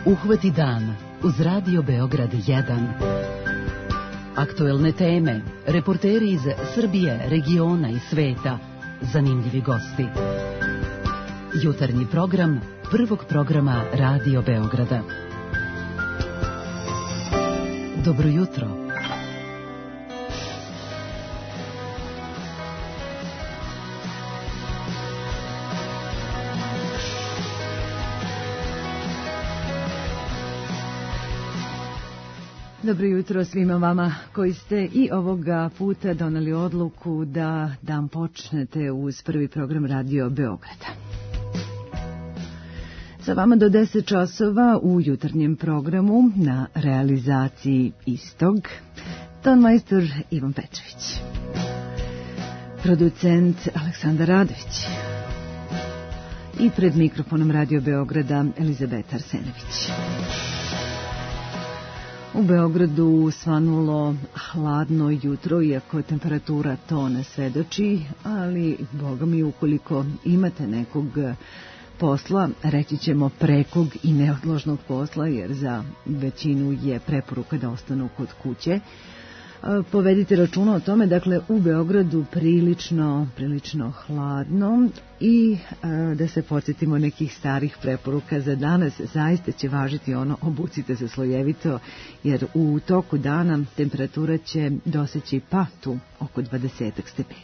Uhvati dan uz Radio Beograd 1. Aktuelne teme, reporteri iz Srbije, regiona i sveta, zanimljivi gosti. Jutarnji program prvog programa Radio Beograda. Dobro jutro. Dobro jutro svima vama koji ste i ovoga puta doneli odluku da dan počnete uz prvi program Radio Beograda. Sa vama do 10 časova u jutarnjem programu na realizaciji istog tonmajstor Ivan Pečević, producent Aleksandar Radović i pred mikrofonom Radio Beograda Elizabeta Arsenović. U Beogradu svanulo hladno jutro, iako temperatura to ne svedoči, ali, boga mi, ukoliko imate nekog posla, reći ćemo prekog i neodložnog posla, jer za većinu je preporuka da ostanu kod kuće, povedite računa o tome. Dakle, u Beogradu prilično hladno i da se podsjetimo nekih starih preporuka za danas. Zaista će važiti ono, obucite se slojevito, jer u toku dana temperatura će doseći pa tu oko 20 stepeni.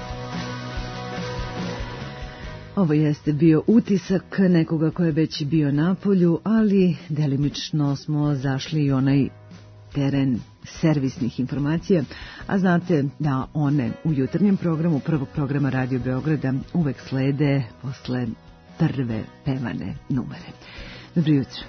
Ovo jeste bio utisak nekoga ko je već bio na polju, ali delimično smo zašli i onaj teren servisnih informacija, a znate da one u jutarnjem programu prvog programa Radio Beograda uvek slede posle prve pevane numere. Dobro jutro.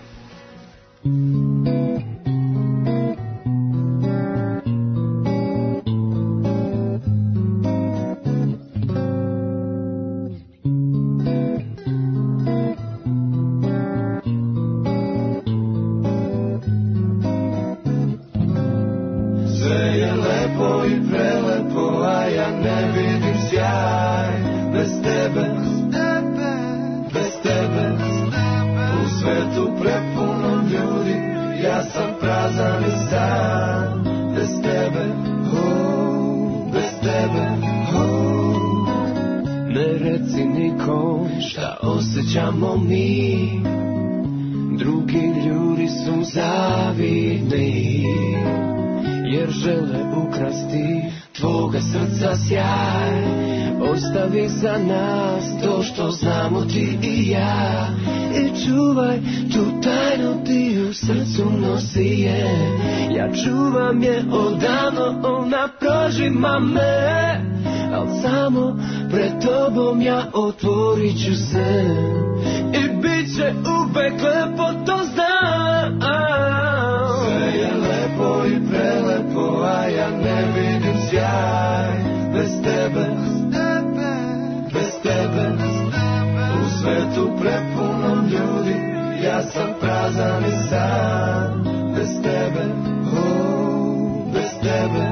Osjećamo mi, drugi ljudi su zavidni, jer žele ukrasti tvoga srca sjaj. Ostavi za nas to što znamo ti i ja, i čuvaj tu tajnu ti u srcu nosi je. Ja čuvam je odavno, ona prožima me, al samo pred tobom ja otvorit ću se i bit će uvek lepo, to znam. Sve je lepo i prelepo, a ja ne vidim sjaj. Bez tebe, bez tebe, u svetu prepunom ljudi, ja sam prazan i sam. Bez tebe, bez tebe,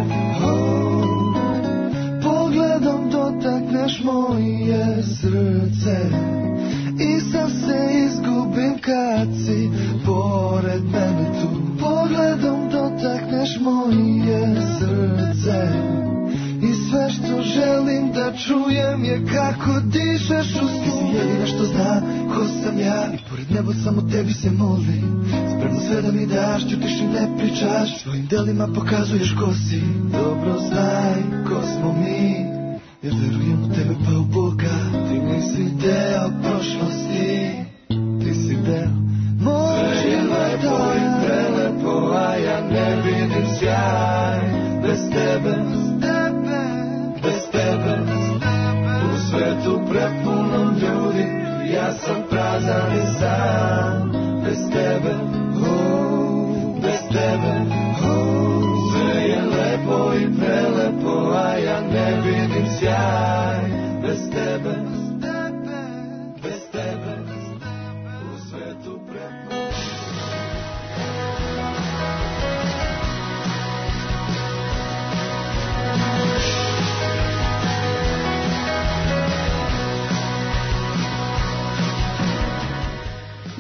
pogledom dotakneš moje srce i sam se izgubim kad si pored mene tu. Pogledom dotakneš moje srce i sve što želim da čujem je kako dišeš u snu. Ti si jedina što zna ko sam ja i pored nebo samo tebi se molim. Spremno sve da mi daš, ćutiš i ne pričaš, svojim delima pokazuješ ko si. Dobro znaj ko smo mi, jer verujem u tebe pa u Boga. Ti nisi deo prošlosti, ti si deo moje. Sve je lepo i prelepo, a ja ne vidim sjaj. Bez tebe, bez tebe, u svetu prepunom ljudi, ja sam prazan i sam. Bez tebe, bez tebe, sve je lepo i prelepo, a ja ne vidim sjaj. Bez tebe, bez tebe, u svetu prepunom.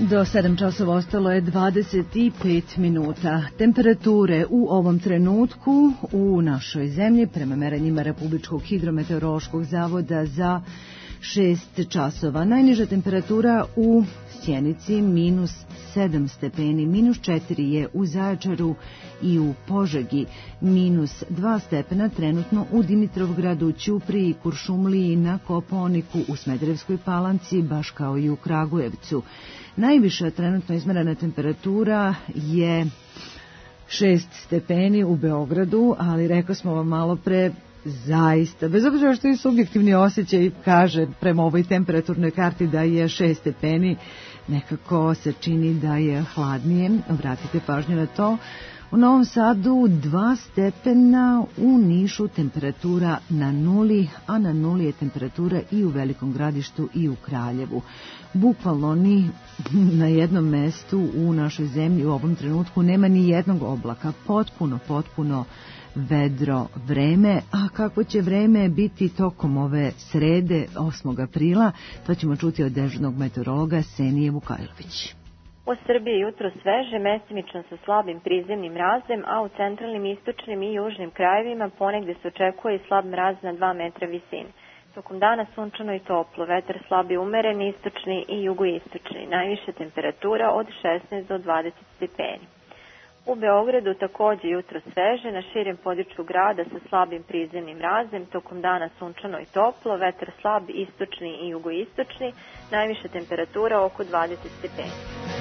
Do 7 časova ostalo je 25 minuta. Temperature u ovom trenutku u našoj zemlji prema merenjima Republičkog hidrometeorološkog zavoda za 6 časova. Najniža temperatura u Sjenici minus 7 stepeni, minus 4 je u Zaječaru i u Požegi, minus 2 stepena trenutno u Dimitrovgradu, Ćupriji, Kuršumliji, na Kopaoniku, u Smederevskoj Palanci, baš kao i u Kragujevcu. Najviša trenutno izmerena temperatura je 6 stepeni u Beogradu, ali rekao smo vam malo pre, zaista, bez obzira što je subjektivni osjećaj kaže prema ovoj temperaturnoj karti da je 6 stepeni, nekako se čini da je hladnije. Obratite pažnju na to. U Novom Sadu 2 stepena, u Nišu temperatura na nuli, a na nuli je temperatura i u Velikom Gradištu i u Kraljevu. Bukvalno ni na jednom mestu u našoj zemlji u ovom trenutku nema ni jednog oblaka, potpuno vedro vreme, a kako će vreme biti tokom ove srede 8. aprila, to ćemo čuti od dežurnog meteorologa Senije Vukajlović. U Srbiji jutro sveže, mestimično sa slabim prizemnim mrazem, a u centralnim, istočnim i južnim krajevima ponegde se očekuje i slab mraz na 2 metra visine. Tokom dana sunčano i toplo, vetar slab i umeren, istočni i jugoistočni, najviša temperatura od 16 do 20 stepeni. U Beogradu takođe jutro sveže, na širem području grada sa slabim prizemnim mrazem, tokom dana sunčano i toplo, vetar slab, istočni i jugoistočni, najviša temperatura oko 20 stepeni.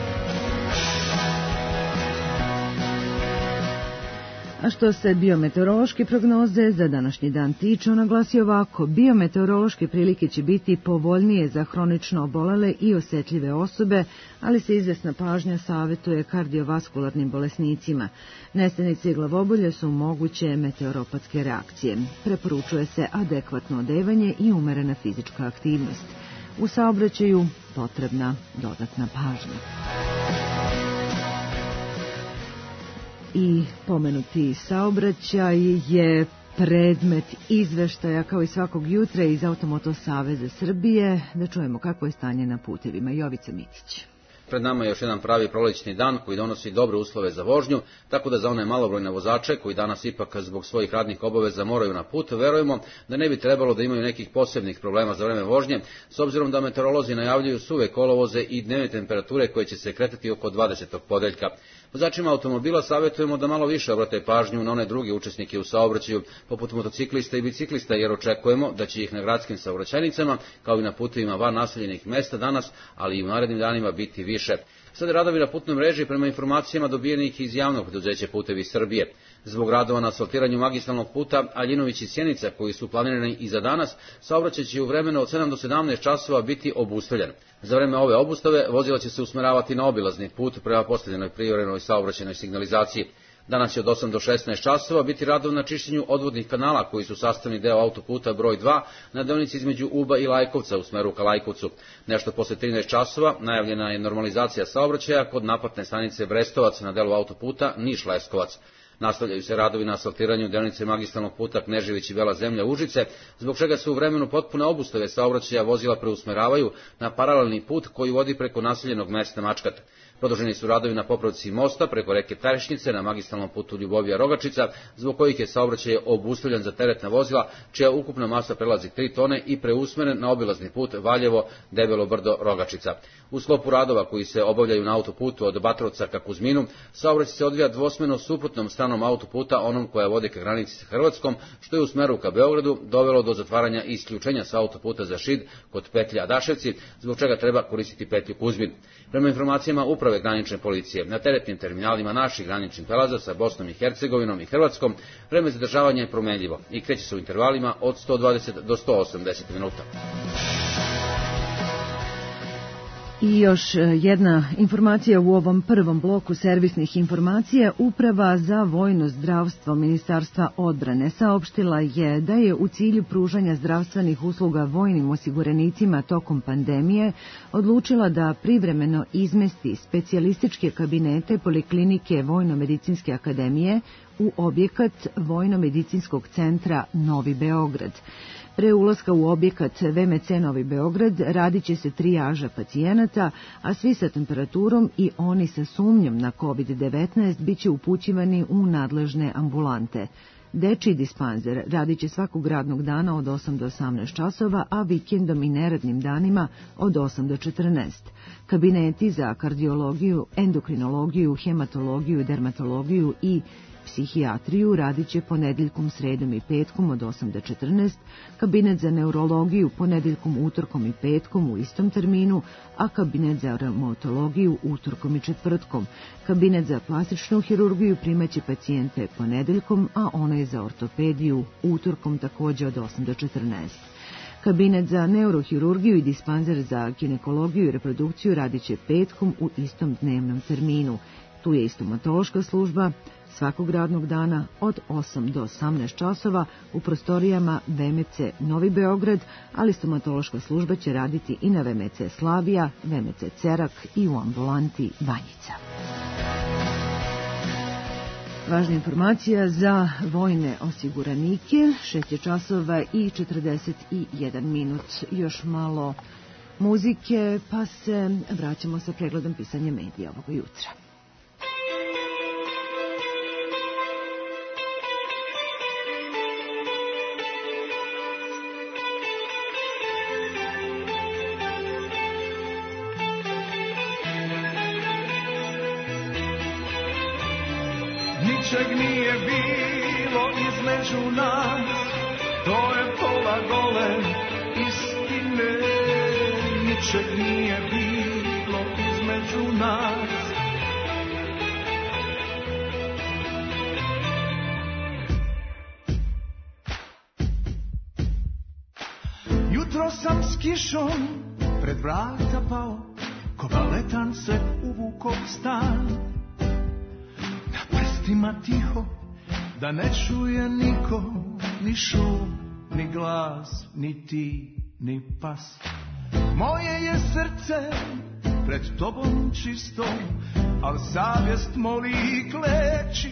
A što se biometeorološke prognoze za današnji dan tiče, ona glasi ovako: biometeorološke prilike će biti povoljnije za hronično obolele i osetljive osobe, ali se izvesna pažnja savetuje kardiovaskularnim bolesnicima. Nestanice i glavobolje su moguće meteoropatske reakcije. Preporučuje se adekvatno odevanje i umerena fizička aktivnost. U saobraćaju potrebna dodatna pažnja. I pomenuti saobraćaj je predmet izveštaja kao i svakog jutra iz Automoto Saveza Srbije. Da čujemo kako je stanje na putevima. Jovica Mitić. Pred nama je još jedan pravi prolećni dan koji donosi dobre uslove za vožnju, tako da za one malobrojne vozače koji danas ipak zbog svojih radnih obaveza moraju na put, verujemo da ne bi trebalo da imaju nekih posebnih problema za vreme vožnje, s obzirom da meteorolozi najavljuju suve kolovoze i dnevne temperature koje će se kretati oko 20. podeljka. Vozačima automobila savjetujemo da malo više obrate pažnju na one druge učesnike u saobraćaju, poput motociklista i biciklista, jer očekujemo da će ih na gradskim saobraćajnicama, kao i na putevima van naseljenih mesta danas, ali i u narednim danima biti više. Sada radovi na putnoj mreži prema informacijama dobijenih iz javnog preduzeća Putevi Srbije. Zbog radova na asfaltiranju magistralnog puta Aljinović i Sjenica, koji su planirani i za danas, saobraćaj će u vremenu od 7 do 17 časova biti obustavljen. Za vreme ove obustave vozila će se usmeravati na obilazni put prema postavljenoj privremenoj saobraćajnoj signalizaciji. Danas će od 8 do 16 časova biti radov na čišćenju odvodnih kanala koji su sastavni deo autoputa broj 2 na deonici između Uba i Lajkovca u smeru ka Lajkovcu. Nešto posle 13 časova najavljena je normalizacija saobraćaja kod naplatne stanice Brestovac na delu autoputa Niš-Leskovac. Nastavljaju se radovi na asfaltiranju deonice magistralnog puta Knežević i Bela Zemlja Užice, zbog čega se u vremenu potpune obustave saobraćaja vozila preusmeravaju na paralelni put koji vodi preko naseljenog mesta Mačkat. Produženi su radovi na popravci mosta preko reke Tarišnice na magistralnom putu Ljubovija-Rogačica, zbog kojih je saobraćaj obustavljen za teretna vozila, čija ukupna masa prelazi 3 tone i preusmeren na obilazni put Valjevo-Debelo Brdo-Rogačica. U sklopu radova koji se obavljaju na autoputu od Batrovca ka Kuzminu, saobraćaj se odvija dvosmeno suprotnom stranom autoputa, onom koja vodi ka granici sa Hrvatskom, što je u smeru ka Beogradu dovelo do zatvaranja i isključenja sa autoputa za Šid kod petlje Adaševci, zbog čega treba koristiti petlju Kuzmin. Prema informacijama Uprave granične policije, na teretnim terminalima naših graničnih prelaza sa Bosnom i Hercegovinom i Hrvatskom vreme zadržavanja je promenljivo i kreće se u intervalima od 120 do 180 minuta. I još jedna informacija u ovom prvom bloku servisnih informacija. Uprava za vojno zdravstvo Ministarstva odbrane saopštila je da je u cilju pružanja zdravstvenih usluga vojnim osiguranicima tokom pandemije odlučila da privremeno izmesti specijalističke kabinete Poliklinike Vojno-medicinske akademije u objekat Vojno-medicinskog centra Novi Beograd. Pre ulaska u objekat VMC Novi Beograd radit će se trijaža pacijenata, a svi sa temperaturom i oni sa sumnjom na COVID-19 bit će upućivani u nadležne ambulante. Dečiji dispanzer radit će svakog radnog dana od 8 do 18 časova, a vikendom i neradnim danima od 8 do 14. Kabineti za kardiologiju, endokrinologiju, hematologiju, dermatologiju i psihijatriju radit će ponedeljkom, sredom i petkom od 8 do 14, kabinet za neurologiju ponedeljkom, utorkom i petkom u istom terminu, a kabinet za reumatologiju utorkom i četvrtkom. Kabinet za plastičnu hirurgiju primaće pacijente ponedeljkom, a onaj za ortopediju utorkom takođe od 8 do 14. Kabinet za neurohirurgiju i dispanzer za ginekologiju i reprodukciju radit će petkom u istom dnevnom terminu. Tu je i stomatološka služba svakog radnog dana od 8 do 18 časova u prostorijama VMC Novi Beograd, ali stomatološka služba će raditi i na VMC Slavija, VMC Cerak i u ambulanti Banjica. Važna informacija za vojne osiguranike, 6 časova i 41 minut. Još malo muzike, pa se vraćamo sa pregledom pisanja medija ovog jutra. Ničeg nije bilo između nas, to je pola gole istine. Ničeg nije bilo između nas. Jutro sam s kišom pred vrata pao, ko baletan se uvukao stan. Ima tiho, da ne čuje niko, ni šum, ni glas, ni ti, ni pas. Moje je srce pred tobom čisto, al savjest moli i kleči.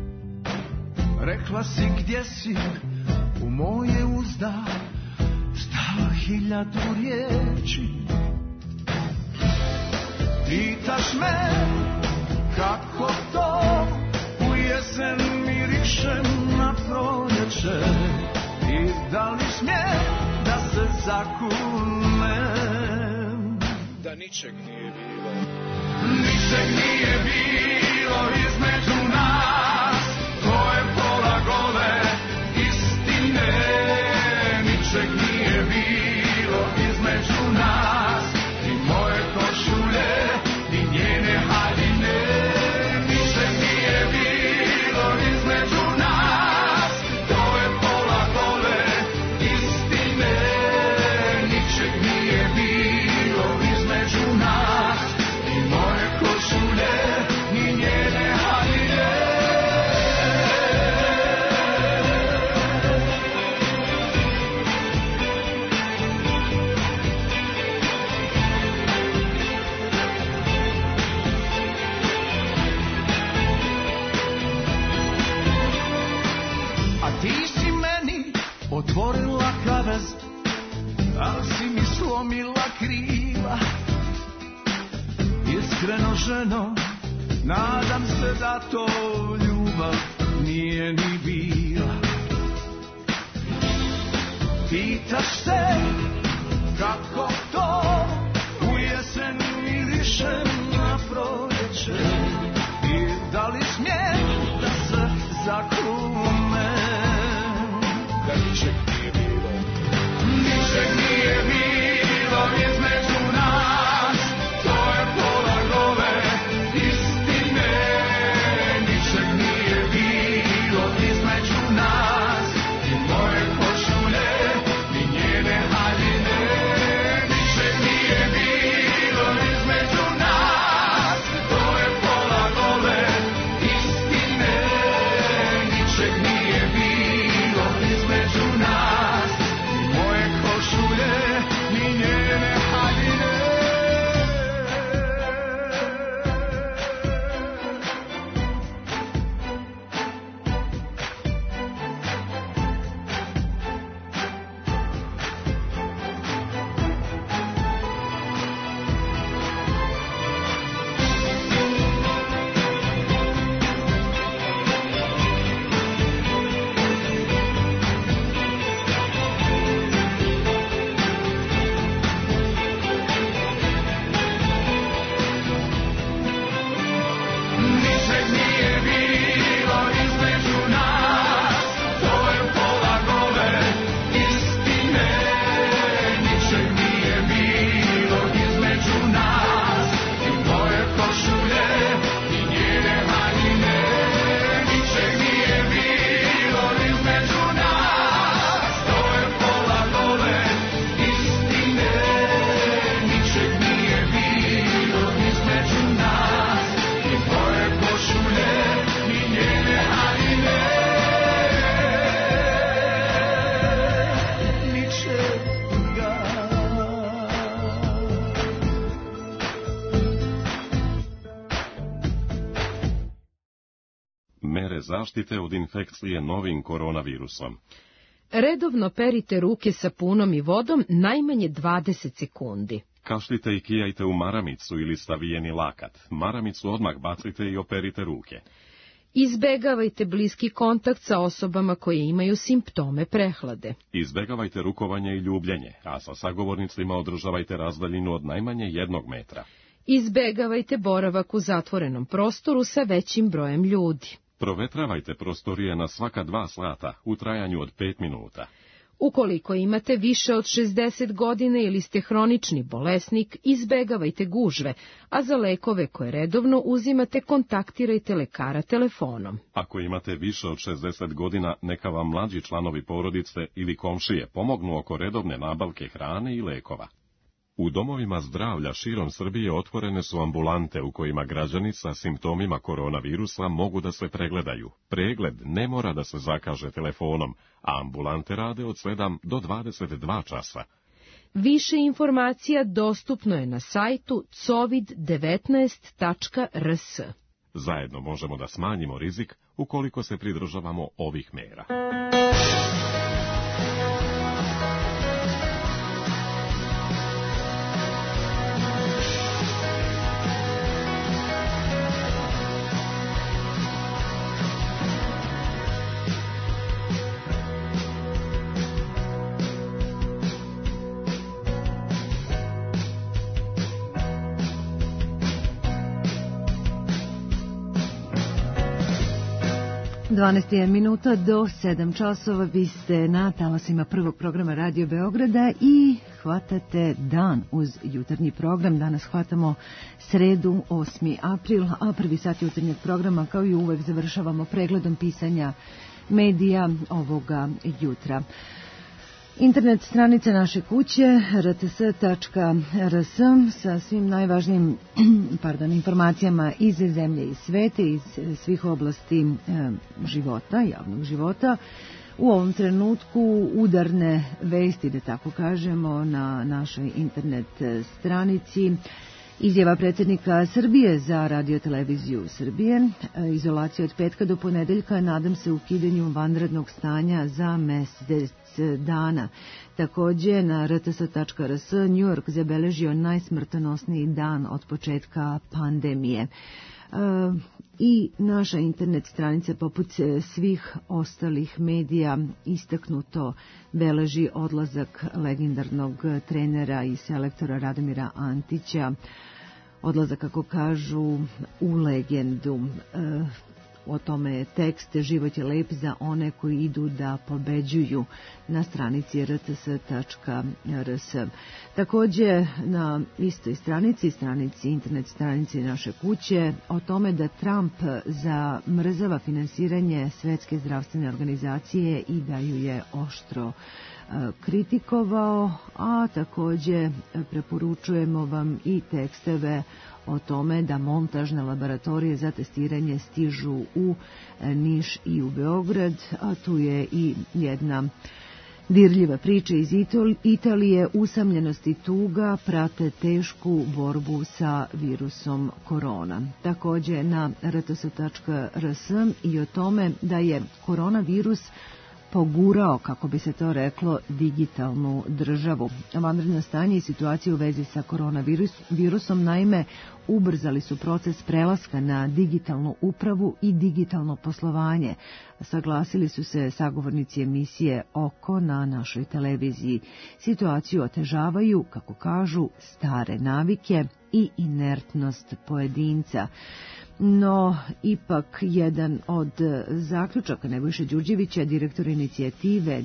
Rekla si gdje si, u moje uzda stala 1000 riječi. Pitaš me kako to jesen mirišem na proljeće, i da li smijem da se zakunem da ničeg nije bilo. Ničeg nije bilo između nas, to je pola gole istine. Ničeg nije bilo između nas, ni moje košulje, ni njene haljine. Otvorila kavez, ali si mi slomila krila. Iskreno ženo, nadam se da to ljubav nije ni bila. Pitaš se kako to u jesen mirišem na proljeće, i da li smijem da se zakunem da ničeg nije bilo. Ničeg nije bilo između nas, to je pola gole istine. Ničeg nije bilo između nas, ni moje košulje, ni njene haljine. Mere zaštite od infekcije novim koronavirusom. Redovno perite ruke sapunom i vodom najmanje 20 sekundi. Kašljite i kijajte u maramicu ili stavijeni lakat. Maramicu odmah bacite i operite ruke. Izbegavajte bliski kontakt sa osobama koje imaju simptome prehlade. Izbegavajte rukovanje i ljubljenje, a sa sagovornicima održavajte razdaljinu od najmanje 1 metra. Izbegavajte boravak u zatvorenom prostoru sa većim brojem ljudi. Provetravajte prostorije na svaka 2 sata u trajanju od 5 minuta. Ukoliko imate više od 60 godina ili ste hronični bolesnik, izbegavajte gužve, a za lekove koje redovno uzimate, kontaktirajte lekara telefonom. Ako imate više od 60 godina, neka vam mlađi članovi porodice ili komšije pomognu oko redovne nabavke hrane i lekova. U domovima zdravlja širom Srbije otvorene su ambulante u kojima građani sa simptomima koronavirusa mogu da se pregledaju. Pregled ne mora da se zakaže telefonom, a ambulante rade od 7 do 22 časa. Više informacija dostupno je na sajtu covid19.rs. Zajedno možemo da smanjimo rizik ukoliko se pridržavamo ovih mera. Dvanaest minuta do 7 časova. Vi ste na talasima prvog programa Radio Beograda i hvatate dan uz jutarnji program. Danas hvatamo sredu, 8. april, a prvi sat jutarnjeg programa kao i uvek završavamo pregledom pisanja medija ovoga jutra. Internet stranica naše kuće rts.rs sa svim najvažnijim informacijama iz zemlje i sveta, iz svih oblasti života, javnog života. U ovom trenutku udarne vesti, da tako kažemo, na našoj internet stranici. Izjava predsjednika Srbije za radioteleviziju Srbije. Izolacija od petka do ponedeljka, nadam se ukidanju vanrednog stanja za mesec dana. Također na rts.rs New York zabeležio najsmrtonosniji dan od početka pandemije. I naša internet stranica, poput svih ostalih medija, istaknuto beleži odlazak legendarnog trenera i selektora Radomira Antića. Odlazak, kako kažu, u legendu. O tome je tekst "Život je lep za one koji idu da pobeđuju" na stranici rts.rs. Također na istoj stranici, internet stranici naše kuće, o tome da Trump zamrzava finansiranje Svetske zdravstvene organizacije i da ju je oštro kritikovao, a također preporučujemo vam i tekstove o tome da montažne laboratorije za testiranje stižu u Niš i u Beograd, a tu je i jedna dirljiva priča iz Italije. Usamljenost i tuga prate tešku borbu sa virusom korona. Također na rts.rs i o tome da je koronavirus pogurao, kako bi se to reklo, digitalnu državu. Vanredno stanje i situacija u vezi sa koronavirusom naime ubrzali su proces prelaska na digitalnu upravu i digitalno poslovanje. Saglasili su se sagovornici emisije Oko na našoj televiziji. Situaciju otežavaju, kako kažu, stare navike i inertnost pojedinca. No, ipak jedan od zaključaka Nebojše Đurđevića, direktora inicijative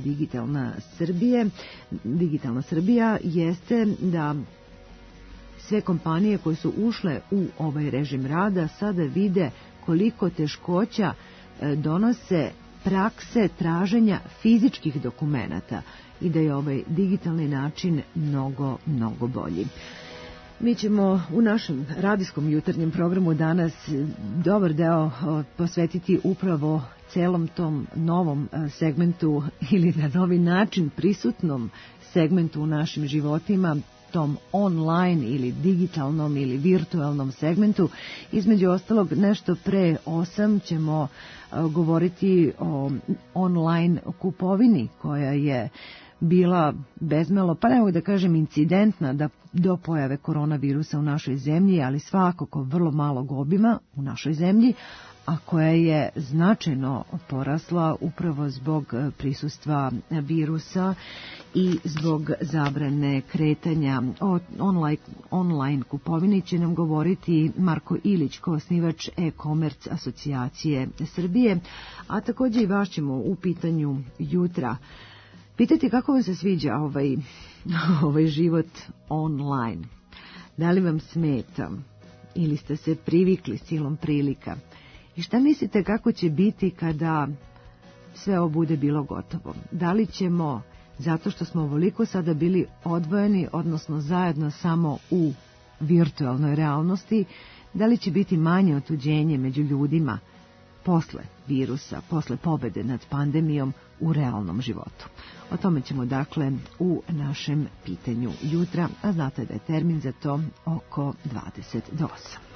Digitalna Srbija, jeste da sve kompanije koje su ušle u ovaj režim rada sada vide koliko teškoća donose prakse traženja fizičkih dokumenata i da je ovaj digitalni način mnogo, mnogo bolji. Mi ćemo u našem radijskom jutarnjem programu danas dobar deo posvetiti upravo celom tom novom segmentu ili na novi način prisutnom segmentu u našim životima. tom online ili digitalnom ili virtualnom segmentu. Između ostalog, nešto pre 8 ćemo govoriti o online kupovini koja je bila bezmalo, pa ne mogu da kažem incidentna do pojave koronavirusa u našoj zemlji, ali svakako vrlo malog obima u našoj zemlji, a koja je značajno porasla upravo zbog prisustva virusa i zbog zabrane kretanja. O online kupovini će nam govoriti Marko Ilić, koosnivač e-commerce asocijacije Srbije, a također i vas ćemo u pitanju jutra pitati kako vam se sviđa ovaj život online. Da li vam smeta ili ste se privikli silom prilika? I šta mislite kako će biti kada sve ovo bude bilo gotovo? Da li ćemo, zato što smo ovoliko sada bili odvojeni, odnosno zajedno samo u virtualnoj realnosti, da li će biti manje otuđenje među ljudima posle virusa, posle pobede nad pandemijom u realnom životu? O tome ćemo dakle u našem pitanju jutra, a znate da je termin za to oko 20 do 8.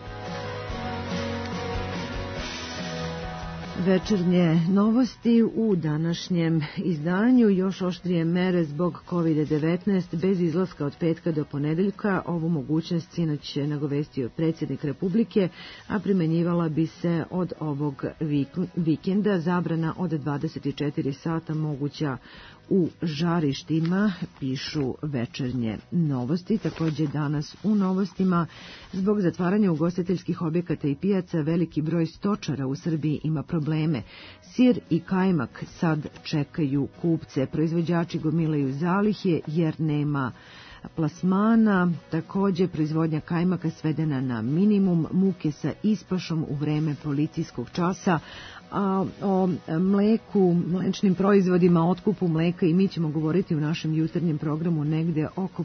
Večernje novosti u današnjem izdanju. Još oštrije mere zbog COVID-19 bez izlaska od petka do ponedeljka. Ovu mogućnost sinoć je nagovestio predsjednik Republike, a primenjivala bi se od ovog vikenda. Zabrana od 24 sata moguća u žarištima, pišu Večernje novosti. Također danas u novostima, zbog zatvaranja ugostiteljskih objekata i pijaca, veliki broj stočara u Srbiji ima probleme. Sir i kajmak sad čekaju kupce. Proizvođači gomilaju zalihe jer nema plasmana. Također proizvodnja kajmaka svedena na minimum, muke sa ispašom u vreme policijskog časa. A o mleku, mlečnim proizvodima, otkupu mleka i mi ćemo govoriti u našem jutarnjem programu negde oko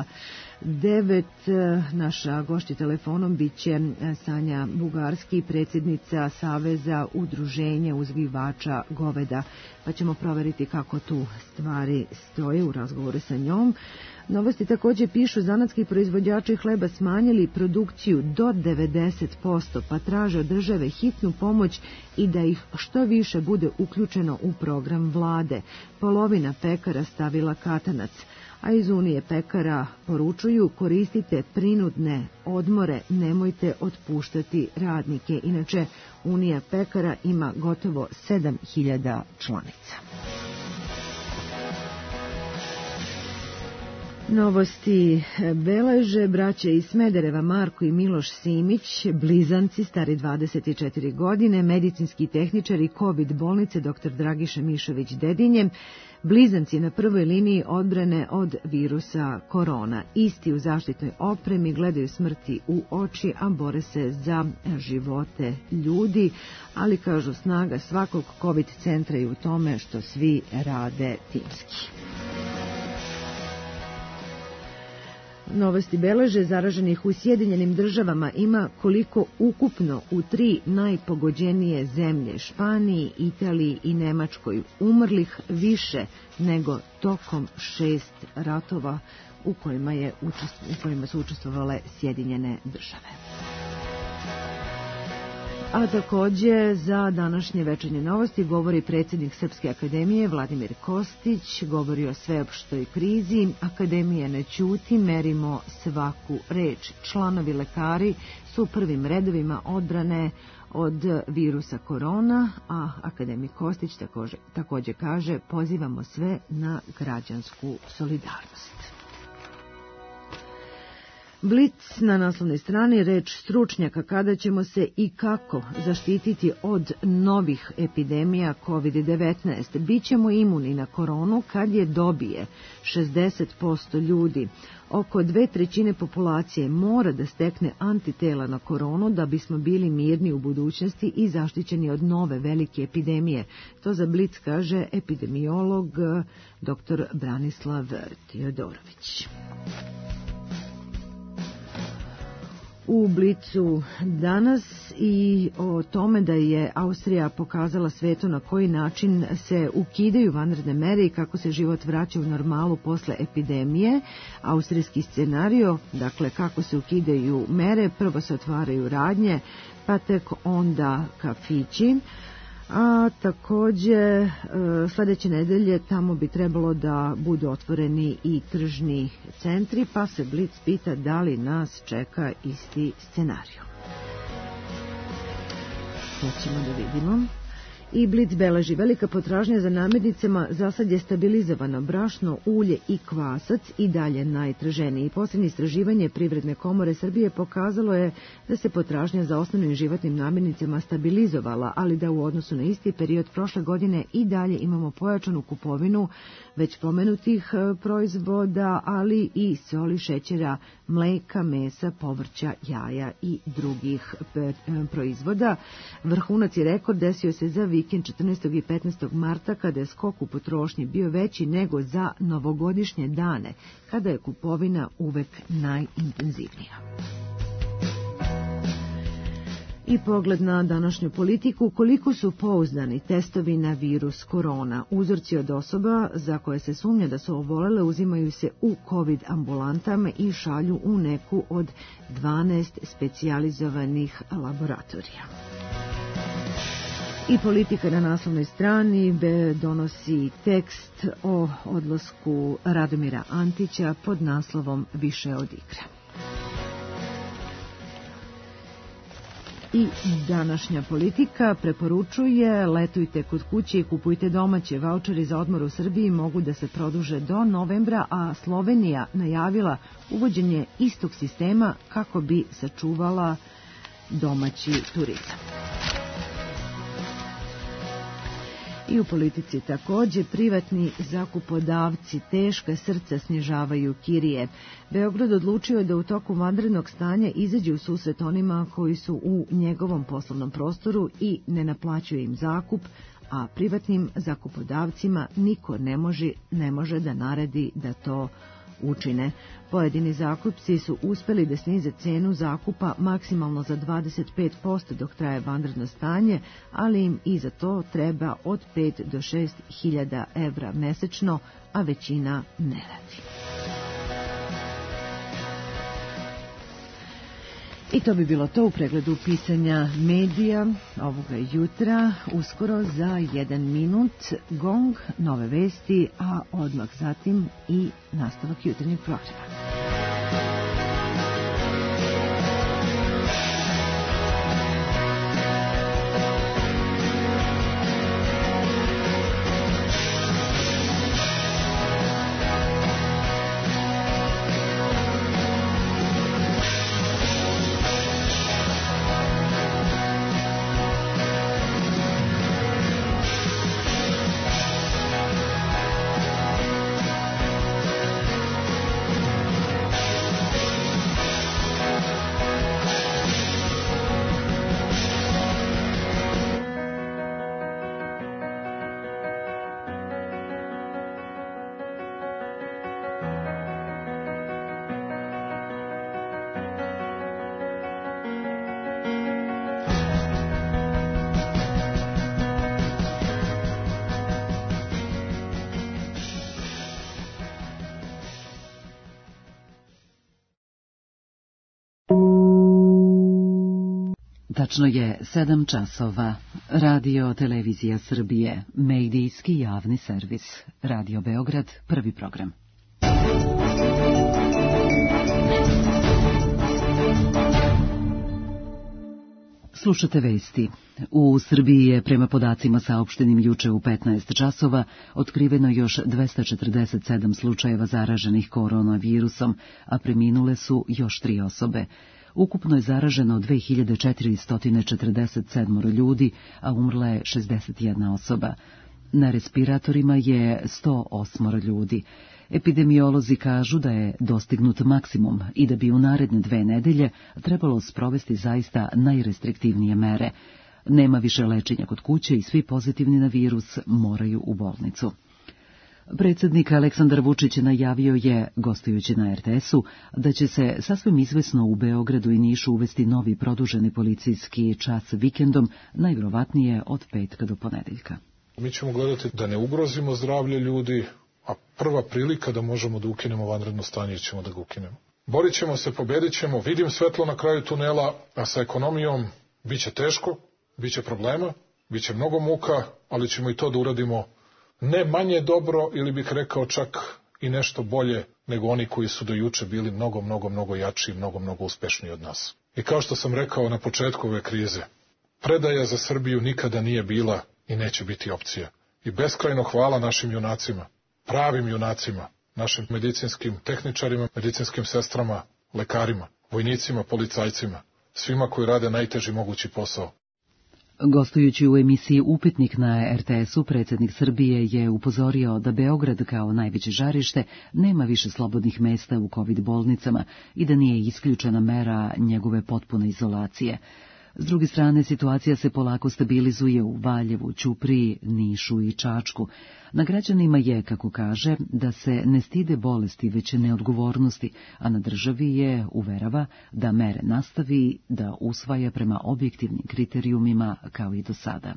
8:30. Naša gošća telefonom bit će Sanja Bugarski, predsjednica Saveza udruženja uzgajivača goveda, pa ćemo proveriti kako tu stvari stoje u razgovoru sa njom. Novosti također pišu, zanatski proizvođači hleba smanjili produkciju do 90%, pa traže od države hitnu pomoć i da ih što više bude uključeno u program vlade. Polovina pekara stavila katanac, a iz Unije pekara poručuju: koristite prinudne odmore, nemojte otpuštati radnike. Inače, Unija pekara ima gotovo 7.000 članica. Novosti beleže braća iz Smedereva Marko i Miloš Simić, blizanci stari 24 godine, medicinski tehničari COVID bolnice dr. Dragiša Mišović Dedinje, blizanci na prvoj liniji odbrane od virusa korona. Isti u zaštitnoj opremi, gledaju smrti u oči, a bore se za živote ljudi, ali kažu snaga svakog COVID centra je u tome što svi rade timski. Novosti beleže zaraženih u Sjedinjenim Državama ima koliko ukupno u 3 najpogođenije zemlje, Španiji, Italiji i Nemačkoj, umrlih više nego tokom 6 ratova u kojima su učestvovale Sjedinjene Države. A također za današnje večernje novosti govori predsjednik Srpske akademije Vladimir Kostić, govori o sveopštoj krizi. Akademija ne ćuti, merimo svaku reč. Članovi lekari su u prvim redovima odbrane od virusa korona, a akademik Kostić također kaže: pozivamo sve na građansku solidarnost. Blic na naslovnoj strani, reč stručnjaka kada ćemo se i kako zaštititi od novih epidemija COVID-19. Bićemo imuni na koronu kad je dobije 60% ljudi. Oko 2/3 populacije mora da stekne antitela na koronu da bismo bili mirni u budućnosti i zaštićeni od nove velike epidemije. To za Blic kaže epidemiolog dr. Branislav Teodorović. u Blicu danas i o tome da je Austrija pokazala svetu na koji način se ukidaju vanredne mere i kako se život vraća u normalu posle epidemije. Austrijski scenario, dakle kako se ukidaju mere, prvo se otvaraju radnje, pa tek onda kafići. A takođe sledeće nedelje tamo bi trebalo da budu otvoreni i tržni centri, pa se Blic pita da li nas čeka isti scenarij. To ćemo da vidimo. I Blic beleži velika potražnja za namirnicama, za sad je stabilizovano brašno, ulje i kvasac i dalje najtraženiji. Posljednje istraživanje Privredne komore Srbije pokazalo je da se potražnja za osnovnim životnim namirnicama stabilizovala, ali da u odnosu na isti period prošle godine i dalje imamo pojačanu kupovinu već pomenutih proizvoda, ali i soli, šećera, mleka, mesa, povrća, jaja i drugih proizvoda. Vrhunac i rekord desio se za vikend 14. i 15. marta, kada je skok u potrošnji bio veći nego za novogodišnje dane, kada je kupovina uvek najintenzivnija. I pogled na današnju politiku, koliko su pouzdani testovi na virus korona. Uzorci od osoba za koje se sumnja da su obolele uzimaju se u COVID ambulantama i šalju u neku od 12 specijalizovanih laboratorija. I Politika na naslovnoj strani donosi tekst o odlasku Radomira Antića pod naslovom Više od igre. I današnja Politika preporučuje: letujte kod kuće i kupujte domaće. Vaučeri za odmor u Srbiji mogu da se produže do novembra, a Slovenija najavila uvođenje istog sistema kako bi sačuvala domaći turizam. I u Politici takođe privatni zakupodavci teška srca snižavaju kirije. Beograd odlučio da u toku vanrednog stanja izađe u susret onima koji su u njegovom poslovnom prostoru i ne naplaćuje im zakup, a privatnim zakupodavcima niko ne može da naredi da to učine. Pojedini zakupci su uspeli da snize cenu zakupa maksimalno za 25% dok traje vanredno stanje, ali im i za to treba od 5 do 6 hiljada evra mesečno, a većina ne radi. I to bi bilo to u pregledu pisanja medija ovoga jutra. Uskoro za 1 minut gong, nove vesti, a odmah zatim i nastavak jutarnjeg programa. Tačno je 7 časova. Radio Televizija Srbije, medijski javni servis. Radio Beograd, prvi program. Slušate vesti. U Srbiji je, prema podacima saopštenim juče u 15 časova, otkriveno još 247 slučajeva zaraženih koronavirusom, a preminule su još 3 osobe. Ukupno je zaraženo 2447 ljudi, a umrla je 61 osoba. Na respiratorima je 108 ljudi. Epidemiolozi kažu da je dostignut maksimum i da bi u naredne 2 nedelje trebalo sprovesti zaista najrestriktivnije mere. Nema više lečenja kod kuće i svi pozitivni na virus moraju u bolnicu. Predsjednik Aleksandar Vučić najavio je, gostujući na RTS-u, da će se sasvim izvesno u Beogradu i Nišu uvesti novi produženi policijski čas vikendom, najvjerovatnije od petka do ponedeljka. Mi ćemo gledati da ne ugrozimo zdravlje ljudi, a prva prilika da možemo da ukinemo vanredno stanje ćemo da ga ukinemo. Borit ćemo se, pobedit ćemo, vidim svetlo na kraju tunela, a sa ekonomijom bit će teško, bit će problema, bit će mnogo muka, ali ćemo i to da uradimo ne manje dobro, ili bih rekao čak i nešto bolje nego oni koji su do juče bili mnogo jači i mnogo uspešniji od nas. I kao što sam rekao na početku ove krize, predaja za Srbiju nikada nije bila i neće biti opcija. I beskrajno hvala našim junacima, pravim junacima, našim medicinskim tehničarima, medicinskim sestrama, lekarima, vojnicima, policajcima, svima koji rade najteži mogući posao. Gostujući u emisiji Upitnik na RTS-u, predsjednik Srbije je upozorio da Beograd kao najveće žarište nema više slobodnih mesta u COVID bolnicama i da nije isključena mera njegove potpune izolacije. S druge strane, situacija se polako stabilizuje u Valjevu, Ćupriji, Nišu i Čačku. Na građanima je, kako kaže, da se ne stide bolesti, već neodgovornosti, a na državi je, uverava, da mere nastavi, da usvaja prema objektivnim kriterijumima kao i do sada.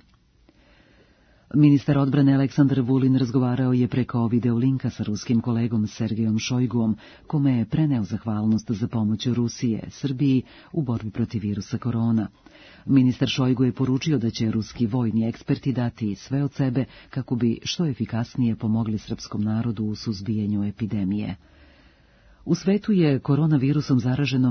Ministar odbrane Aleksandar Vulin razgovarao je preko videolinka sa ruskim kolegom Sergejom Šojguom, kome je preneo zahvalnost za pomoć Rusije, Srbiji u borbi protiv virusa korona. Ministar Šojgu je poručio da će ruski vojni eksperti dati sve od sebe kako bi što efikasnije pomogli srpskom narodu u suzbijanju epidemije. U svetu je koronavirusom zaraženo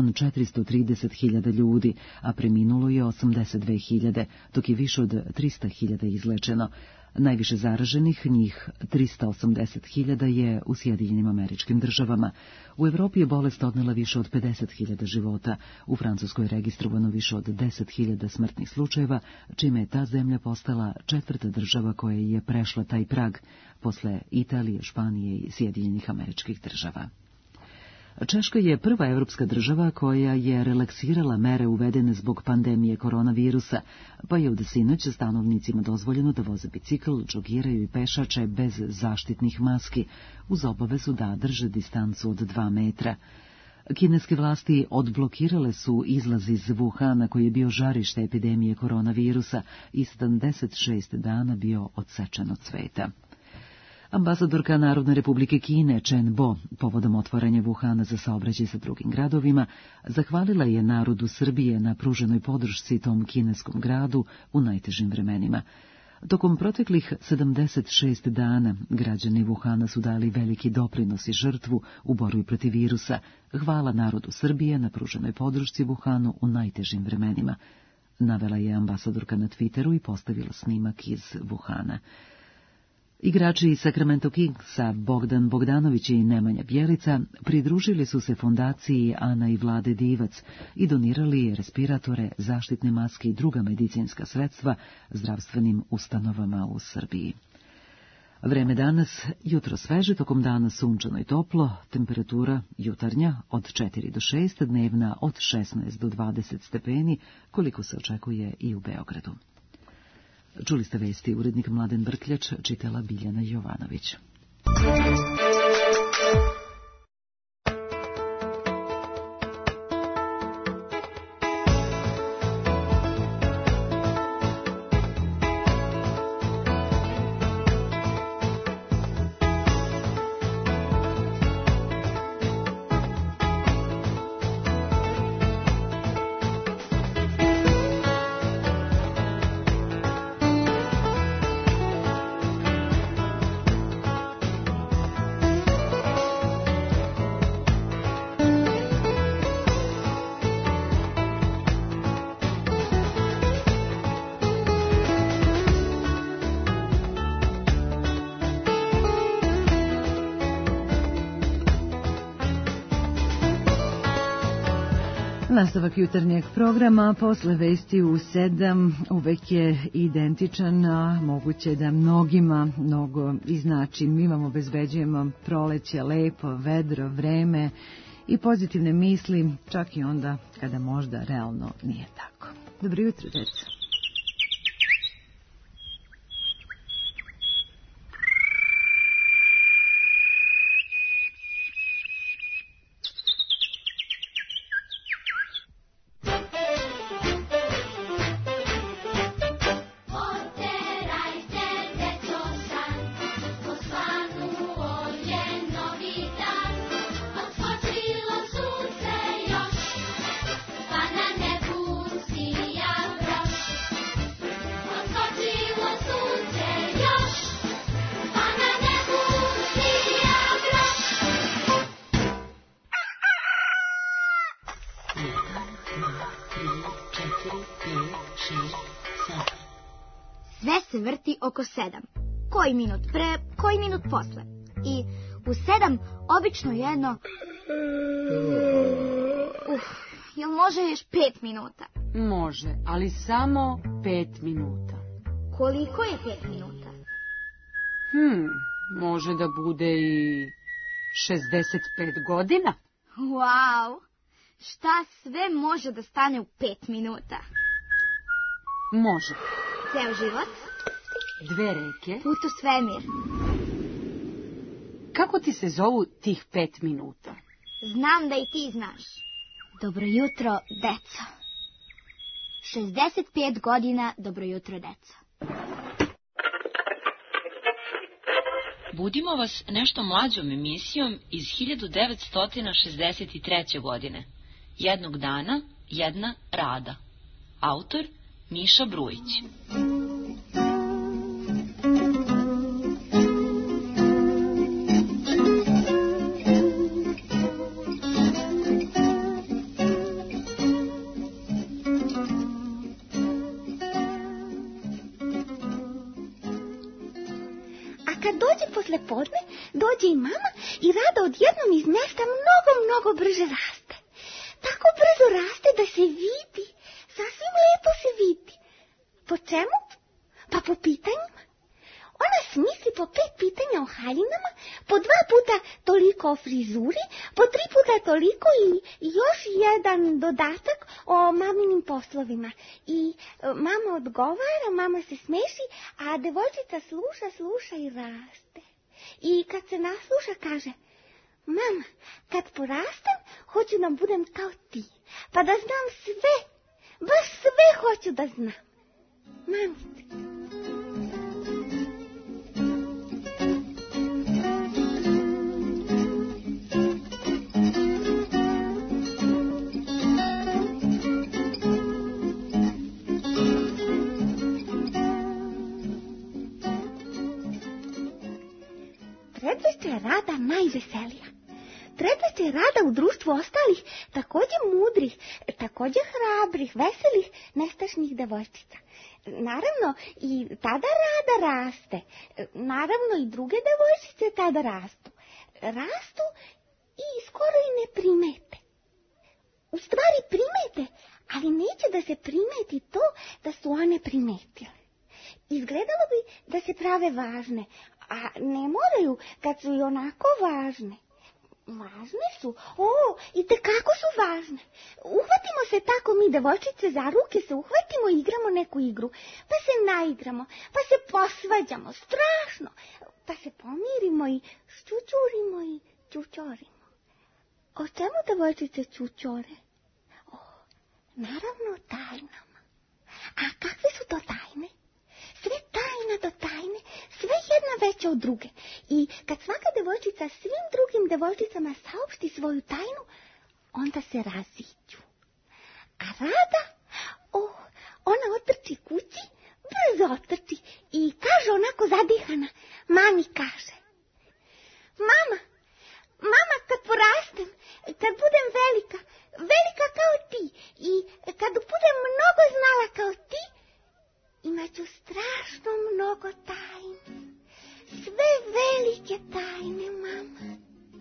1.430.000 ljudi, a preminulo je 82.000, dok je više od 300.000 izlečeno. Najviše zaraženih, njih 380.000, je u Sjedinjenim Američkim Državama. U Evropi je bolest odnela više od 50.000 života. U Francuskoj je registrovano više od 10.000 smrtnih slučajeva, čime je ta zemlja postala četvrta država koja je prešla taj prag, posle Italije, Španije i Sjedinjenih Američkih Država. Češka je prva evropska država koja je relaksirala mere uvedene zbog pandemije koronavirusa, pa je od sinoć stanovnicima dozvoljeno da voze bicikl, džogiraju i pešače bez zaštitnih maski, uz obavezu da drže distancu od 2 metra. Kineske vlasti odblokirale su izlaz iz Wuhana, koji je bio žarište epidemije koronavirusa i 76 dana bio odsečen od sveta. Ambasadorka Narodne republike Kine Chen Bo, povodom otvaranja Wuhana za saobraćaj sa drugim gradovima, zahvalila je narodu Srbije na pruženoj podršci tom kineskom gradu u najtežim vremenima. Tokom proteklih 76 dana građani Wuhana su dali veliki doprinos i žrtvu u borbi protiv virusa. Hvala narodu Srbije na pruženoj podršci Wuhanu u najtežim vremenima, navela je ambasadorka na Twitteru i postavila snimak iz Wuhana. Igrači iz Sacramento Kingsa Bogdan Bogdanović i Nemanja Bjelica pridružili su se fondaciji Ana i Vlade Divac i donirali respiratore, zaštitne maske i druga medicinska sredstva zdravstvenim ustanovama u Srbiji. Vreme danas, jutro sveže, tokom dana sunčano i toplo, temperatura jutarnja od 4 do 6, dnevna od 16 do 20 stepeni, koliko se očekuje i u Beogradu. Čuli ste vesti, urednik Mladen Brkljač, čitala Biljana Jovanović. Nastavak jutarnjeg programa posle vesti u 7 uvek je identičan, a moguće da mnogima mnogo i znači. Mi vam obezbeđujemo proleće, lepo, vedro, vreme i pozitivne misli, čak i onda kada možda realno nije tako. Dobro jutro, deca. Sve se vrti oko 7. Koji minut pre, koji minut posle. I u 7 obično jedno... Jel može još 5 minuta? Može, ali samo 5 minuta. Koliko je 5 minuta? Može da bude i 65 godina. Wow! Šta sve može da stane u 5 minuta? Može. Ceo život? 2 reke. Put u svemir. Kako ti se zovu tih 5 minuta? Znam da i ti znaš. Dobro jutro, deco. 65 godina, dobro jutro, deco. Budimo vas nešto mlađom emisijom iz 1963. godine. Jednog dana, jedna rada. Autor Miša Brujić. Posle podne dođe i mama i Rada odjednom iz mesta mnogo brže raste. Tako brzo raste da se vidi, sasvim lepo se vidi. Po čemu? Pa po pitanjima. Ona smisli po 5 pitanja o haljinama, po 2 puta toliko o frizuri, po 3 puta toliko i još jedan dodatak o maminim poslovima. I mama odgovara, mama se smeši, a devojčica sluša i raste. I kad se nasluša kaže, mama, kad porastem, hoću da budem kao ti, pa da znam sve, baš sve hoću da znam. Mamice. Predveče je Rada najveselija. Predveče je Rada u društvu ostalih, takođe mudrih, takođe hrabrih, veselih, nestašnih devojčica. Naravno, i tada Rada raste. Naravno, i druge devojčice tada rastu. Rastu i skoro i ne primete. U stvari primete, ali neće da se primeti to da su one primetile. Izgledalo bi da se prave važne, a ne moraju kad su i onako važne. Važne su? I tekako su važne. Uhvatimo se tako mi devojčice za ruke, se uhvatimo i igramo neku igru. Pa se naigramo, pa se posvađamo, strašno. Pa se pomirimo i šćućurimo i čučorimo. O čemu devojčice čučore? Naravno tajnama. A kakve su to tajne? Sve tajna do tajne, sve jedna veća od druge. I kad svaka devojčica svim drugim devojčicama saopšti svoju tajnu, onda se raziđu. A Rada, ona otrči kući, brzo otrči i kaže onako zadihana, mami kaže, mama, kad porastem, kad budem velika kao ti i kad budem mnogo znala kao ti, imaću strašno mnogo tajne. Sve velike tajne, mama.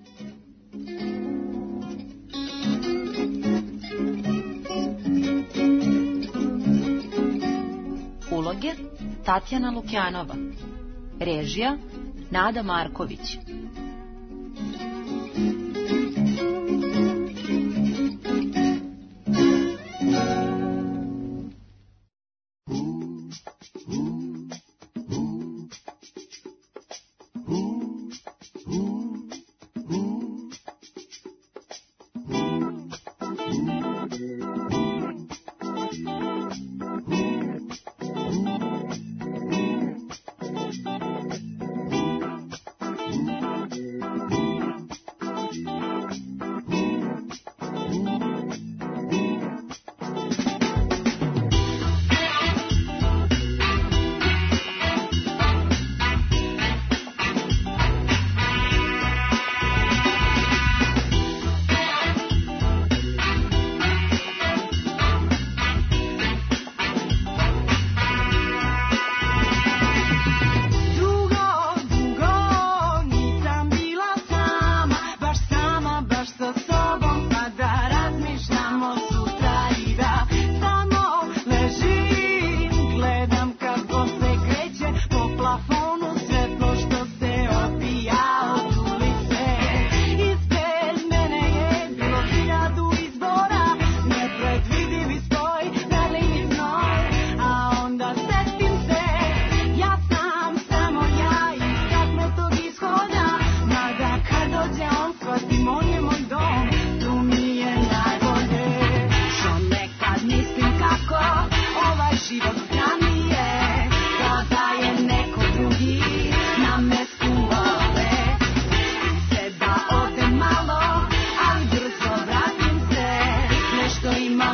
Uloge Tatjana Lukjanova. Režija Nada Marković.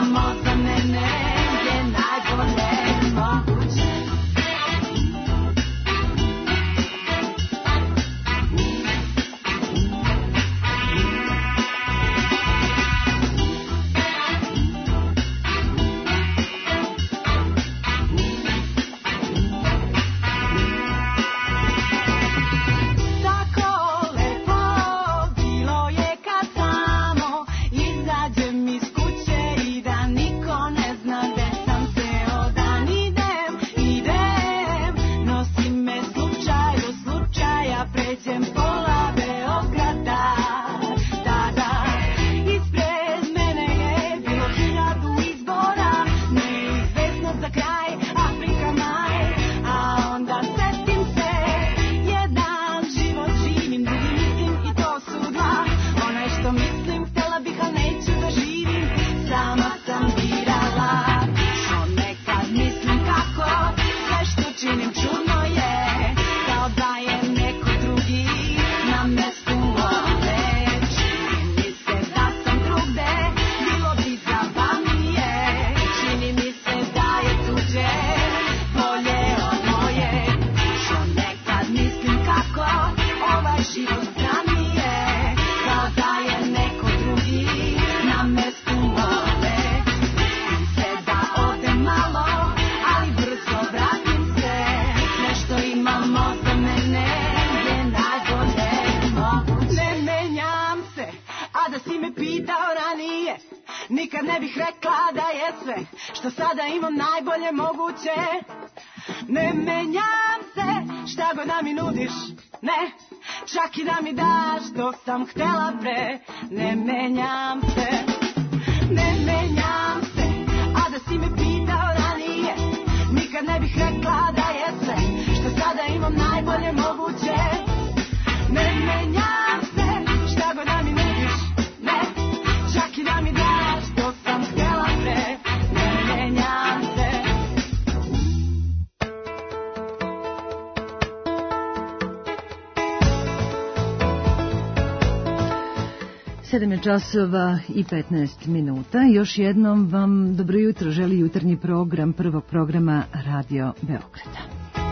imamo za mene je najbolje moguće. Nikad ne bih rekla da je sve što sada imam najbolje moguće. Ne menjam se, šta god da mi nudiš, ne, čak i da mi daš što sam htjela pre. Ne menjam se, ne menjam se, a da si me pitao ranije, nikad ne bih rekla da je sve što sada imam najbolje moguće. Ne menjam se, šta god da mi nudiš, ne, čak i da mi daš što sam htjela pre. Ne menjam se. Sedam je časova i 15 minuta. Još jednom vam dobro jutro želi jutarnji program prvog programa Radio Beograda.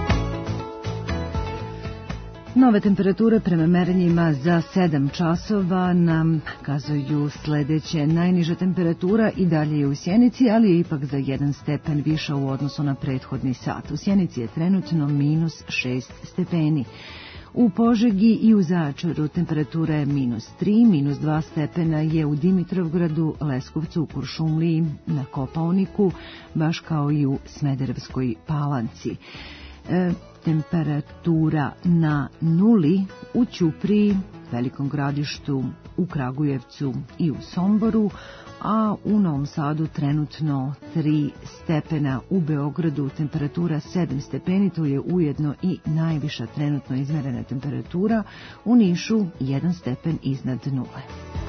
Nove temperature prema merenjima za 7 časova nam kazuju sledeće. Najniža temperatura i dalje je u Sjenici, ali je ipak za 1 stepen više u odnosu na prethodni sat. U Sjenici je trenutno -6 stepeni. U Požegi i u Zaječaru temperatura je -3, -2 stepena je u Dimitrovgradu, Leskovcu, u Kuršumliji, na Kopaoniku, baš kao i u Smederevskoj Palanci. Temperatura na nuli u Ćupriji, Velikom Gradištu, u Kragujevcu i u Somboru, a u Novom Sadu trenutno 3 stepena, u Beogradu temperatura 7 stepeni, to je ujedno i najviša trenutno izmerena temperatura, u Nišu 1 stepen iznad nule.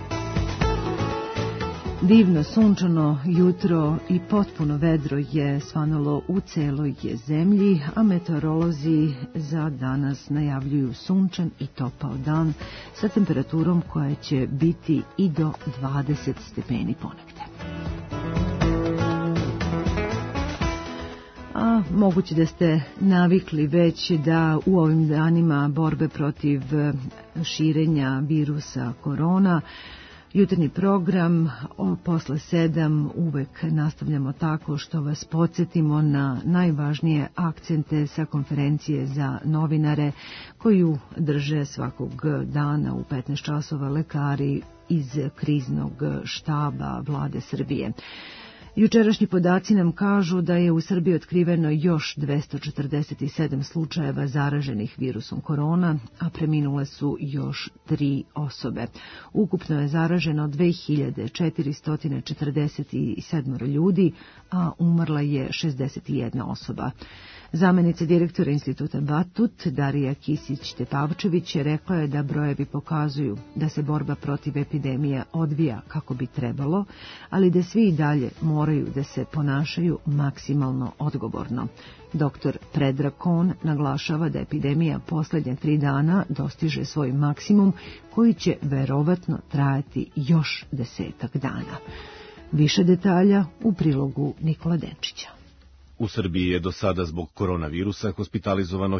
Divno sunčano jutro i potpuno vedro je svanulo u celoj zemlji, a meteorolozi za danas najavljuju sunčan i topao dan sa temperaturom koja će biti i do 20 stepeni ponegde. A moguće da ste navikli već da u ovim danima borbe protiv širenja virusa korona jutarnji program posle 7 uvek nastavljamo tako što vas podsjetimo na najvažnije akcente sa konferencije za novinare koju drže svakog dana u 15 časova lekari iz kriznog štaba Vlade Srbije. Jučerašnji podaci nam kažu da je u Srbiji otkriveno još 247 slučajeva zaraženih virusom korona, a preminule su još 3 osobe. Ukupno je zaraženo 2447 ljudi, a umrla je 61 osoba. Zamenica direktora instituta Batut, Darija Kisić-Tepavčević, rekla je da brojevi pokazuju da se borba protiv epidemije odvija kako bi trebalo, ali da svi i dalje moraju da se ponašaju maksimalno odgovorno. Dr. Predrag Kon naglašava da epidemija poslednje 3 dana dostiže svoj maksimum koji će verovatno trajati još 10 dana. Više detalja u prilogu Nikola Denčića. U Srbiji je do sada zbog koronavirusa hospitalizovano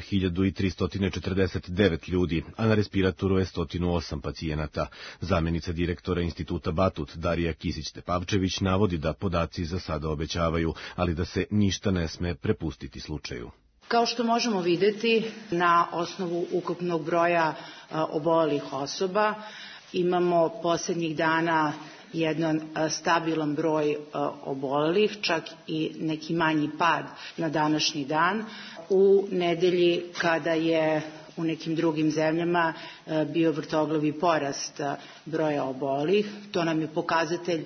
1349 ljudi, a na respiratoru je 108 pacijenata. Zamenica direktora Instituta Batut Darija Kisić-Tepavčević navodi da podaci za sada obećavaju, ali da se ništa ne sme prepustiti slučaju. Kao što možemo videti, na osnovu ukupnog broja obolelih osoba imamo posljednjih dana jedan stabilan broj obolelih, čak i neki manji pad na današnji dan. U nedelji kada je u nekim drugim zemljama bio vrtoglavi porast broja obolelih, to nam je pokazatelj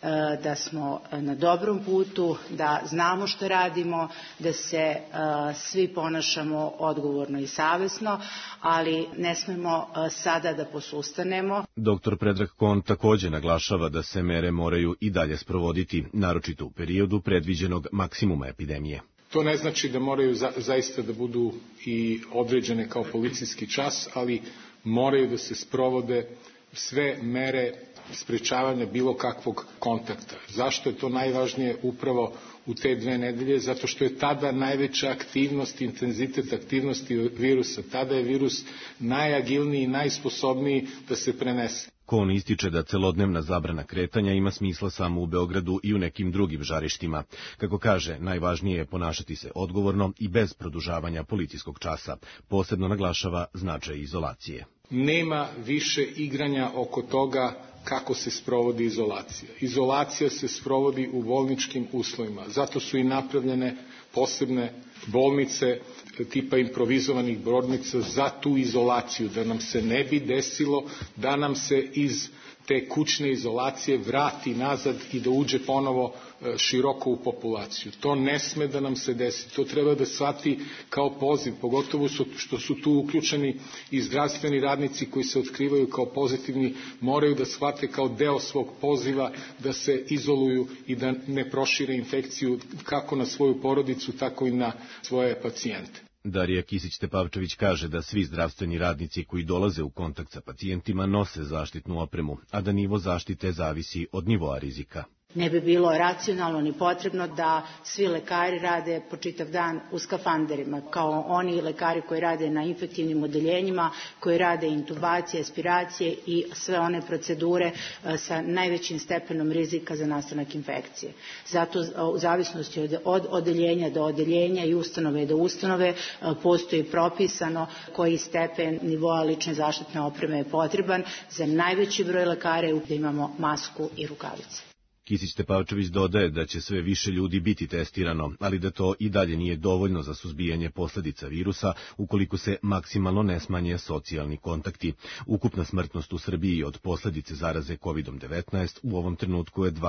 da smo na dobrom putu, da znamo što radimo, da se svi ponašamo odgovorno i savesno, ali ne smemo sada da posustanemo. Dr. Predrag Kon takođe naglašava da se mere moraju i dalje sprovoditi, naročito u periodu predviđenog maksimuma epidemije. To ne znači da moraju zaista da budu i određene kao policijski čas, ali moraju da se sprovode sve mere sprečavanja bilo kakvog kontakta. Zašto je to najvažnije upravo u te 2 nedelje? Zato što je tada najveća aktivnost, intenzitet aktivnosti virusa. Tada je virus najagilniji i najsposobniji da se prenese. Kon ističe da celodnevna zabrana kretanja ima smisla samo u Beogradu i u nekim drugim žarištima. Kako kaže, najvažnije je ponašati se odgovorno i bez produžavanja policijskog časa. Posebno naglašava značaj izolacije. Nema više igranja oko toga kako se sprovodi izolacija. Izolacija se sprovodi u bolničkim uslovima. Zato su i napravljene posebne bolnice tipa improvizovanih bolnica za tu izolaciju, da nam se ne bi desilo da nam se iz te kućne izolacije vrati nazad i da uđe ponovo široko u populaciju. To ne sme da nam se desi. To treba da shvati kao poziv, pogotovo što su tu uključeni i zdravstveni radnici koji se otkrivaju kao pozitivni, moraju da shvate kao deo svog poziva da se izoluju i da ne prošire infekciju kako na svoju porodicu, tako i na svoje pacijente. Darija Kisić-Tepavčević kaže da svi zdravstveni radnici koji dolaze u kontakt sa pacijentima nose zaštitnu opremu, a da nivo zaštite zavisi od nivoa rizika. Ne bi bilo racionalno ni potrebno da svi lekari rade po čitav dan u skafanderima, kao oni lekari koji rade na infektivnim odeljenjima, koji rade intubacije, aspiracije i sve one procedure sa najvećim stepenom rizika za nastanak infekcije. Zato u zavisnosti od odeljenja do odeljenja i ustanove do ustanove postoji propisano koji stepen nivoa lične zaštitne opreme je potreban. Za najveći broj lekara je da imamo masku i rukavice. Kisić-Tepavčević dodaje da će sve više ljudi biti testirano, ali da to i dalje nije dovoljno za suzbijanje posledica virusa ukoliko se maksimalno ne smanje socijalni kontakti. Ukupna smrtnost u Srbiji od posledice zaraze COVID-19 u ovom trenutku je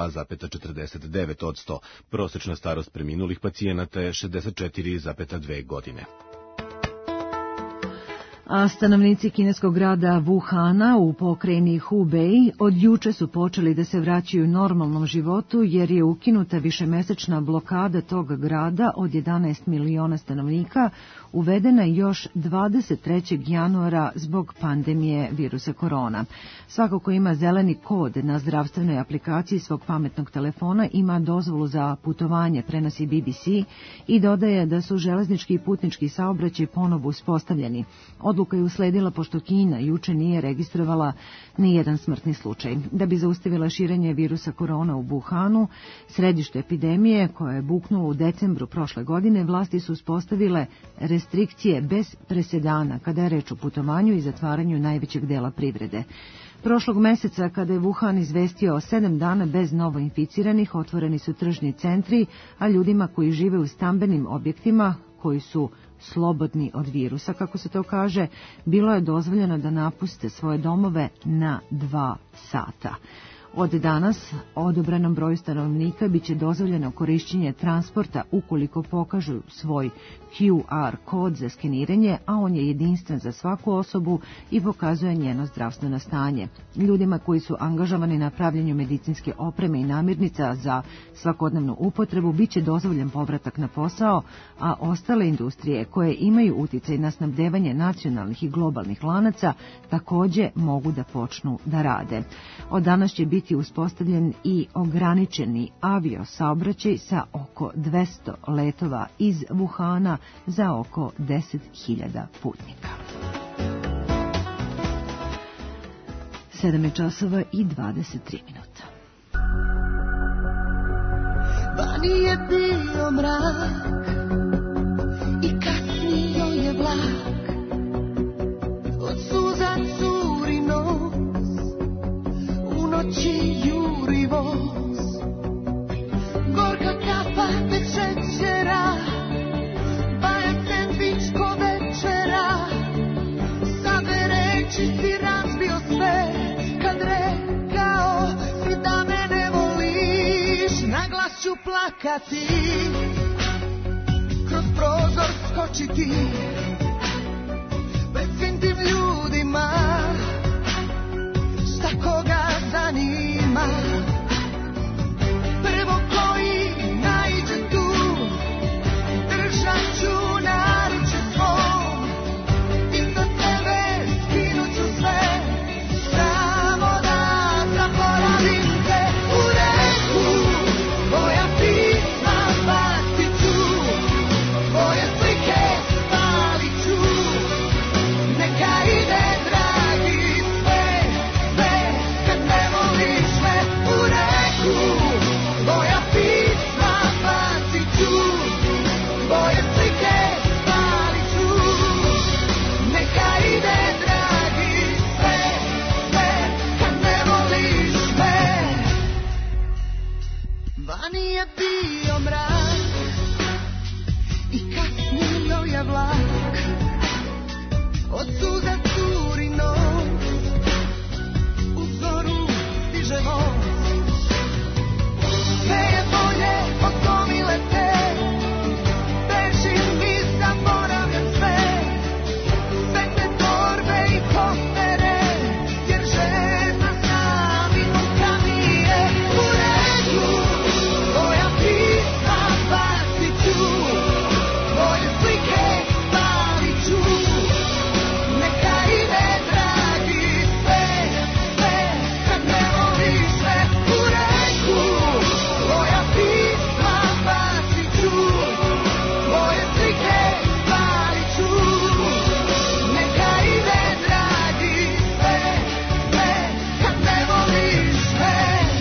2,49%. Prosečna starost preminulih pacijenata je 64,2 godine. A stanovnici kineskog grada Wuhana u pokrajini Hubei od juče su počeli da se vraćaju normalnom životu jer je ukinuta višemesečna blokada tog grada od 11 miliona stanovnika, uvedena još 23. januara zbog pandemije virusa korona. Svako ko ima zeleni kod na zdravstvenoj aplikaciji svog pametnog telefona ima dozvolu za putovanje, prenosi BBC i dodaje da su železnički i putnički saobraćaj ponovo uspostavljeni. Odluka je usledila pošto Kina juče nije registrovala ni jedan smrtni slučaj. Da bi zaustavila širenje virusa korona u Wuhanu, središte epidemije koja je buknula u decembru prošle godine, vlasti su uspostavile restrikcije bez presedana kada je reč o putovanju i zatvaranju najvećeg dela privrede. Prošlog meseca, kada je Wuhan izvestio o 7 dana bez novoinficiranih, otvoreni su tržni centri, a ljudima koji žive u stambenim objektima, koji su slobodni od virusa, kako se to kaže, bilo je dozvoljeno da napuste svoje domove na 2 sata. Od danas odobrenom broju stanovnika biće dozvoljeno korišćenje transporta ukoliko pokažu svoj QR kod za skeniranje, a on je jedinstven za svaku osobu i pokazuje njeno zdravstveno stanje. Ljudima koji su angažovani na pravljenju medicinske opreme i namirnica za svakodnevnu upotrebu biće dozvoljen povratak na posao, a ostale industrije koje imaju uticaj na snabdevanje nacionalnih i globalnih lanaca takođe mogu da počnu da rade. Od danas će biti biti uspostavljen i ograničeni aviosaobraćaj sa oko 200 letova iz Wuhana za oko 10.000 putnika. 7 časova i 23 minuta. Vani je bio mrak i kasnio je vlak, od suza curi nos, u noći juri voz, gorka kapa bez šećera, bajak sendvič ko večera, sabereći si razbio sve, kad rekao si da me ne voliš, na glas ću plakati, kroz prozor skočiti, pred svim tim ljudima, šta koga zanima, prvo koji naiđe tu, držat ću naruče svom, i za tebe skinut ću sve, samo da zaboravim te. U reku moja pisma bacit ću, tvoje slike spalit ću, neka ide dragi sve, sve, kad ne voliš me. U reku moja pisma bacit ću, tvoje slike spalit ću, neka ide dragi sve, sve, kad ne voliš me. Vani je bio mrak i kasnio je vlak, od suza curi nos, u zoru stiže voz, sve je bolje od gomile te, bežim i zaboravljam sve, sve te torbe i kofere, jer žena znam i muka mi je. U redu moja pisma bacit ću, moje slike spalit ću, neka ide dragi sve, sve, kad ne voliš me. U reku moja pisma bacit ću, moje slike spalit ću, neka ide dragi sve, sve, kad ne voliš me.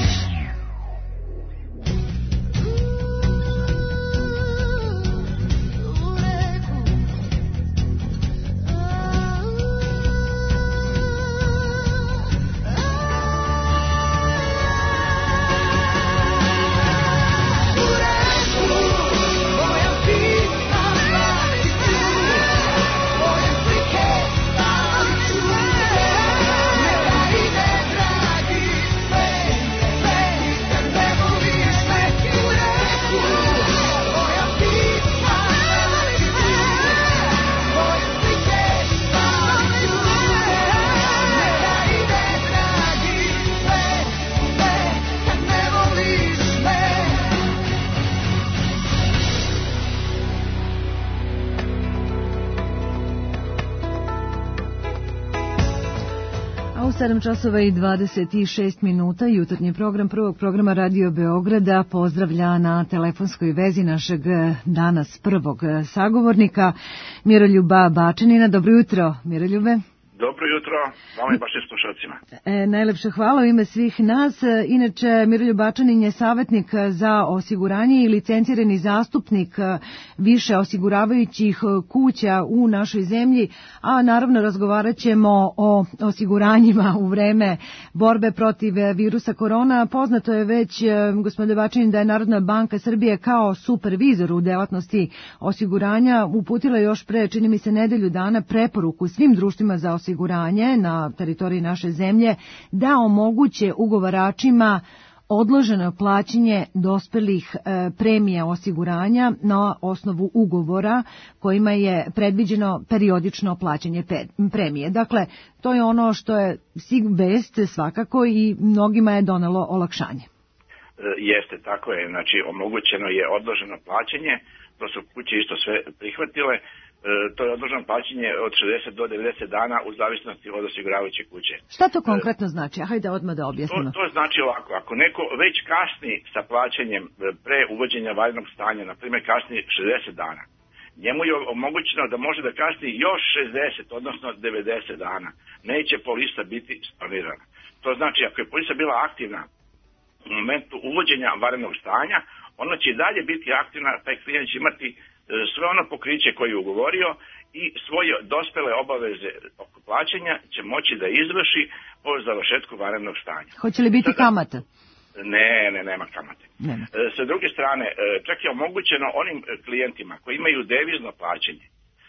A u 7 časova i 26 minuta jutarnji program prvog programa Radio Beograda pozdravlja na telefonskoj vezi našeg danas prvog sagovornika Miroljuba Bačanina. Dobro jutro, Miroljube. Dobro jutro, vama i vašim slušalcima. Najlepše hvala u ime svih nas. Inače, Miroljub Bačanin je savjetnik za osiguranje i licencirani zastupnik više osiguravajućih kuća u našoj zemlji, a naravno razgovarat ćemo o osiguranjima u vreme borbe protiv virusa korona. Poznato je već, gospodine Bačanin, da je Narodna banka Srbije kao supervizor u delatnosti osiguranja uputila još pre, čini mi se, nedelju dana preporuku svim društvima za osiguranje na teritoriji naše zemlje da omoguće ugovaračima odloženo plaćanje dospelih premija osiguranja na osnovu ugovora kojima je predviđeno periodično plaćanje premije. Dakle, to je ono što je vest svakako i mnogima je donelo olakšanje. Jeste, tako je. Znači, omogućeno je odloženo plaćanje, to su kuće isto sve prihvatile. to je odloženo plaćanje od 60 do 90 dana u zavisnosti od osiguravajuće kuće. Šta to konkretno znači? Hajde odmah da objasnimo. To znači ovako, ako neko već kasni sa plaćanjem pre uvođenja vanrednog stanja, na primjer kasni 60 dana, njemu je omogućeno da može da kasni još 60, odnosno 90 dana. Neće polisa biti stornirana. To znači, ako je polisa bila aktivna u momentu uvođenja vanrednog stanja, ona će i dalje biti aktivna, taj klijent će imati sve ono pokriće koje je ugovorio i svoje dospele obaveze oko plaćanja će moći da izvrši po završetku vanrednog stanja. Hoće li biti kamata? Nema kamate. Sa druge strane, čak je omogućeno onim klijentima koji imaju devizno plaćanje,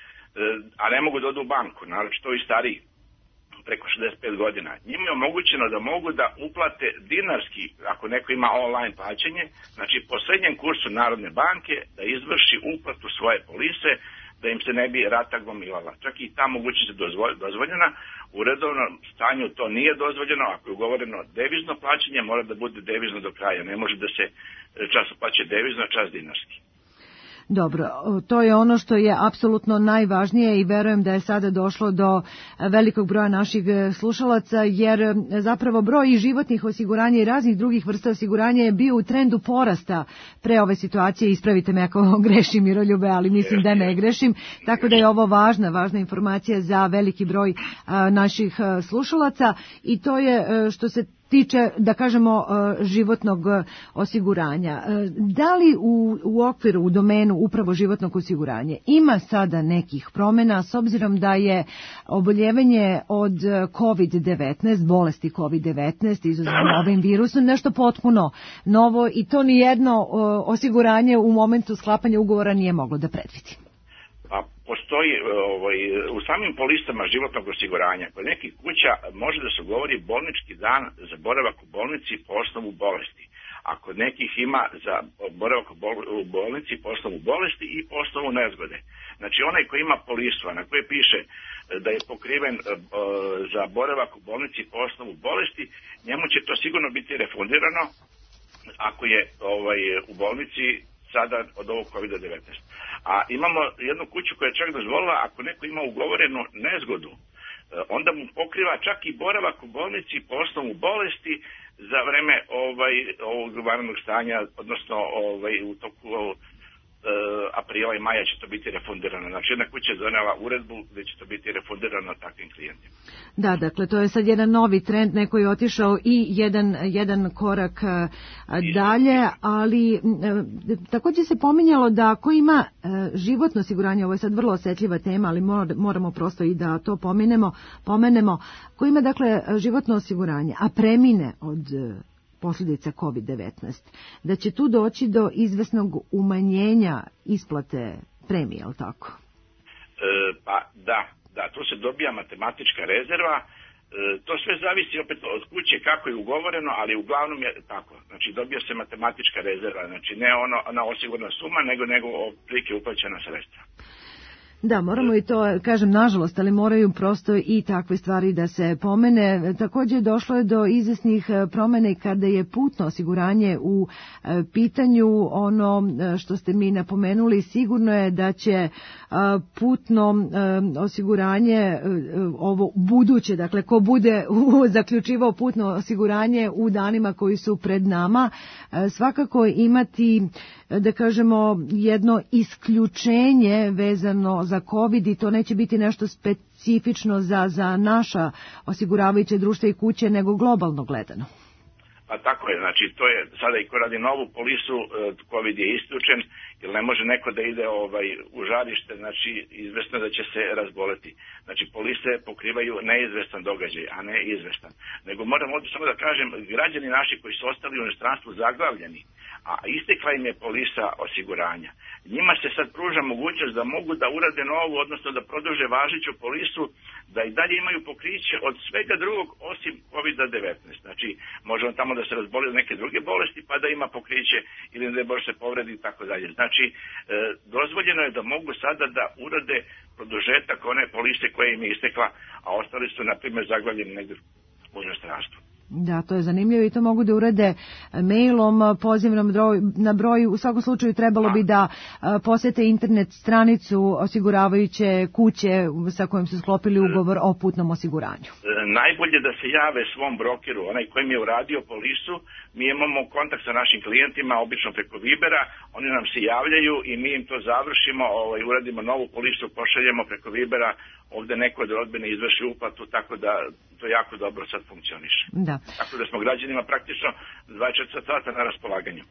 a ne mogu da odu u banku, naročito i stariji, preko 65 godina. Njima je omogućeno da mogu da uplate dinarski, ako neko ima online plaćanje, znači po srednjem kursu Narodne banke, da izvrši uplatu svoje polise, da im se ne bi rata gomilala. Čak i ta mogućnost je dozvoljena. U redovnom stanju to nije dozvoljeno. Ako je ugovoreno devizno plaćanje, mora da bude devizno do kraja. Ne može da se čas uplaćuje devizno, čas dinarski. Dobro, to je ono što je apsolutno najvažnije i verujem da je sada došlo do velikog broja naših slušalaca, jer zapravo broj i životnih osiguranja i raznih drugih vrsta osiguranja je bio u trendu porasta pre ove situacije. Ispravite me ako grešim, Miroljube, ali mislim da ne grešim. Tako da je ovo važna informacija za veliki broj naših slušalaca i to je što se tiče, da kažemo, životnog osiguranja. Da li u okviru, u domenu upravo životnog osiguranja ima sada nekih promjena s obzirom da je oboljevanje od COVID-19, bolesti COVID-19 izazvano ovim virusom, nešto potpuno novo i to nijedno osiguranje u momentu sklapanja ugovora nije moglo da predvidi? Postoji u samim polisama životnog osiguranja kod nekih kuća može da se ugovori bolnički dan za boravak u bolnici po osnovu bolesti. A kod nekih ima za boravak u bolnici po osnovu bolesti i po osnovu nezgode. Znači onaj koji ima polisu, na koje piše da je pokriven za boravak u bolnici po osnovu bolesti, njemu će to sigurno biti refundirano ako je u bolnici sada od ovog COVID-19. A imamo jednu kuću koja je čak dozvolila, ako neko ima ugovorenu nezgodu, onda mu pokriva čak i boravak u bolnici po osnovu bolesti za vreme ovog vanrednog stanja, odnosno u toku aprila i maja će to biti refundirano. Znači jedna kuća je donela uredbu gdje će to biti refundirano takvim klijentima. Da, dakle, to je sad jedan novi trend, neko je otišao i jedan korak dalje, ali također se pominjalo da ako ima životno osiguranje, ovo je sad vrlo osjetljiva tema, ali moramo prosto i da to pomenemo, ko ima dakle životno osiguranje, a premine od posljedica COVID-19, da će tu doći do izvesnog umanjenja isplate premije, je li tako? Pa da, tu se dobija matematička rezerva, to sve zavisi opet od kuće kako je ugovoreno, ali uglavnom je tako, znači dobija se matematička rezerva, znači ne ona osigurana suma, nego otprilike uplaćena sredstva. Da, moramo i to, kažem, nažalost, ali moraju prosto i takve stvari da se pomene. Također došlo je do izvesnih promjene kada je putno osiguranje u pitanju. Ono što ste mi napomenuli, sigurno je da će putno osiguranje, ovo buduće, dakle ko bude zaključivao putno osiguranje u danima koji su pred nama, svakako imati, da kažemo, jedno isključenje vezano za COVID i to neće biti nešto specifično za naša osiguravajuća društva i kuće, nego globalno gledano. Pa tako je, znači to je sada i ko radi novu polisu, COVID je isključen, jer ne može neko da ide u žarište, znači izvesno da će se razboleti. Znači polise pokrivaju neizvestan događaj, a ne izvestan. Nego moram ovdje samo da kažem, građani naši koji su ostali u inostranstvu zaglavljeni, a istekla im je polisa osiguranja, njima se sad pruža mogućnost da mogu da urade novu, odnosno da produže važeću polisu, da i dalje imaju pokriće od svega drugog osim COVID-19. Znači može on tamo da se razboli od neke druge bolesti pa da ima pokriće ili ne može se povredi i tako dalje. Znači dozvoljeno je da mogu sada da urade produžetak one polise koje im je istekla, a ostali su na primjer zaglavljeni negdje u inostranstvu. Da, to je zanimljivo i to mogu da urade mailom, pozivom na broj. U svakom slučaju trebalo bi da posete internet stranicu osiguravajuće kuće sa kojim su sklopili ugovor o putnom osiguranju. Najbolje da se jave svom brokeru, onaj koji mi je uradio polisu. Mi imamo kontakt sa našim klijentima, obično preko Vibera, oni nam se javljaju i mi im to završimo, uradimo novu polisu, pošaljemo preko Vibera, ovde neko od rodbine izvrši uplatu, tako da to jako dobro sad funkcioniše. Da. Tako da smo građanima praktično 24 sata na raspolaganju.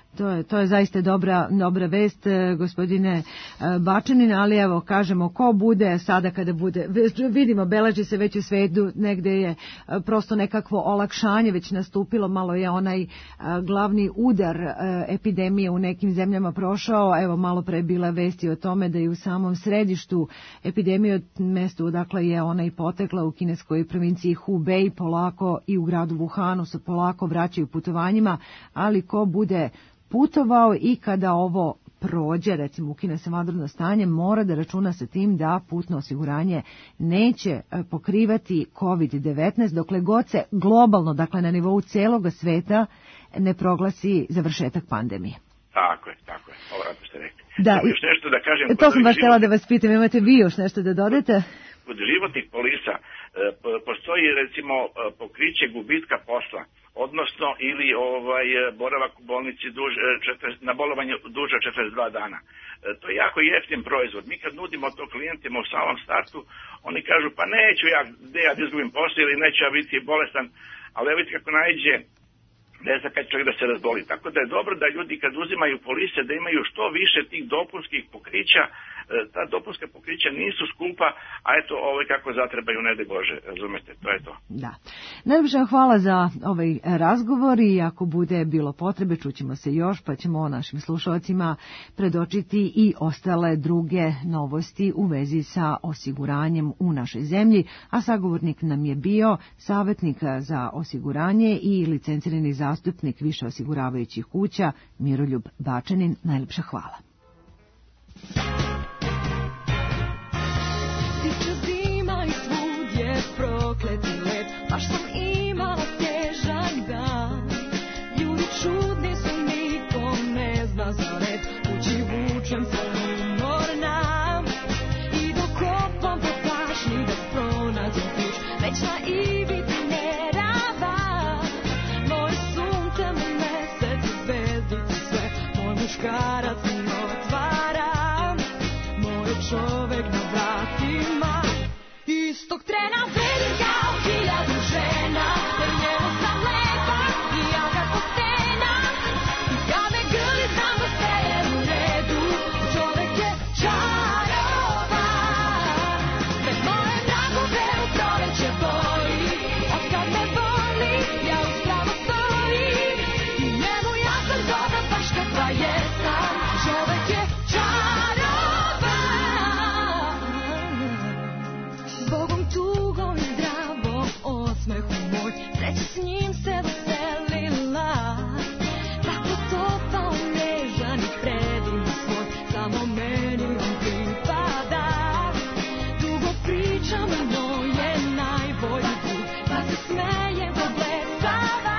To je zaista dobra vest, gospodine Bačanin, ali evo, kažemo, ko bude sada kada bude, vidimo, beleži se već u svetu, negde je prosto nekakvo olakšanje već nastupilo, malo je onaj glavni udar epidemije u nekim zemljama prošao, evo, malo pre bila vesti o tome da je u samom središtu epidemije, mestu odakle je ona i potekla u kineskoj provinciji Hubei, polako i u gradu Wuhanu se polako vraćaju putovanjima, ali ko bude putovao i kada ovo prođe, recimo ukine se vanredno stanje, mora da računa sa tim da putno osiguranje neće pokrivati COVID-19 dokle god se globalno, dakle na nivou celoga sveta, ne proglasi završetak pandemije. Tako je, ovo rado ste rekli. Da, još nešto da kažem. To sam baš htjela da vas pitam, imate vi još nešto da dodate? Kod životnih polisa postoji recimo pokriće gubitka posla, odnosno ili boravak u bolnici na bolovanju duže 42 dana. To je jako jeftin proizvod. Mi kad nudimo to klijentima u samom startu, oni kažu pa neću ja izgubim posao ili neću ja biti bolestan, ali evo vidite kako naiđe, ne zna kad čovjek da se razboli. Tako da je dobro da ljudi kad uzimaju polise da imaju što više tih dopunskih pokrića. Ta dopunska pokrića nisu skupa, a eto kako zatrebaju, ne daj Bože, razumete, to je to. Da. Najljepša hvala za ovaj razgovor i ako bude bilo potrebe čućemo se još, pa ćemo našim slušalcima predočiti i ostale druge novosti u vezi sa osiguranjem u našoj zemlji, a sagovornik nam je bio savjetnik za osiguranje i licencirani zastupnik više osiguravajućih kuća Miroljub Bačanin. Najljepša hvala. Zima i svud je prokleti let, baš sam imala težak dan. Ljudi čudni su, niko ne zna za red, kući vučem se umorna. I dok kopam po pašnji da pronađem ključ, već na ivici nerava. Moje sunce, moj mesec, zvezdice sve, moj muškarac mi otvara. Moj čovek na vratima, istog trena vredim kao 1000 žena, jer njemu sam lepa i ja kako stena. I kad me grli znam da sve je u redu, čovek je čarovan. Pred moje dragove u proleće boji, od kad me boli ja uspravo stojim. I njemu ja sam dobra baš kakva jesam, čovek je tugom i zdravom osmehu moj, sreća s njim se veselila. Tako topao, nežan i predivno svoj, samo meni on pripada. Dugo pričam, moj je najbolji put, pa se smejem da blesava.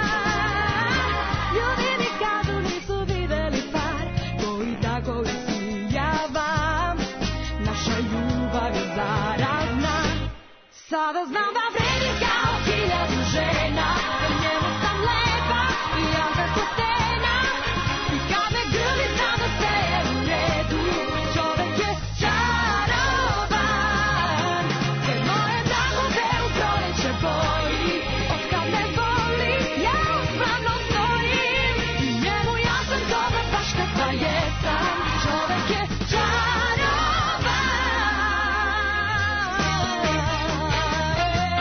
Ljudi mi kažu nisu videli par, koji tako isijava. Naša ljubav je zarazna, sada znam da vredim kao 1000 žena, jer njemu sam lepa i ja kako stena. I kad me grli znam da sve je u redu, čovek je čarovan. Pred moje dragove u proleće boji, od kad me boli ja uspravno stojim. I njemu ja sam dobra baš kakva jesam, čovek je čarovan.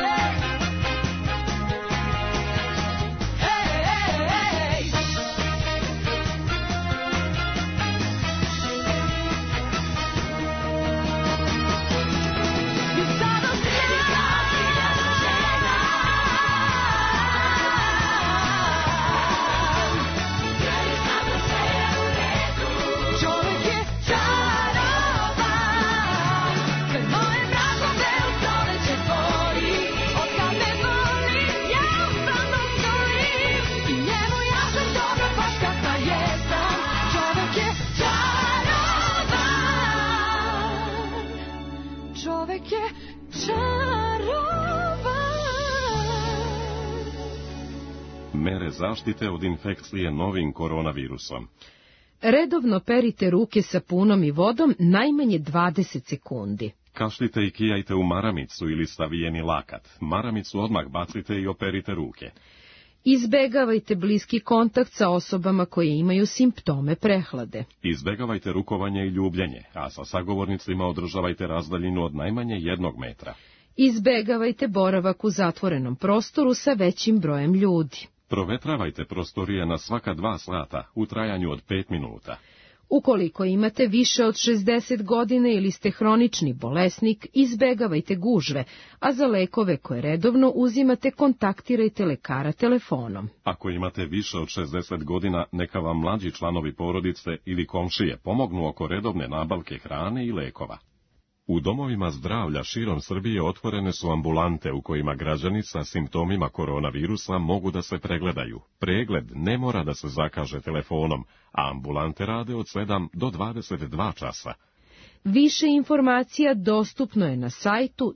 mere zaštite od infekcije novim koronavirusom. Redovno perite ruke sapunom i vodom najmanje 20 sekundi. Kašljite i kijajte u maramicu ili stavijeni lakat. Maramicu odmah bacite i operite ruke. Izbegavajte bliski kontakt sa osobama koje imaju simptome prehlade. Izbegavajte rukovanje i ljubljenje, a sa sagovornicima održavajte razdaljinu od najmanje 1 metra. Izbegavajte boravak u zatvorenom prostoru sa većim brojem ljudi. Provetravajte prostorije na svaka 2 sata u trajanju od 5 minuta. Ukoliko imate više od 60 godina ili ste hronični bolesnik, izbegavajte gužve, a za lekove koje redovno uzimate, kontaktirajte lekara telefonom. Ako imate više od 60 godina, neka vam mlađi članovi porodice ili komšije pomognu oko redovne nabavke hrane i lekova. U domovima zdravlja širom Srbije otvorene su ambulante u kojima građani sa simptomima koronavirusa mogu da se pregledaju. Pregled ne mora da se zakaže telefonom, a ambulante rade od 7 do 22 časa. Više informacija dostupno je na sajtu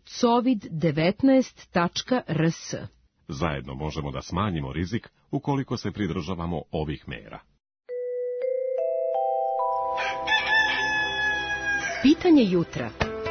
covid19.rs. Zajedno možemo da smanjimo rizik ukoliko se pridržavamo ovih mera. Pitanje jutra.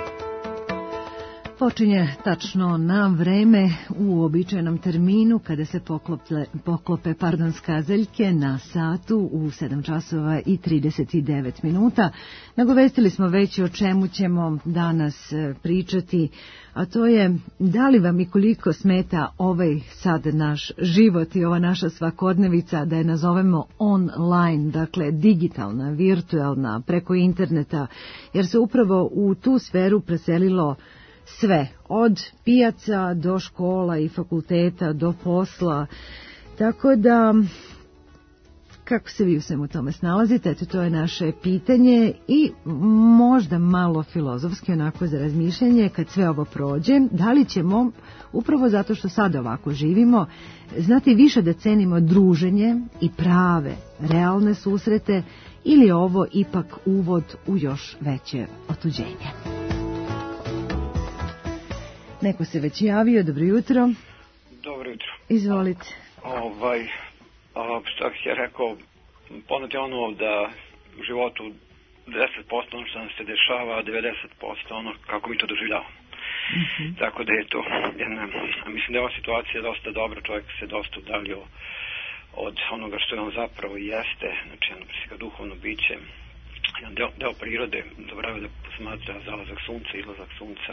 Počinje tačno na vreme u uobičajenom terminu kada se poklope skazaljke na satu u 7 časova i 39 minuta. Nagovestili smo već o čemu ćemo danas pričati, a to je da li vam i koliko smeta ovaj sad naš život i ova naša svakodnevica, da je nazovemo online, dakle digitalna, virtualna, preko interneta, jer se upravo u tu sferu preselilo sve, od pijaca do škola i fakulteta do posla, tako da kako se vi u svemu tome snalazite, eto to je naše pitanje i možda malo filozofski onako za razmišljanje kad sve ovo prođe, da li ćemo, upravo zato što sad ovako živimo, znati više da cenimo druženje i prave, realne susrete ili je ovo ipak uvod u još veće otuđenje. Neko se već javio, dobro jutro. Dobro jutro. Izvolite. Šta bih ja rekao, ponuti ono da u životu 10% ono što nam se dešava, a 90% ono kako mi to doživljavamo. Tako da je to jedna, mislim da je ova situacija dosta dobra, čovjek se dosta udalio od onoga što je on zapravo jeste, znači jedno duhovno biće, jedan deo prirode, dobro je da posmatra zalazak sunca, izlazak sunca,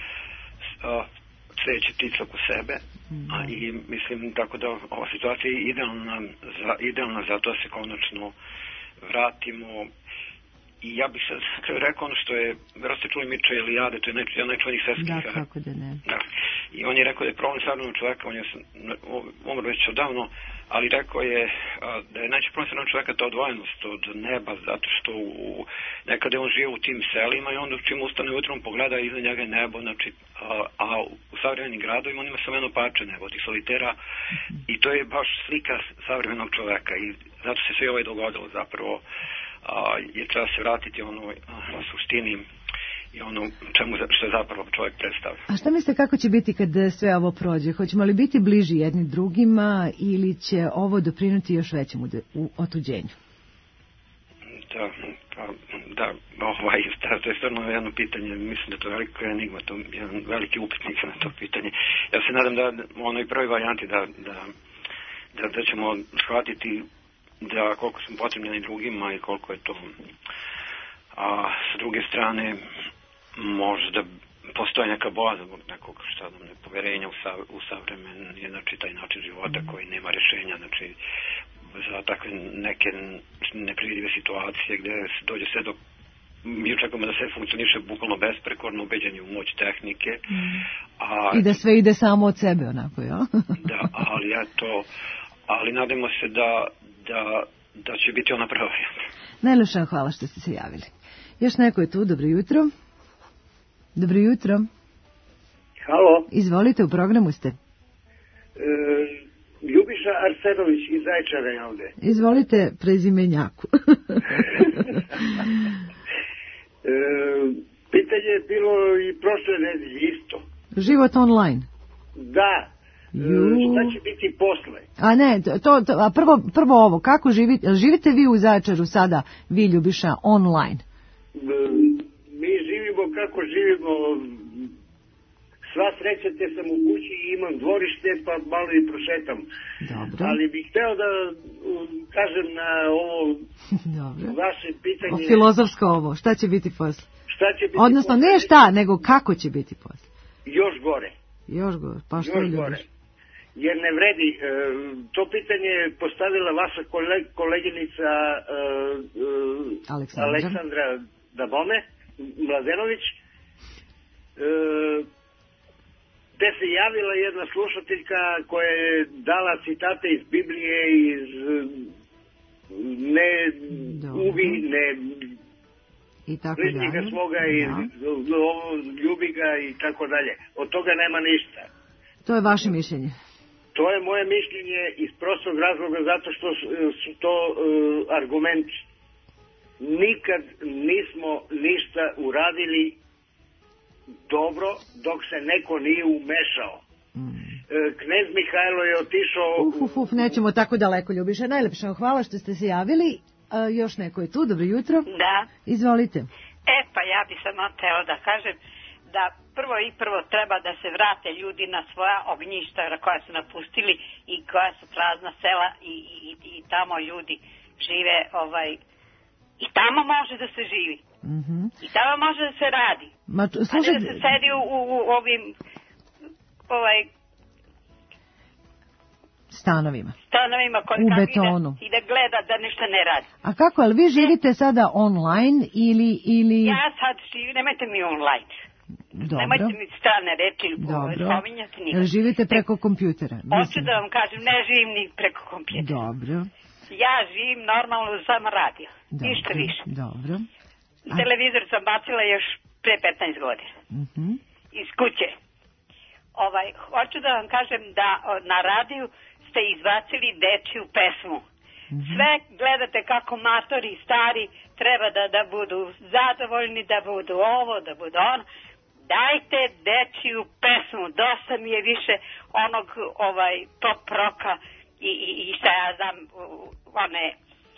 cveće ptica oko sebe, i mislim tako da ova situacija je idealna zato da se konačno vratimo. I ja bih sad rekao ono što je, vjerojatno ste čuli Mircea Eliade, to je jedan najčuvenijih svetskih. Da, kako da ne. Da. I on je rekao da je problem savremenog čoveka, on je umro već odavno, ali rekao je da je najveći problem savremenog čoveka ta odvojenost od neba, zato što nekada je on živio u tim selima i onda čim ustane ujutro on pogleda iznad njega je nebo, znači, a u savremenim gradovima on ima samo jedno parče nebo, tih solitera, i to je baš slika savremenog čoveka i zato se sve ovo dogodilo zapravo. Je treba se vratiti onoj suštini i ono što je zapravo čovjek predstavlja. A šta mislite kako će biti kad sve ovo prođe? Hoćemo li biti bliži jedni drugima ili će ovo doprinuti još većem otuđenju? To je stvarno jedno pitanje, mislim da to je velika enigma, to je jedan veliki upitnik na to pitanje. Ja se nadam da u onoj prvoj varijanti da ćemo shvatiti da koliko smo potrebni drugima i koliko je to. A s druge strane, možda postoje neka bojazan zbog nekog nepoverenja u savremeni, znači taj način života koji nema rješenja, znači za takve neke nepredvidive situacije gdje dođe sve do, mi očekujemo da sve funkcioniše bukvalno besprekorno, ubeđenje u moć tehnike. I da sve ide samo od sebe onako, ja? Da, ali nadamo se da će biti ona prva. Najlepša hvala što ste se javili. Još neko je tu, dobro jutro. Dobro jutro. Halo. Izvolite, u programu ste. Ljubiša Arsenović iz Zaječara je ovde. Izvolite, prezimenjaku. Pitanje je bilo i prošle nedelje isto. Život online. Da. Šta će biti posle? A ne, a prvo ovo, kako živite vi u Zaječaru sada, vi Ljubiša, online? Mi živimo kako živimo, sva sreća te sam u kući i imam dvorište pa malo i prošetam. Dobro. Ali bih hteo da kažem na ovo Dobro. vaše pitanje. Filozofsko ovo, šta će biti posle? Šta će biti odnosno posle? Ne šta, nego kako će biti posle? Još gore. Još gore, pa što Još gore. Jer ne vredi, to pitanje je postavila vaša koleginica Aleksandra Dabome, Mladenović. Te se javila jedna slušateljka koja je dala citate iz Biblije, iz ne ubi, ne bližnjega svoga, ljubi ga i tako dalje. Od toga nema ništa. To je vaše mišljenje? To je moje mišljenje iz prostog razloga zato što su to argumenti. Nikad nismo ništa uradili dobro dok se neko nije umešao. Knez Mihajlo je otišao... Nećemo tako daleko, Ljubiša. Najlepše vam hvala što ste se javili. Još neko je tu, dobro jutro. Da. Izvolite. Pa ja bi samo teo da kažem da prvo treba da se vrate ljudi na svoja ognjišta koja su napustili i koja su prazna sela i tamo ljudi žive, i tamo može da se živi. I tamo može da se radi. A ne da se sedi u ovim stanovima u betonu i da gleda da ništa ne radi. A kako, ali vi živite sada online ili... Ja sad živim, nemojte mi online. Dobro. Nemojte mi strane reči spominjati nikad. Jel živite preko kompjutera? Hoću da vam kažem, ne živim ni preko kompjutera. Dobro. Ja živim normalno samo radio. Ništa više. Dobro. Televizor sam bacila još pre 15 godina. Iz kuće. Hoću da vam kažem da na radiju ste izbacili dečiju pesmu. Sve gledate kako matori stari treba da budu zadovoljni, da budu ovo, da budu ono. Dajte dečiju pesmu, dosta mi je više onog pop roka i šta ja znam, one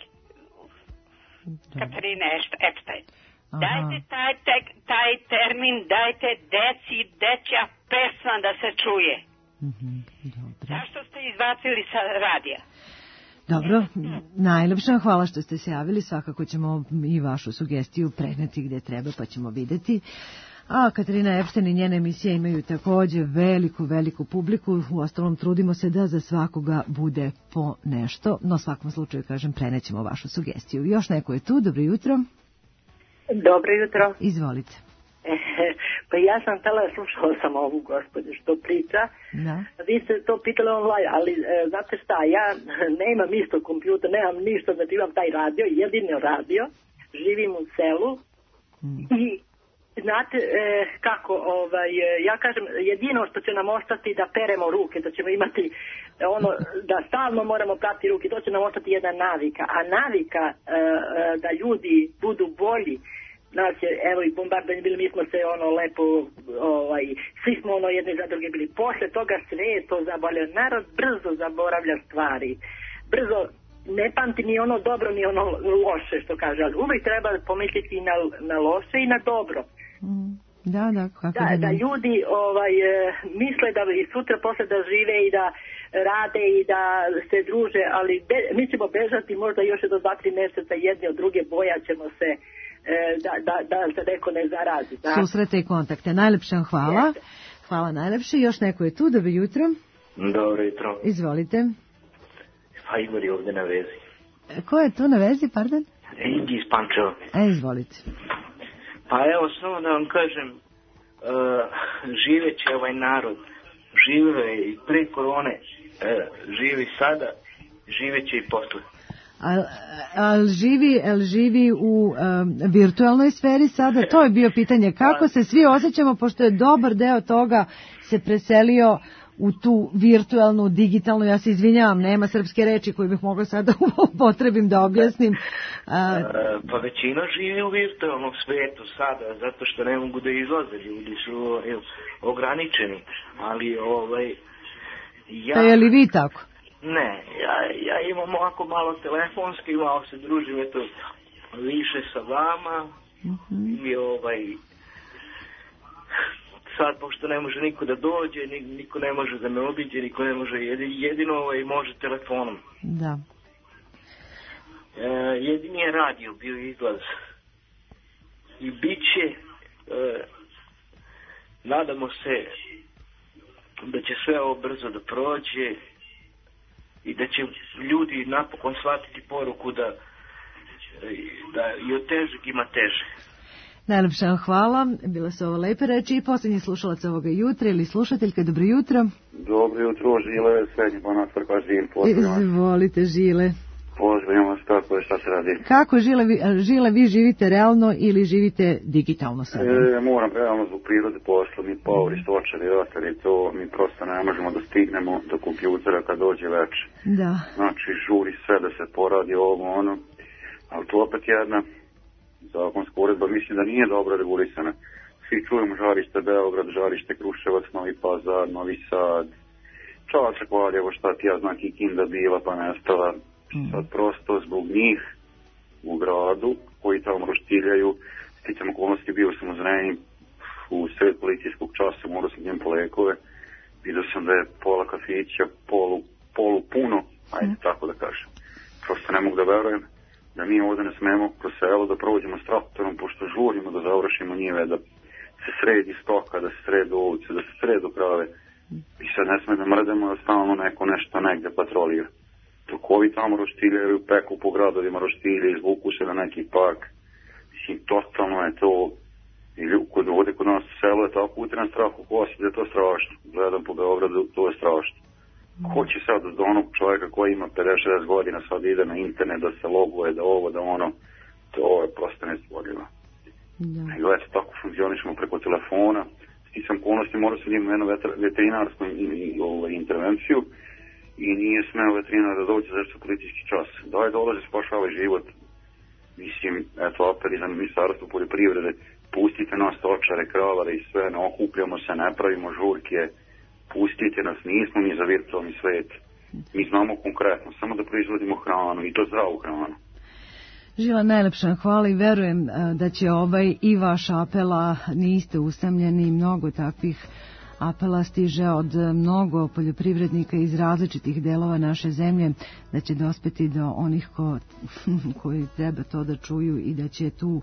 Katarine Epstein. Dajte taj termin, dajte dečja pesma da se čuje. Zašto ste izbacili sa radija? Dobro, najlepša hvala što ste se javili, svakako ćemo i vašu sugestiju preneti gdje treba pa ćemo vidjeti. A Katarina Epstein i njene emisije imaju također veliku publiku, u ostalom trudimo se da za svakoga bude po nešto, no u svakom slučaju, kažem, prenećemo vašu sugestiju. Još neko je tu, dobro jutro. Dobro jutro. Izvolite. Pa ja sam slušala sam ovu gospođu što priča. Da. Vi ste to pitali online, ali znate šta, ja nemam isto kompjuter, nemam ništa, znači imam taj radio, jedini radio, živim u selu i znate kako, ja kažem, jedino što će nam ostati da peremo ruke, da ćemo imati da stalno moramo prati ruke, to će nam ostati jedna navika, a navika da ljudi budu bolji. Nas je, evo i bombardanje bili, mi smo se lepo, svi smo jedni za druge bili. Posle toga sve je to zaboravljeno. Narod brzo zaboravlja stvari. Brzo ne pamti ni ono dobro ni ono loše što kaže, ali uvijek treba pomisliti i na loše i na dobro. Da ljudi misle da i sutra posle da žive i da rade i da se druže, ali mi ćemo bežati možda još do 2-3 mjeseca jedni od druge, bojat ćemo se da se neko ne zarazi. Da? Susrete i kontakte. Najlepše vam hvala. Jeste. Hvala najlepše. Još neko je tu, dobro jutro. Dobro jutro. Izvolite. Pa Igor je ovdje na vezi. Ko je tu na vezi, pardon? Igi iz Pančeva. Izvolite. Pa evo, samo da vam kažem, živeće ovaj narod, žive i pre korone, živi sada, živeće i posle. Ali živi u virtualnoj sferi sada? To je bio pitanje. Kako se svi osjećamo, pošto je dobar deo toga se preselio u tu virtualnu, digitalnu, ja se izvinjavam, nema srpske reči koje bih mogla sada upotrebim da objasnim. Pa većina živi u virtualnom svetu sada, zato što ne mogu da izlaze, ljudi su ograničeni, ali Pa je li vi tako? Ne, ja imam ovako malo telefonski, malo se družim eto više sa vama i sad pošto ne može niko da dođe, niko ne može da me obiđe, niko ne može, jedino može telefonom. Da. Jedini je radio bio izlaz. I bit će, nadamo se da će sve ovo brzo da prođe i da će ljudi napokon shvatiti poruku da i od težeg ima teže. Najlepša hvala, bila su ovo lepe reči i posljednji slušalac ovoga jutra ili slušateljka, dobro jutro. Dobro jutro, Žile, Srednji Banat, Crkva Žilj, pozdravljam. Izvolite, Žile. Pozdravljam vas, tako je, šta se radi? Kako, Žile, vi živite realno ili živite digitalno sada? Moram realno zbog prirode posla, mi paori, stočari, ratari, to mi prosto ne možemo da stignemo do kompjutera kad dođe večer. Da. Znači, žuri sve da se poradi ovo, ono, ali to opet jedna zakonska uredba, mislim da nije dobro regulisana. Svi čujemo žarište Beograd, žarište Kruševac, Novi Pazar, Novi Sad, Čačak, Valjevo, šta ti ja znam, Kikinda bila pa nestala. Sad prosto zbog njih u gradu koji tamo roštiljaju, sticam okolnosti, bio sam u Zrenjaninu u sred policijskog časa, morao sam njem po lekove, vidio sam da je pola kafića polu puno, ajde tako da kažem. Prosto ne mogu da verujem da mi ovdje ne smemo kroz selo da prođemo s traktorom, pošto žurimo da završimo njive, da se sredi stoka, da se sredu ovce, da se sredu krave. I sad ne sme da mrdemo, da stalno neko nešto negde patrolira. Dok ovi tamo roštiljaju, peku po gradovima roštilje, izvuku se na neki park. Mislim, totalno je to, i ovdje kod nas u selu je tako utren strah u kosi, da je to strašno. Gledam po Beogradu, to je strašno. Ko će sad do onog čovjeka koji ima 50-60 godina sad ide na internet da se loguje, da ovo, da ono, to je prosto nestvorljivo. Gledajte, tako funkcionišemo preko telefona. Sticam okolnosti, morao sam imati jednu veterinarsku intervenciju i nije smeo veterinar da dođe zašto policijski čas. Daj dolaze, spašavaj život. Mislim, eto, apel i za ministarstvo poljoprivrede, pustite nas stočare, kravare i sve, ne okupljamo se, ne pravimo žurke, pustite nas, nismo mi za virtualni svet. Mi znamo konkretno, samo da proizvodimo hranu i to zdravu hranu. Žila, najlepša hvala i verujem da će i vaš apela, niste usamljeni, mnogo takvih apela stiže od mnogo poljoprivrednika iz različitih delova naše zemlje, da će dospeti do onih koji treba to da čuju i da će tu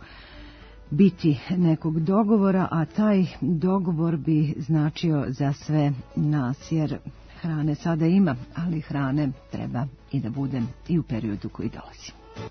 biti nekog dogovora, a taj dogovor bi značio za sve nas, jer hrane sada ima, ali hrane treba i da bude i u periodu koji dolazi.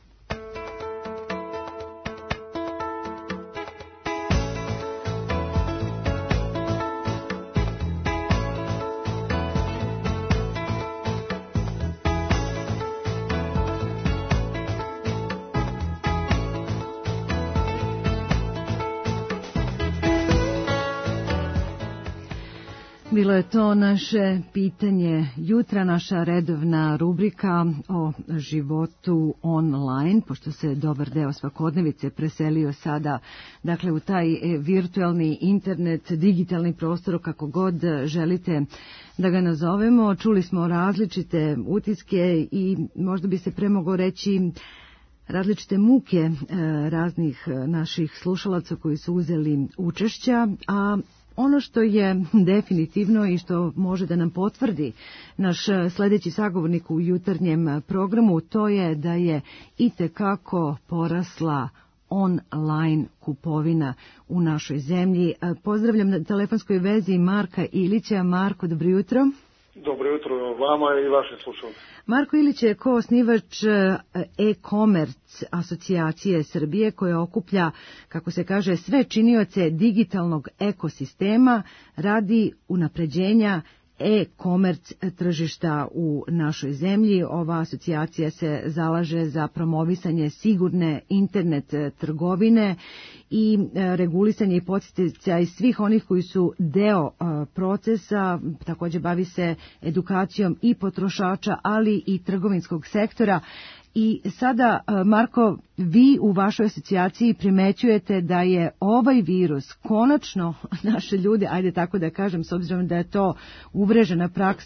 Bilo je to naše pitanje jutra, naša redovna rubrika o životu online, pošto se dobar deo svakodnevice preselio sada, dakle, u taj virtualni internet, digitalni prostor, kako god želite da ga nazovemo. Čuli smo različite utiske i možda bi se premoglo reći različite muke raznih naših slušalaca koji su uzeli učešća, a ono što je definitivno i što može da nam potvrdi naš sljedeći sagovornik u jutarnjem programu, to je da je itekako porasla online kupovina u našoj zemlji. Pozdravljam na telefonskoj vezi Marka Ilića. Marko, dobro jutro. Dobro jutro vama i vašim slušalcima. Marko Ilić je koosnivač e-commerce asocijacije Srbije, koja okuplja, kako se kaže, sve činioce digitalnog ekosistema radi unapređenja e-commerce tržišta u našoj zemlji. Ova asocijacija se zalaže za promovisanje sigurne internet trgovine i regulisanje i podsticaj svih onih koji su deo procesa. Također bavi se edukacijom i potrošača, ali i trgovinskog sektora. I sada, Marko, vi u vašoj asocijaciji primećujete da je ovaj virus konačno naše ljude, ajde tako da kažem, s obzirom da je to uvrežena praksa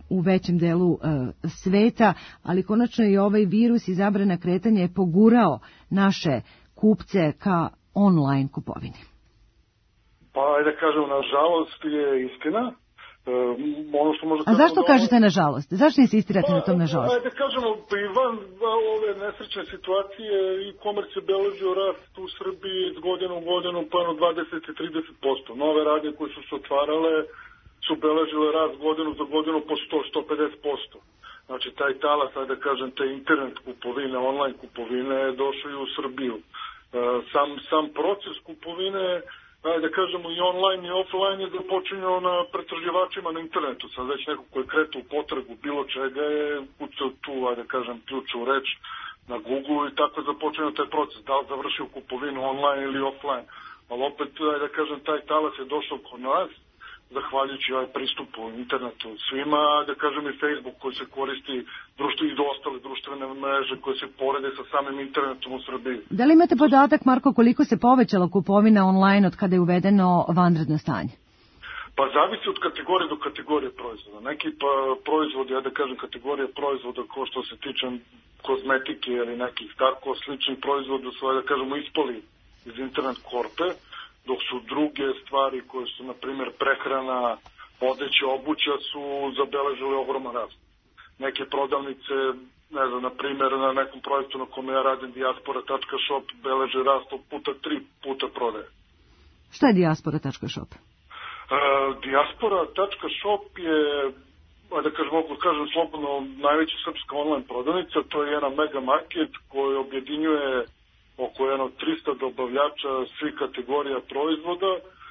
u većem delu sveta, ali konačno i ovaj virus i zabrana kretanja je pogurao naše kupce ka online kupovini. Pa ajde kažem, nažalost je istina. Ono što može A zašto kažete nažalost? Zašto insistirate na tom nažalost? Ajde kažemo, van ove nesrećne situacije i komerc je beležio rast u Srbiji iz godine u godinu pa 20-30%. Nove radnje koje su se otvarale su beležile rast godinu za godinu po 100-150%. Znači taj talas, ajde kažem, te internet kupovine, online kupovine je došao i u Srbiju. Sam proces kupovine, da kažemo i online i offline, je započinjao na pretraživačima na internetu. Sad već neko koji je kretao u potragu bilo čega je kucao tu, da kažem, ključu reč na Google i tako je započinjao taj proces. Da li završio kupovinu online ili offline. Ali opet, da kažem, taj talas je došao kod nas, zahvaljujući pristupu internetu svima, da kažem i Facebook koji se koristi i do ostale društvene mreže koje se porede sa samim internetom u Srbiji. Da li imate podatak, Marko, koliko se povećala kupovina online od kada je uvedeno vanredno stanje? Pa zavisi od kategorije do kategorije proizvoda. Neki proizvodi, da kažem kategorije proizvoda ko što se tiče kozmetike ili nekih tako sličnih proizvoda su, da kažemo, ispali iz internet korpe, dok su druge stvari koje su, na primjer, prehrana, odeća, obuća su zabeležili ogroman rast. Neke prodavnice, ne znam, na primjer, na nekom projektu na kome ja radim, diaspora.shop, beleže rast od 3 puta prodaje. Šta je diaspora.shop? Diaspora.shop je, da kažem slobodno, najveća srpska online prodavnica. To je jedan mega market koji objedinjuje oko 300 dobavljača svih kategorija proizvoda,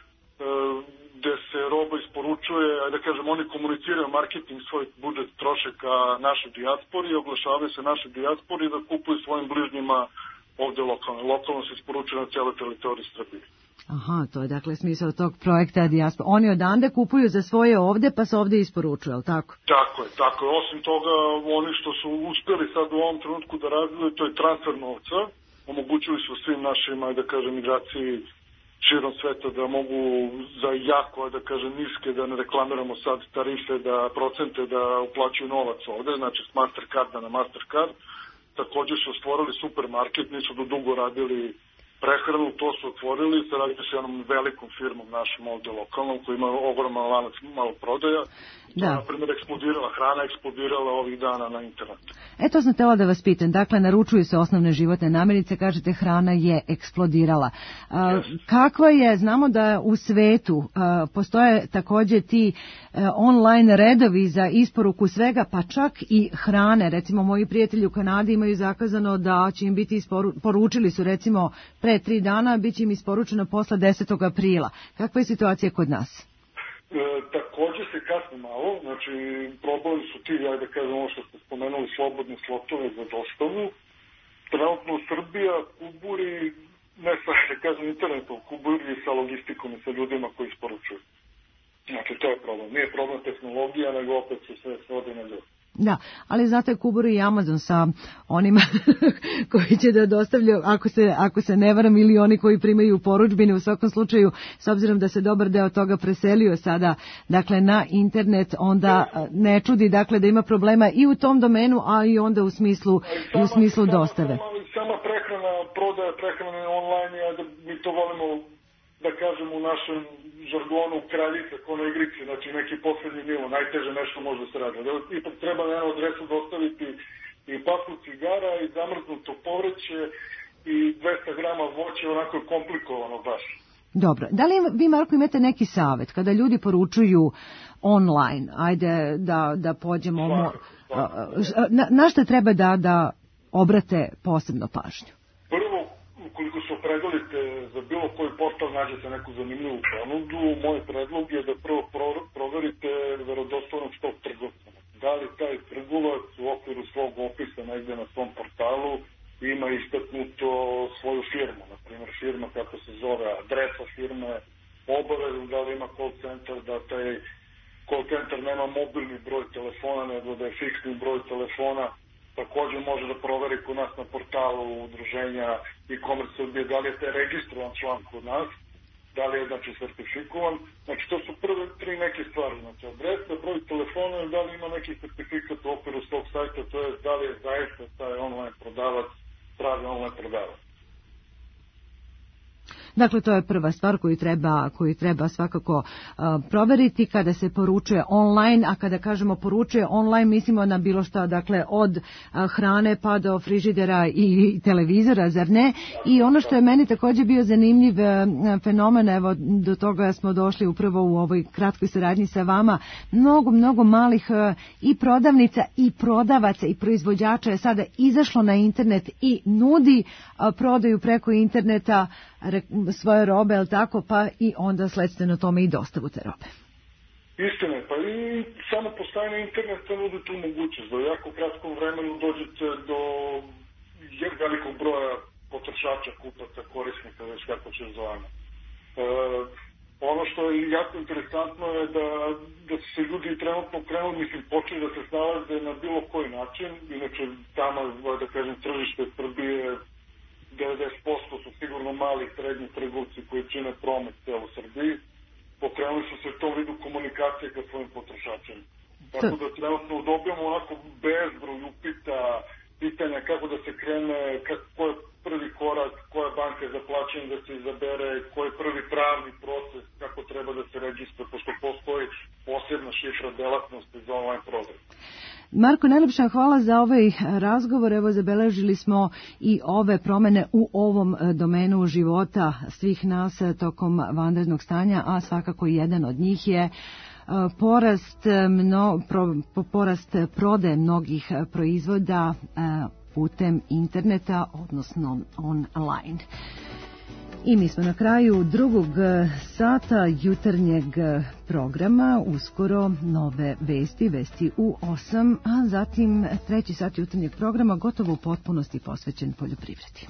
gde se roba isporučuje, da kažem, oni komuniciraju marketing svoj budžet troše ka našoj dijaspori i oglašavaju se naše dijaspori da kupuju svojim bližnjima ovde lokalno. Lokalno se isporučuje na cijeloj teritoriji Srbije. Aha, to je dakle smisao tog projekta dijaspora. Oni odande kupuju za svoje ovde, pa se ovde isporučuju, ali tako? Tako je. Osim toga, oni što su uspjeli sad u ovom trenutku da razviju, to je transfer novca. Omogućili su svim našim, da kažem, migraciji širom sveta da mogu za jako, da kažem, niske, da ne reklamiramo sad tarife, da procente da uplaćuju novac ovde, znači s Mastercarda na Mastercard. Također su stvorili supermarket, nisu do dugo radili prehranu, to su otvorili, se radi s jednom velikom firmom našom ovde lokalnom koji ima ogroman lanac maloprodaja. To je, na primjer, eksplodirala, hrana eksplodirala ovih dana na internetu. To sam htjela da vas pitam, dakle, naručuju se osnovne životne namirnice, kažete hrana je eksplodirala. Kakva je, znamo da u svetu postoje također ti online redovi za isporuku svega, pa čak i hrane. Recimo, moji prijatelji u Kanadi imaju zakazano da će im biti poručili su recimo pre 3 dana, bit će im isporučeno posle 10. aprila. Kakva je situacija kod nas? Također se kasni malo, znači problem su ti, da kažem ovo što ste spomenuli, slobodne slotove za dostavu. Trenutno Srbija kuburi, ne sa, da kažem, internetom, kuburi sa logistikom i sa ljudima koji isporučuju. Znači to je problem. Nije problem tehnologija, nego opet se sve svodi na ljudi. Da, ali znate kuburi i Amazon sa onima koji će da dostavljaju, ako se ne varam, ili oni koji primaju porudžbine, u svakom slučaju, s obzirom da se dobar deo toga preselio sada, dakle, na internet, onda ne čudi, dakle, da ima problema i u tom domenu, a i onda u smislu dostave. Sama prehrana, prodaja prehrane online, da mi to volimo da kažem u našem žargonu kraljice, ko na igrici, znači neki poslednji nivo, najteže nešto može da se radi. Ipak treba na jednu adresu dostaviti i paku cigara i zamrznuto povrće i 200 grama voća, onako je komplikovano baš. Dobro, da li vi, Marko, imate neki savjet kada ljudi poručuju online, ajde da pođemo, na šta treba da obrate posebno pažnju? Prvo, ukoliko se opredelite za bilo koji portal, nađete neku zanimljivu ponudu, moj predlog je da prvo proverite verodostojnost tog trgovca. Da li taj trgovac u okviru svog opisa negde na svom portalu ima istaknuto svoju firmu, na primjer firma kako se zove, adresa firme, obavezno da li ima call center, da taj call center nema mobilni broj telefona, nego da je fiksni broj telefona. Također može da proveri kod nas na portalu udruženja e-commerce Srbije da li je taj registrovan član kod nas. da li je znači sertifikovan. Znači to su prve tri neke stvari, znači adresa, broj telefona i da li ima neki certifikat u okviru svog sajta, to je da li je zaista taj online prodavac pravi online prodavac. Dakle, to je prva stvar koju treba svakako proveriti kada se poručuje online, a kada kažemo poručuje online mislimo na bilo što, dakle od hrane pa do frižidera i televizora, zar ne? I ono što je meni također bio zanimljiv fenomen, evo do toga smo došli upravo u ovoj kratkoj saradnji sa vama, mnogo malih i prodavnica i prodavaca i proizvođača je sada izašlo na internet i nudi prodaju preko interneta svoje robe, ali tako, pa i onda sledstveno tome i dostavu te robe. Istina, pa i samo postajanje interneta nudi tu mogućnost da u jako kratkom vremenu dođete do velikog broja potrošača, kupaca, korisnika, već kako će zvane. Ono što je jako interesantno je da su se ljudi trenutno krenuli, mislim, počeli da se snalaze na bilo koji način, inače tamo, da kažem, tržište Srbije 90% su sigurno mali i srednji trgovci koji čine promet u Srbiji. Pokrenuli su se u tom vidu komunikacije ka svojim potrošačima. Tako da trenutno dobijamo onako bezbroj upita, pitanja kako da se krene, ko je prvi korak, koja banka za plaćanje da se izabere, koji je prvi pravni proces, kako treba da se registruje, pošto postoji posebna šifra delatnosti za online prodaj. Marko, najlepša hvala za ovaj razgovor. Evo, zabeležili smo i ove promene u ovom domenu života svih nas tokom vanrednog stanja, a svakako jedan od njih je porast prodaje mnogih proizvoda putem interneta, odnosno online. I mi smo na kraju drugog sata jutarnjeg programa, uskoro nove vesti u 8, a zatim treći sat jutarnjeg programa gotovo u potpunosti posvećen poljoprivredi.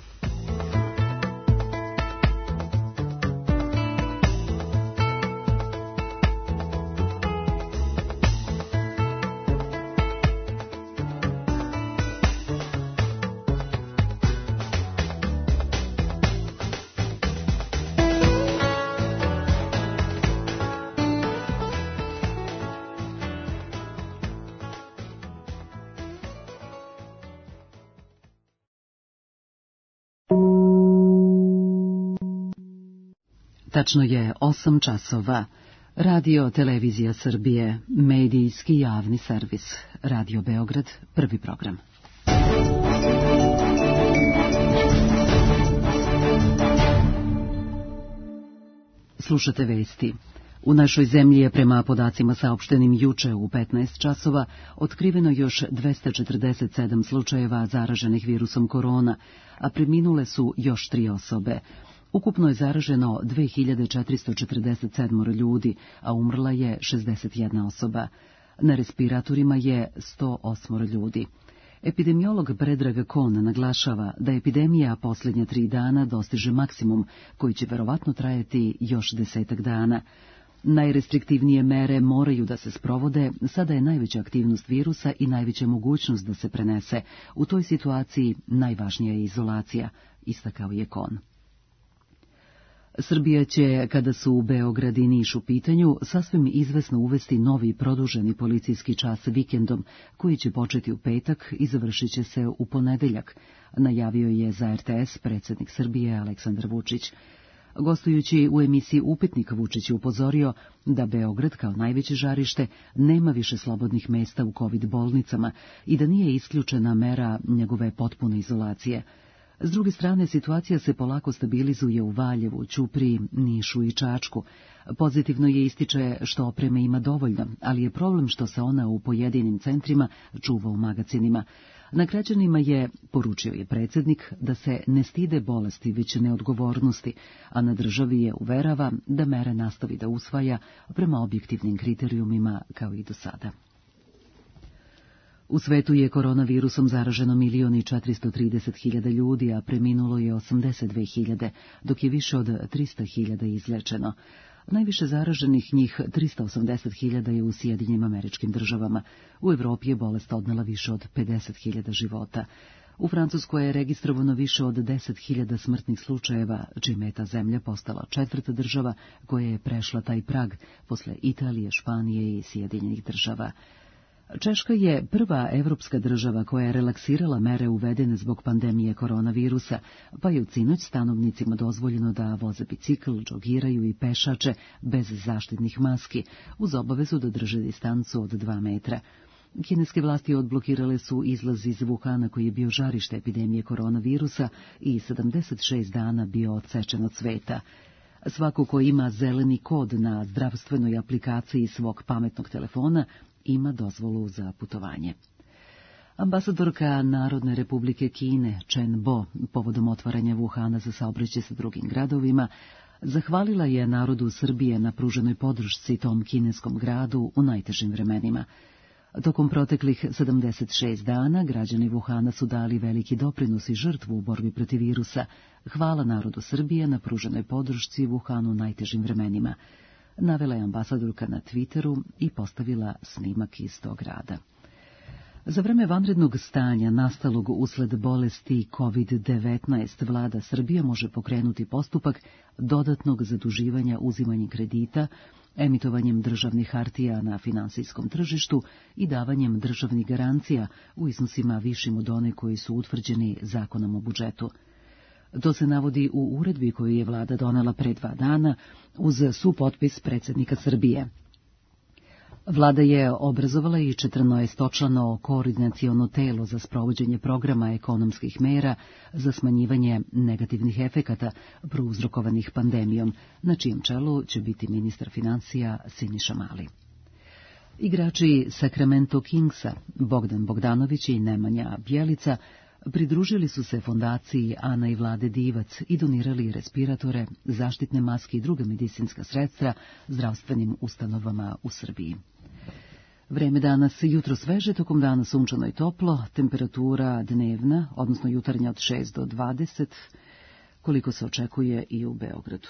Tačno je 8 časova. Radio Televizija Srbije, medijski javni servis. Radio Beograd, prvi program. Slušate vesti. U našoj zemlji je prema podacima saopštenim juče u 15 časova otkriveno još 247 slučajeva zaraženih virusom korona, a preminule su još 3 osobe. Ukupno je zaraženo 2447 ljudi, a umrla je 61 osoba. Na respiratorima je 108 ljudi. Epidemiolog Predrag Kon naglašava da epidemija posljednja 3 dana dostiže maksimum, koji će verovatno trajati još 10 dana. Najrestriktivnije mere moraju da se sprovode, sada je najveća aktivnost virusa i najveća mogućnost da se prenese. U toj situaciji najvažnija je izolacija, istakao je Kon. Srbija će, kada su Beograd i Niš u pitanju, sasvim izvesno uvesti novi produženi policijski čas vikendom, koji će početi u petak i završit će se u ponedeljak, najavio je za RTS predsjednik Srbije Aleksandar Vučić. Gostujući u emisiji Upitnik, Vučić je upozorio da Beograd kao najveće žarište nema više slobodnih mesta u COVID bolnicama i da nije isključena mera njegove potpune izolacije. S druge strane, situacija se polako stabilizuje u Valjevu, Ćupriji, Nišu i Čačku. Pozitivno je ističe što opreme ima dovoljno, ali je problem što se ona u pojedinim centrima čuva u magacinima. Na građanima je, poručio je predsjednik, da se ne stide bolesti, već neodgovornosti, a na državi je uverava da mere nastavi da usvaja prema objektivnim kriterijumima kao i do sada. U svetu je koronavirusom zaraženo 1.430.000 ljudi, a preminulo je 82.000, dok je više od 300.000 izlečeno. Najviše zaraženih njih 380.000 je u Sjedinjenim Američkim Državama. U Evropi je bolest odnela više od 50.000 života. U Francuskoj je registrovano više od 10.000 smrtnih slučajeva, čime je ta zemlja postala 4. država koja je prešla taj prag posle Italije, Španije i Sjedinjenih država. Češka je prva evropska država koja je relaksirala mere uvedene zbog pandemije koronavirusa, pa je u sinoć stanovnicima dozvoljeno da voze bicikl, džogiraju i pešače bez zaštitnih maski, uz obavezu da drže distancu od 2 metra. Kineske vlasti odblokirale su izlaz iz Wuhana koji je bio žarište epidemije koronavirusa i 76 dana bio odsečen od sveta. Svako ko ima zeleni kod na zdravstvenoj aplikaciji svog pametnog telefona ima dozvolu za putovanje. Ambasadorka Narodne republike Kine, Chen Bo, povodom otvaranja Wuhana za saobraćaj sa drugim gradovima, zahvalila je narodu Srbije na pruženoj podršci tom kineskom gradu u najtežim vremenima. Tokom proteklih 76 dana građani Wuhana su dali veliki doprinos i žrtvu u borbi protiv virusa. Hvala narodu Srbije na pruženoj podršci Wuhanu u najtežim vremenima, navela je ambasadorka na Twitteru i postavila snimak iz tog grada. Za vreme vanrednog stanja nastalog usled bolesti COVID-19 vlada Srbije može pokrenuti postupak dodatnog zaduživanja uzimanjem kredita, emitovanjem državnih hartija na finansijskom tržištu i davanjem državnih garancija u iznosima višim od one koji su utvrđeni zakonom o budžetu. To se navodi u uredbi koju je vlada donela pre 2 dana uz supotpis predsjednika Srbije. Vlada je obrazovala i 14-člano koordinaciono telo za sprovođenje programa ekonomskih mera za smanjivanje negativnih efekata prouzrokovanih pandemijom, na čijem čelu će biti ministar financija Siniša Mali. Igrači Sacramento Kingsa, Bogdan Bogdanović i Nemanja Bjelica, pridružili su se fondaciji Ana i Vlade Divac i donirali respiratore, zaštitne maske i druga medicinska sredstva zdravstvenim ustanovama u Srbiji. Vreme danas jutro sveže, tokom dana sunčano i toplo, temperatura dnevna, odnosno jutarnja od 6 do 20, koliko se očekuje i u Beogradu.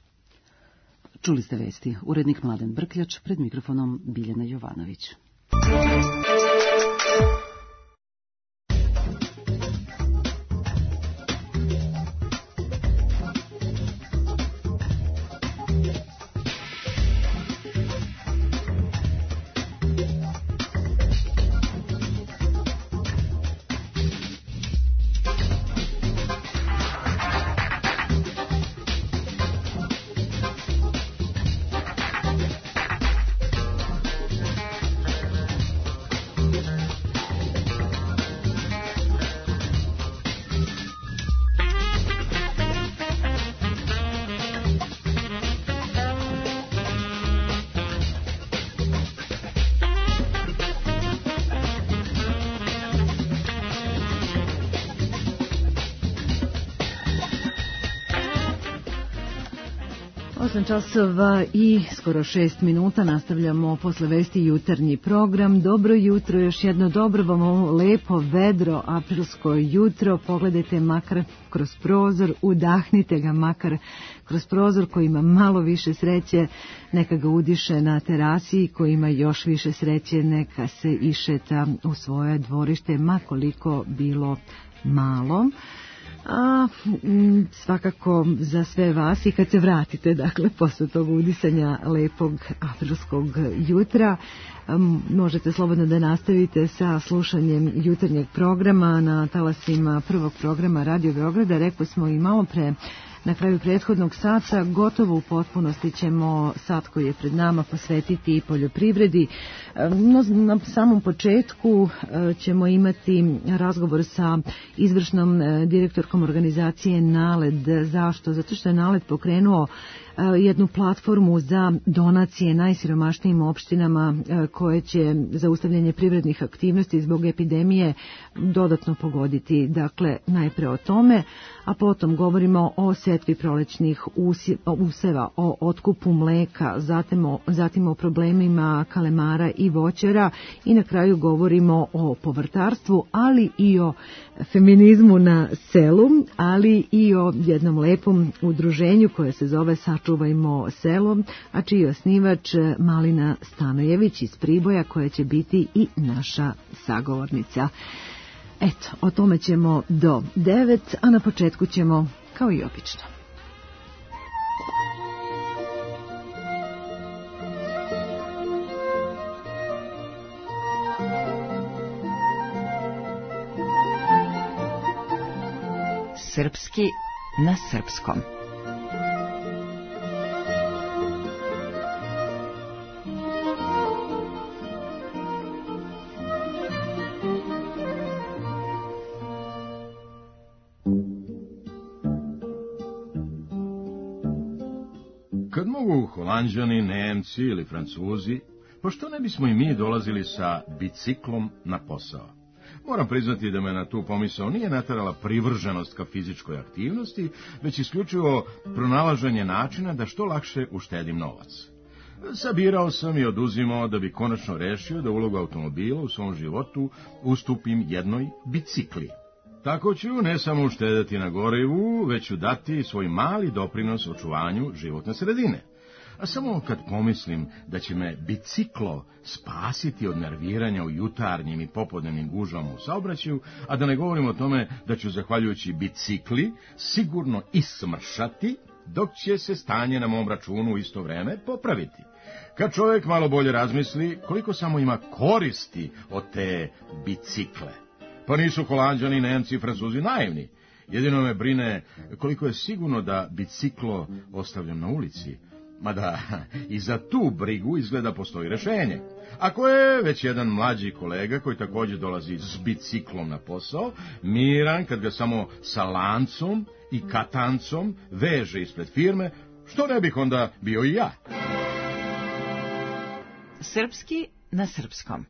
Čuli ste vesti. Urednik Mladen Brkljač, pred mikrofonom Biljana Jovanović. Časova i skoro 6 minuta nastavljamo posle vesti jutarnji program. Dobro jutro, još jedno dobro vam lepo, vedro, aprilsko jutro. Pogledajte makar kroz prozor, udahnite ga makar kroz prozor. Ko ima malo više sreće, neka ga udiše na terasi, ko ima još više sreće, neka se išeta u svoje dvorište, makoliko bilo malo. A svakako za sve vas i kad se vratite, dakle, posle tog udisanja lepog aprilskog jutra, možete slobodno da nastavite sa slušanjem jutarnjeg programa na talasima prvog programa Radio Beograda. Rekli smo i malo pre, na kraju prethodnog sata, gotovo u potpunosti ćemo sat koji je pred nama posvetiti poljoprivredi. Na samom početku ćemo imati razgovor sa izvršnom direktorkom organizacije NALED. Zašto? Zato što je NALED pokrenuo jednu platformu za donacije najsiromašnijim opštinama koje će zaustavljanje privrednih aktivnosti zbog epidemije dodatno pogoditi. Dakle, najpre o tome, a potom govorimo o setvi prolećnih useva, o otkupu mleka, zatim o problemima kalemara i voćara i na kraju govorimo o povrtarstvu, ali i o feminizmu na selu, ali i o jednom lepom udruženju koje se zove Sačuvajmo selo, a čiji je osnivač Malina Stanojević iz Priboja, koja će biti i naša sagovornica. Eto, o tome ćemo do 9, a na početku ćemo, kao i obično, Srpski na srpskom. Kad mogu Holanđani, Nemci ili Francuzi, pošto ne bismo i mi dolazili sa biciklom na posao? Moram priznati da me na tu pomisao nije naterala privrženost ka fizičkoj aktivnosti, već isključivo pronalaženje načina da što lakše uštedim novac. Sabirao sam i oduzimao da bi konačno rešio da ulogu automobila u svom životu ustupim jednoj bicikli. Tako ću ne samo uštedeti na gorivu, već ću dati svoj mali doprinos očuvanju životne sredine. A samo kad pomislim da će me biciklo spasiti od nerviranja u jutarnjim i popodnevnim gužvama u saobraćaju, a da ne govorim o tome da ću, zahvaljujući bicikli, sigurno ismršati, dok će se stanje na mom računu u isto vreme popraviti. Kad čovjek malo bolje razmisli koliko samo ima koristi od te bicikle. Pa nisu Holanđani, Nemci i Francuzi naivni. Jedino me brine koliko je sigurno da biciklo ostavljam na ulici. Mada i za tu brigu izgleda postoji rešenje. Ako je već jedan mlađi kolega koji također dolazi s biciklom na posao, miran kad ga samo sa lancom i katancom veže ispred firme, što ne bih onda bio i ja? Srpski na srpskom.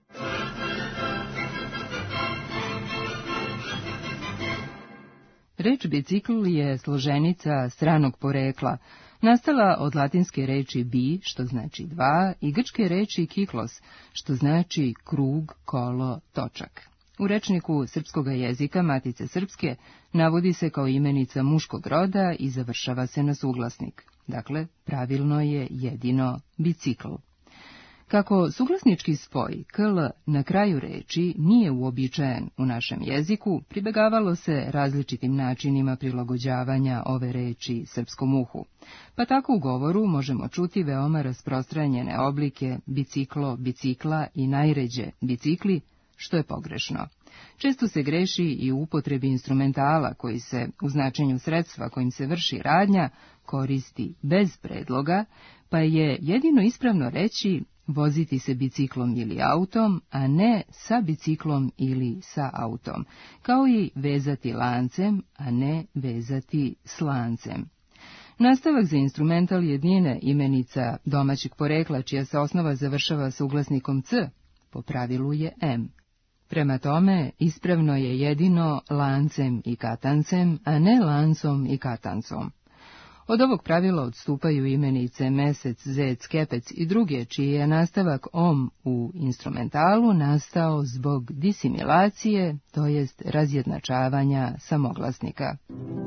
Reč bicikl je složenica stranog porekla, nastala od latinske reči bi, što znači dva, i grčke reči kiklos, što znači krug, kolo, točak. U rečniku srpskog jezika Matice srpske navodi se kao imenica muškog roda i završava se na suglasnik. Dakle, pravilno je jedino bicikl. Kako suglasnički spoj kl na kraju reči nije uobičajen u našem jeziku, pribegavalo se različitim načinima prilagođavanja ove reči srpskom uhu. Pa tako u govoru možemo čuti veoma rasprostranjene oblike biciklo, bicikla i najređe bicikli, što je pogrešno. Često se greši i u upotrebi instrumentala koji se u značenju sredstva kojim se vrši radnja koristi bez predloga, pa je jedino ispravno reći voziti se biciklom ili autom, a ne sa biciklom ili sa autom, kao i vezati lancem, a ne vezati s lancem. Nastavak za instrumental jednine imenica domaćeg porekla, čija se osnova završava suglasnikom c, po pravilu je m. Prema tome, ispravno je jedino lancem i katancem, a ne lancom i katancom. Od ovog pravila odstupaju imenice mesec, zec, kepec i druge, čiji je nastavak om u instrumentalu nastao zbog disimilacije, to jest razjednačavanja samoglasnika.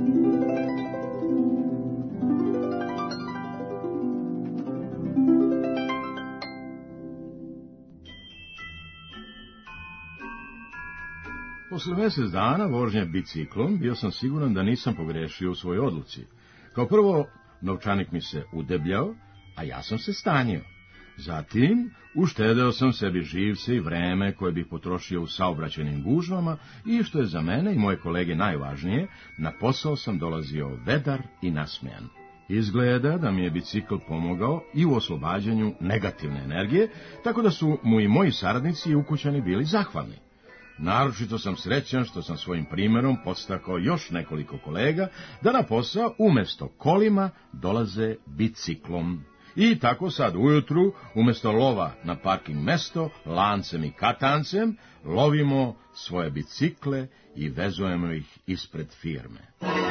Posle mjesec dana vožnje biciklom bio sam siguran da nisam pogrešio u svojoj odluci. Kao prvo, novčanik mi se udebljao, a ja sam se stanjio. Zatim, uštedeo sam sebi živce i vreme koje bih potrošio u saobraćajnim gužvama i, što je za mene i moje kolege najvažnije, na posao sam dolazio vedar i nasmejan. Izgleda da mi je bicikl pomogao i u oslobađanju negativne energije, tako da su mu i moji saradnici i ukućani bili zahvalni. Naročito sam srećan što sam svojim primjerom podstakao još nekoliko kolega da na posao umjesto kolima dolaze biciklom. I tako sad ujutru, umjesto lova na parking mesto, lancem i katancem, lovimo svoje bicikle i vezujemo ih ispred firme.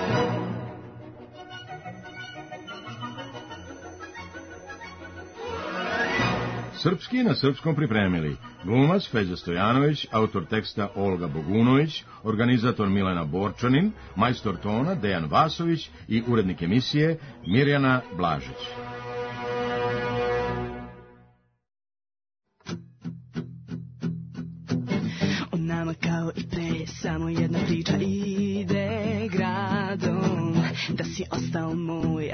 Srpski na srpskom pripremili glumac Feđa Stojanović, autor teksta Olga Bogunović, organizator Milena Borčanin, majstor tona Dejan Vasović i urednik emisije Mirjana Blažić. O nama kao i pre, samo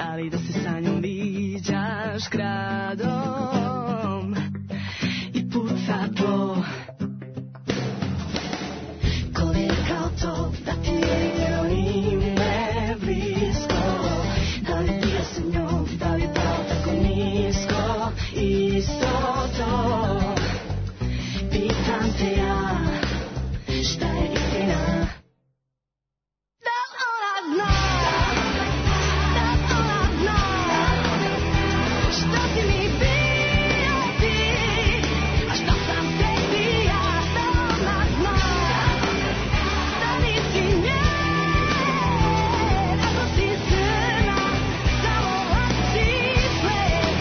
ali da se sa njom viđaš gradom i puca tlo. Ko je kao to da ti je njeno ime blisko, da li bio sa njom, da li pao tako nisko, isto to. Pitam te ja, šta je istina? Da ona zna, da ona zna, šta si mi bio ti, a šta sam tebi ja. Da ona zna, da nisi njen, ako si crna, samo lači svet.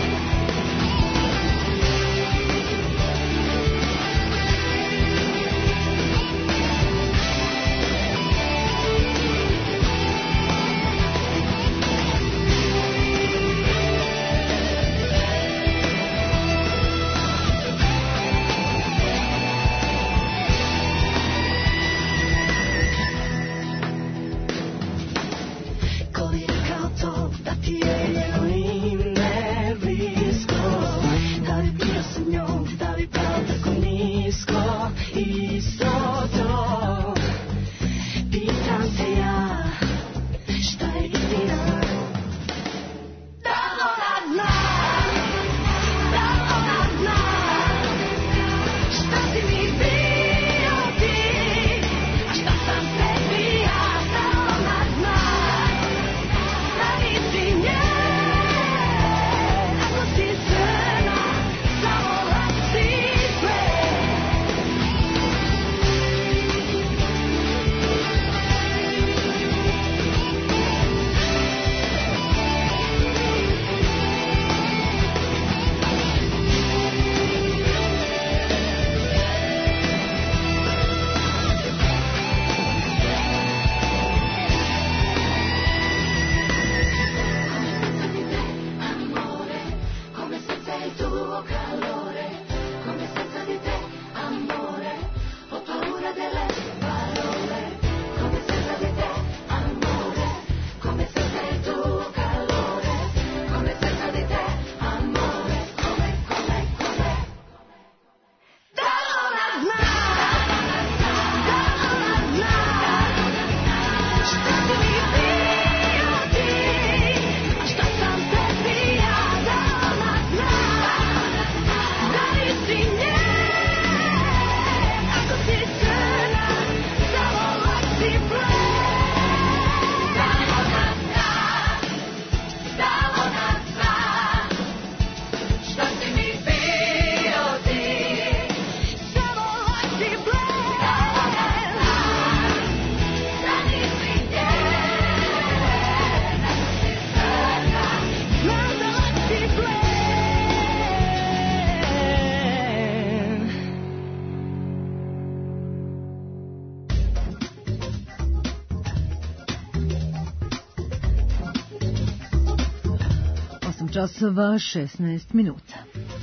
Ko je kao to da ti je njeno ime blisko, da li bio sa njom, da li pao tako nisko, isto to. Pitam se ja, šta je istina? Da ona zna, da ona zna, šta si mi bio ti, a šta sam tebi ja. Da ona zna, da nisi njen, ako si crna, samo lači svet. Come senza il tuo calore, come senza di te, amore, ho paura delle parole. Come senza di te, amore, come senza il tuo calore, come senza di te, amore, come. Da ona zna, da ona zna, šta si mi bio ti, a šta sam tebi ja. Da ona zna, da nisi njen, ako si crna, samo lači plen. Da ona zna, da ona zna, šta si mi bio ti, samo lači plen. Da ona zna, da nisi njen, ako si crna, znam da lači plen. 8 časova 16 minuta.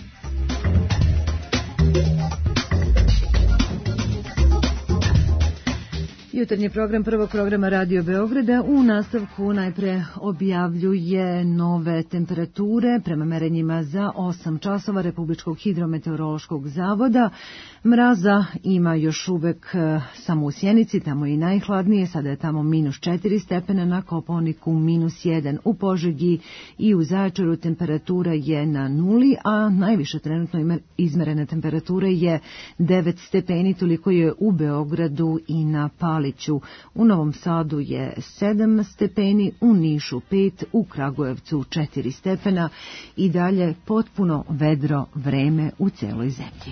Jutarnji program prvog programa Radio Beograda u nastavku najpre objavljuje nove temperature prema merenjima za 8 časova Republičkog hidrometeorološkog zavoda. Mraza ima još uvek samo u Sjenici, tamo je i najhladnije, sada je tamo -4 stepena, na Kopaoniku -1, u Požegi i u Zaječaru temperatura je na 0, a najviše trenutno izmerena temperatura je 9 stepeni, toliko je u Beogradu i na Paliću. U Novom Sadu je 7 stepeni, u Nišu 5, u Kragujevcu 4 stepena i dalje potpuno vedro vreme u celoj zemlji.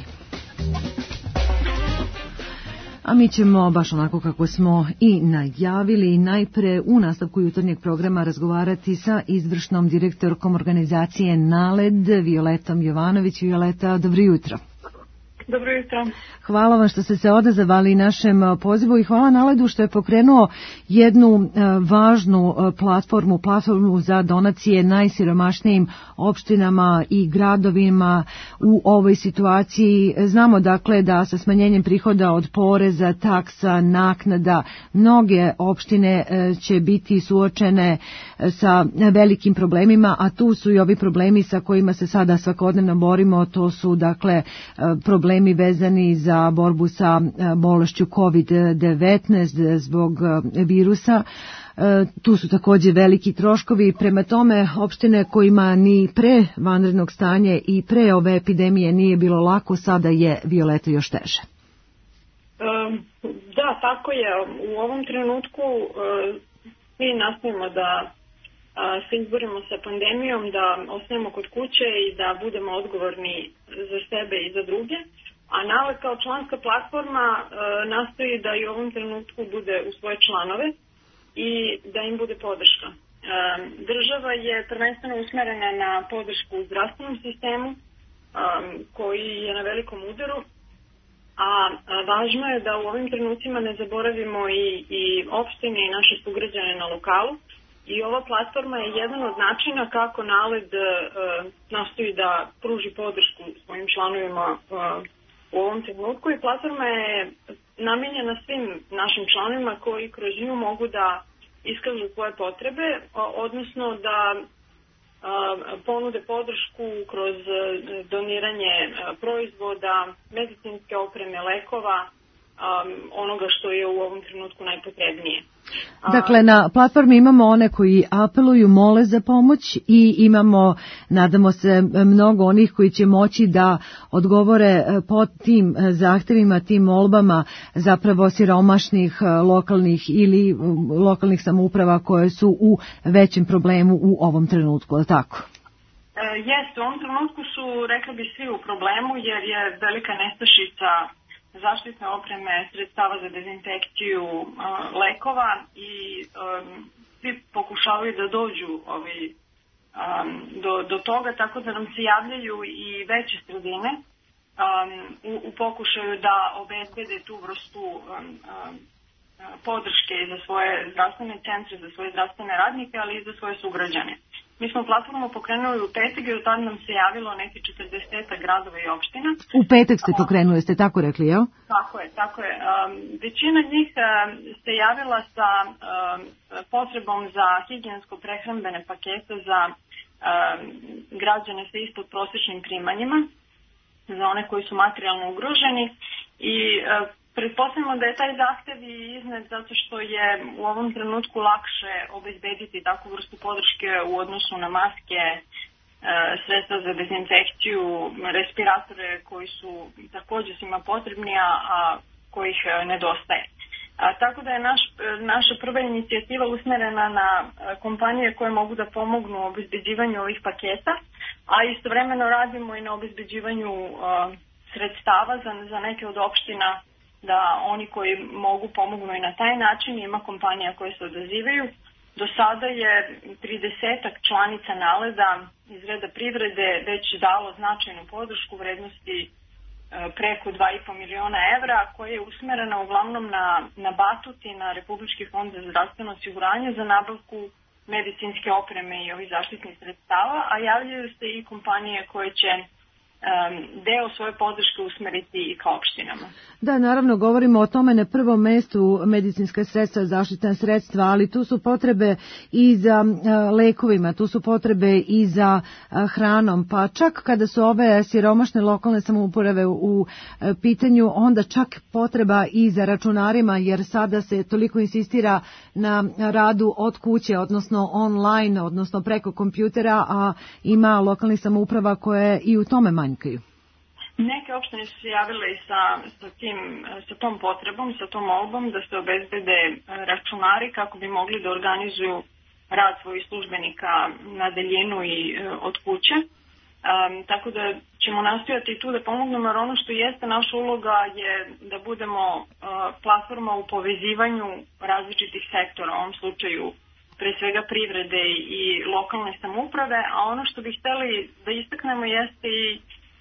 A mi ćemo, baš onako kako smo i najavili, najpre u nastavku jutarnjeg programa razgovarati sa izvršnom direktorkom organizacije NALED, Violetom Jovanović. Violeta, dobro jutro. Dobro jutro. Hvala vam što ste se odazvali našem pozivu i hvala Naledu što je pokrenuo jednu važnu platformu za donacije najsiromašnijim opštinama i gradovima u ovoj situaciji. Znamo dakle da sa smanjenjem prihoda od poreza, taksa, naknada, mnoge opštine će biti suočene sa velikim problemima, a tu su i ovi problemi sa kojima se sada svakodnevno borimo, to su dakle problemi vezani za borbu sa bolešću COVID-19 zbog virusa. Tu su također veliki troškovi, prema tome opštine kojima ni pre vanrednog stanja i pre ove epidemije nije bilo lako, sada je Violeta još teže. Da, tako je. U ovom trenutku mi nastojimo da se izborimo sa pandemijom, da ostanemo kod kuće i da budemo odgovorni za sebe i za druge. A NALED kao članska platforma nastoji da i u ovom trenutku bude u svoje članove i da im bude podrška. Država je prvenstveno usmerena na podršku u zdravstvenom sistemu koji je na velikom udaru, a važno je da u ovim trenucima ne zaboravimo i opštine i naše sugrađane na lokalu. I ova platforma je jedan od načina kako NALED nastoji da pruži podršku svojim članovima u ovom trenutku i platforma je namijenjena svim našim članovima koji kroz nju mogu da iskažu svoje potrebe, odnosno da ponude podršku kroz doniranje proizvoda, medicinske opreme, lekova, onoga što je u ovom trenutku najpotrebnije. Dakle, na platformi imamo one koji apeluju, mole za pomoć i imamo, nadamo se, mnogo onih koji će moći da odgovore pod tim zahtevima, tim molbama zapravo siromašnih lokalnih ili lokalnih samouprava koje su u većem problemu u ovom trenutku, je li tako? Jeste, u ovom trenutku su, rekla bi, svi u problemu jer je velika nestašica zaštitne opreme, sredstava za dezinfekciju, lekova i svi pokušavaju da dođu do toga, tako da nam se javljaju i veće sredine u pokušaju da obezbede tu vrstu podrške za svoje zdravstvene centre, za svoje zdravstvene radnike, ali i za svoje sugrađane. Mi smo platformu pokrenuli u petak i od tada nam se javilo neki 40 gradova i opština. U petak ste pokrenuli, ste tako rekli, jel? Tako je. Većina njih se javila sa potrebom za higijensko-prehrambene pakete za građane sa ispod prosječnim primanjima, za one koji su materijalno ugroženi i pretpostavljamo da je taj zahtev i iznet zato što je u ovom trenutku lakše obezbediti takvu vrstu podrške u odnosu na maske, sredstva za dezinfekciju, respiratore koji su također svima potrebni, a kojih nedostaje. Tako da je naša prva inicijativa usmerena na kompanije koje mogu da pomognu u obezbeđivanju ovih paketa, a istovremeno radimo i na obezbeđivanju sredstava za neke od opština da oni koji mogu pomognu i na taj način. Ima kompanija koje se odazivaju. Do sada je 30 članica NALED-a iz reda privrede već dalo značajnu podršku u vrednosti preko 2,5 miliona evra, koja je usmerena uglavnom na batut i na Republički fond za zdravstveno osiguranje za nabavku medicinske opreme i ovih zaštitnih sredstava, a javljaju se i kompanije koje će deo svoje podrške usmeriti i ka opštinama. Da, naravno, govorimo o tome na prvom mestu medicinska sredstva, zaštitna sredstva, ali tu su potrebe i za lekovima, tu su potrebe i za hranom, pa čak kada su ove siromašne lokalne samouprave u pitanju, onda čak potreba i za računarima, jer sada se toliko insistira na radu od kuće, odnosno online, odnosno preko kompjutera, a ima lokalnih samouprava koje i u tome manjkaju. Neke opštine su se javile i sa tom potrebom, sa tom molbom da se obezbede računari kako bi mogli da organizuju rad svojih službenika na daljinu i od kuće. Tako da ćemo nastojati tu da pomognemo, jer ono što jeste naša uloga je da budemo platforma u povezivanju različitih sektora, u ovom slučaju pre svega privrede i lokalne samouprave, a ono što bih hteli da istaknemo jeste i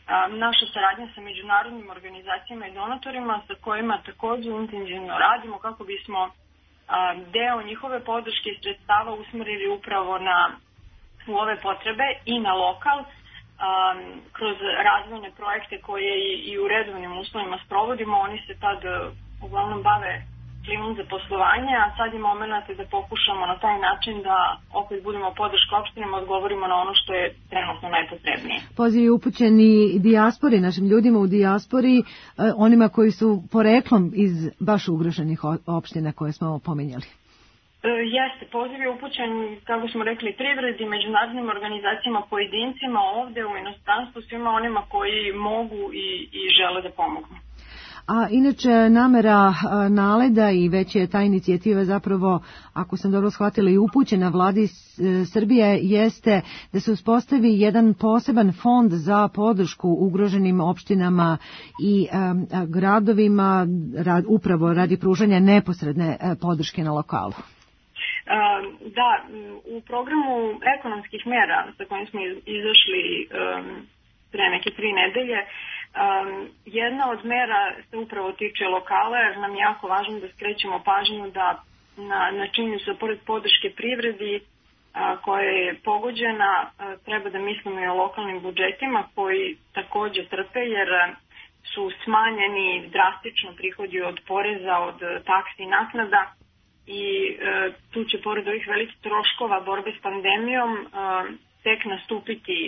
naša saradnja sa međunarodnim organizacijama i donatorima sa kojima također intenzivno radimo kako bismo deo njihove podrške i sredstava usmerili upravo u ove potrebe i na lokal kroz razvojne projekte koje i u redovnim uslovima sprovodimo. Oni se tad uglavnom bave klimom za poslovanje, a sad je moment da pokušamo na taj način da opet budemo podrška opštinama, odgovorimo na ono što je trenutno najpotrebnije. Poziv je upućen i dijaspori, našim ljudima u dijaspori, onima koji su poreklom iz baš ugroženih opština koje smo pominjali. Jeste, poziv je upućen, kako smo rekli, privredi, međunarodnim organizacijama, pojedincima ovde u inostranstvu, svima onima koji mogu i žele da pomognu. A inače namera NALED-a i već je ta inicijativa zapravo, ako sam dobro shvatila, i upućena vladi Srbije, jeste da se uspostavi jedan poseban fond za podršku ugroženim opštinama i gradovima upravo radi pružanja neposredne podrške na lokalu. Da, u programu ekonomskih mera sa kojim smo izašli pre neke 3 nedelje, jedna od mera se upravo tiče lokala, jer nam je jako važno da skrećemo pažnju da na činjenicu da pored podrške privredi koja je pogođena, treba da mislimo i o lokalnim budžetima koji također trpe jer su smanjeni drastično prihodi od poreza, od taksi i naknada i tu će pored ovih velikih troškova borbe s pandemijom tek nastupiti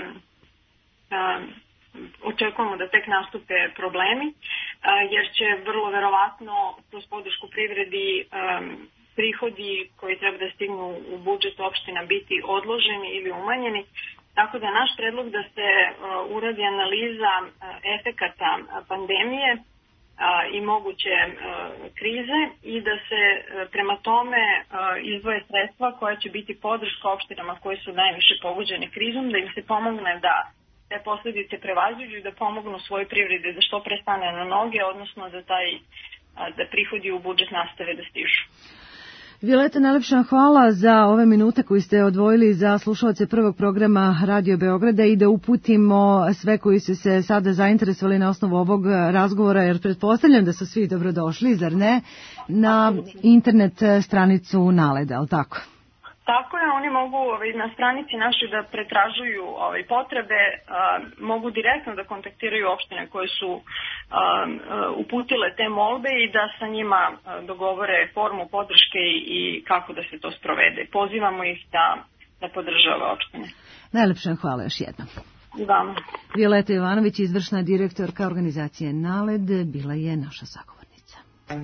očekujemo da tek nastupe problemi, jer će vrlo verovatno kroz podršku privredi prihodi koji treba da stignu u budžet opština biti odloženi ili umanjeni. Tako da naš predlog da se uradi analiza efekata pandemije i moguće krize i da se prema tome izdvoje sredstva koja će biti podrška opštinama koje su najviše pogođene krizom, da im se pomogne da te posljedice prevaziđu i da pomognu svojoj privredi da što pre stane na noge, odnosno da prihodi u budžet nastave da stižu. Violeta, najlepša hvala za ove minute koje ste odvojili za slušalce prvog programa Radio Beograda i da uputimo sve koji su se sada zainteresovali na osnovu ovog razgovora, jer pretpostavljam da su svi dobrodošli, zar ne, na internet stranicu NALED-a, ali tako? Tako je, oni mogu na stranici našoj da pretražuju potrebe, mogu direktno da kontaktiraju opštine koje su uputile te molbe i da sa njima dogovore formu podrške i kako da se to sprovede. Pozivamo ih da podržava opštine. Najlepša hvala još jednom. Vama. Violeta Jovanović, izvršna direktorka organizacije NALED, bila je naša sagovornica.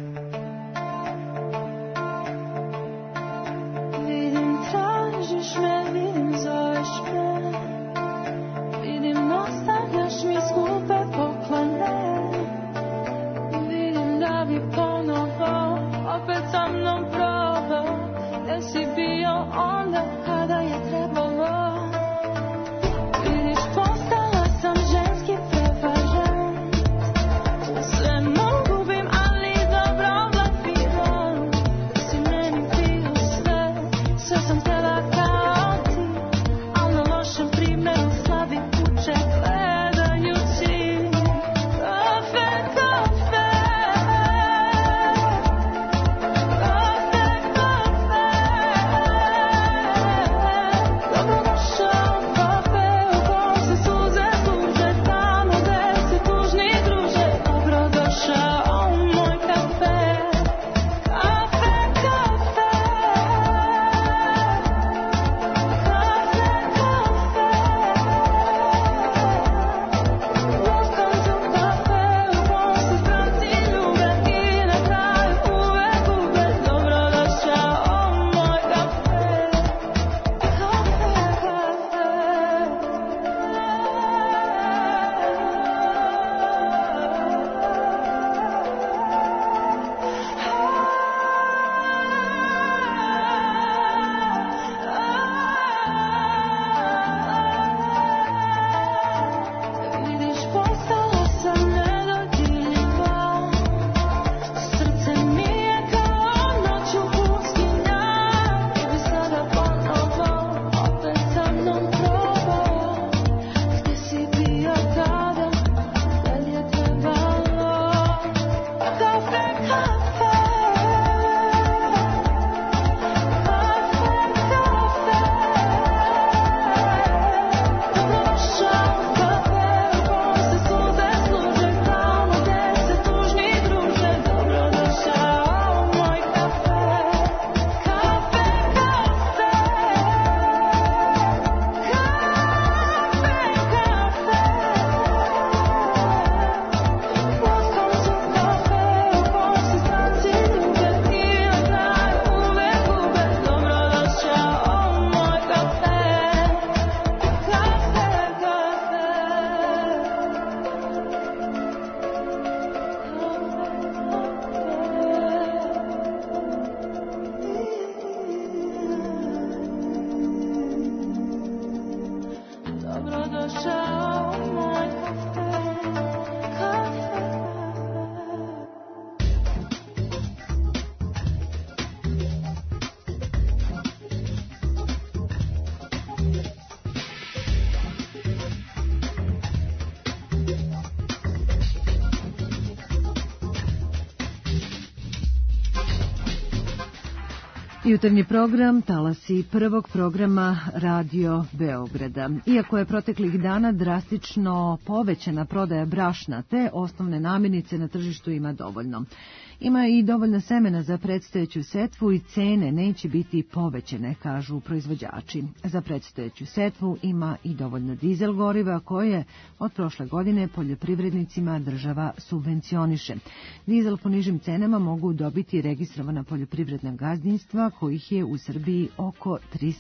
Tražiš me, vidim, zoveš me, vidim, ostavljaš mi skupe poklone, vidim da bi ponovo opet sa mnom probao, gde si bio onda kada je trebalo. Vidiš, postala sam ženski prevažan, sve mogu bim, ali dobro blafiram, da si meni bio sve sam htjela kao ti. Jutarnji program talasi prvog programa Radio Beograda. Iako je proteklih dana drastično povećana prodaja brašna, te osnovne namirnice na tržištu ima dovoljno. Ima i dovoljno semena za predstojeću setvu i cene neće biti povećane, kažu proizvođači. Za predstojeću setvu ima i dovoljno dizel goriva koje od prošle godine poljoprivrednicima država subvencioniše. Dizel po nižim cenama mogu dobiti registrovana poljoprivredna gazdinstva kojih je u Srbiji oko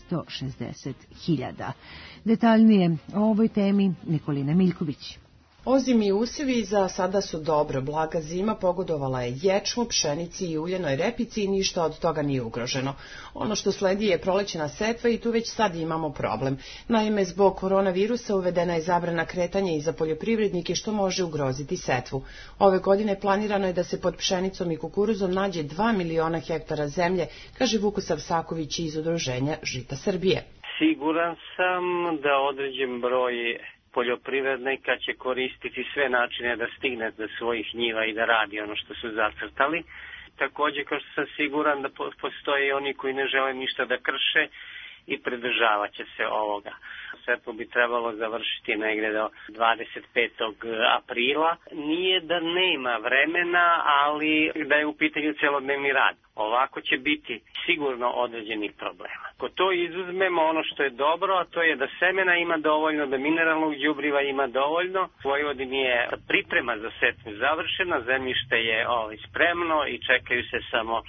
360.000. Detaljnije o ovoj temi Nikolina Miljković. Ozimi usevi za sada su dobro. Blaga zima pogodovala je ječmu, pšenici i uljenoj repici i ništa od toga nije ugroženo. Ono što sledi je prolećna setva i tu već sad imamo problem. Naime, zbog koronavirusa uvedena je zabrana kretanja i za poljoprivrednike što može ugroziti setvu. Ove godine planirano je da se pod pšenicom i kukuruzom nađe 2 miliona hektara zemlje, kaže Vukosav Saković iz Udruženja Žita Srbije. Siguran sam da određen broj poljoprivrednika će koristiti sve načine da stigne do svojih njiva i da radi ono što su zacrtali. Također, kao što sam siguran da postoje i oni koji ne žele ništa da krše i pridržavat će se ovoga. Setvu bi trebalo završiti negdje do 25. aprila. Nije da nema vremena, ali da je u pitanju celodnevni rad. Ovako će biti sigurno određenih problema. Ako to izuzmemo, ono što je dobro, a to je da semena ima dovoljno, da mineralnog đubriva ima dovoljno. U Vojvodini je priprema za setvu završena, zemljište je spremno i čekaju se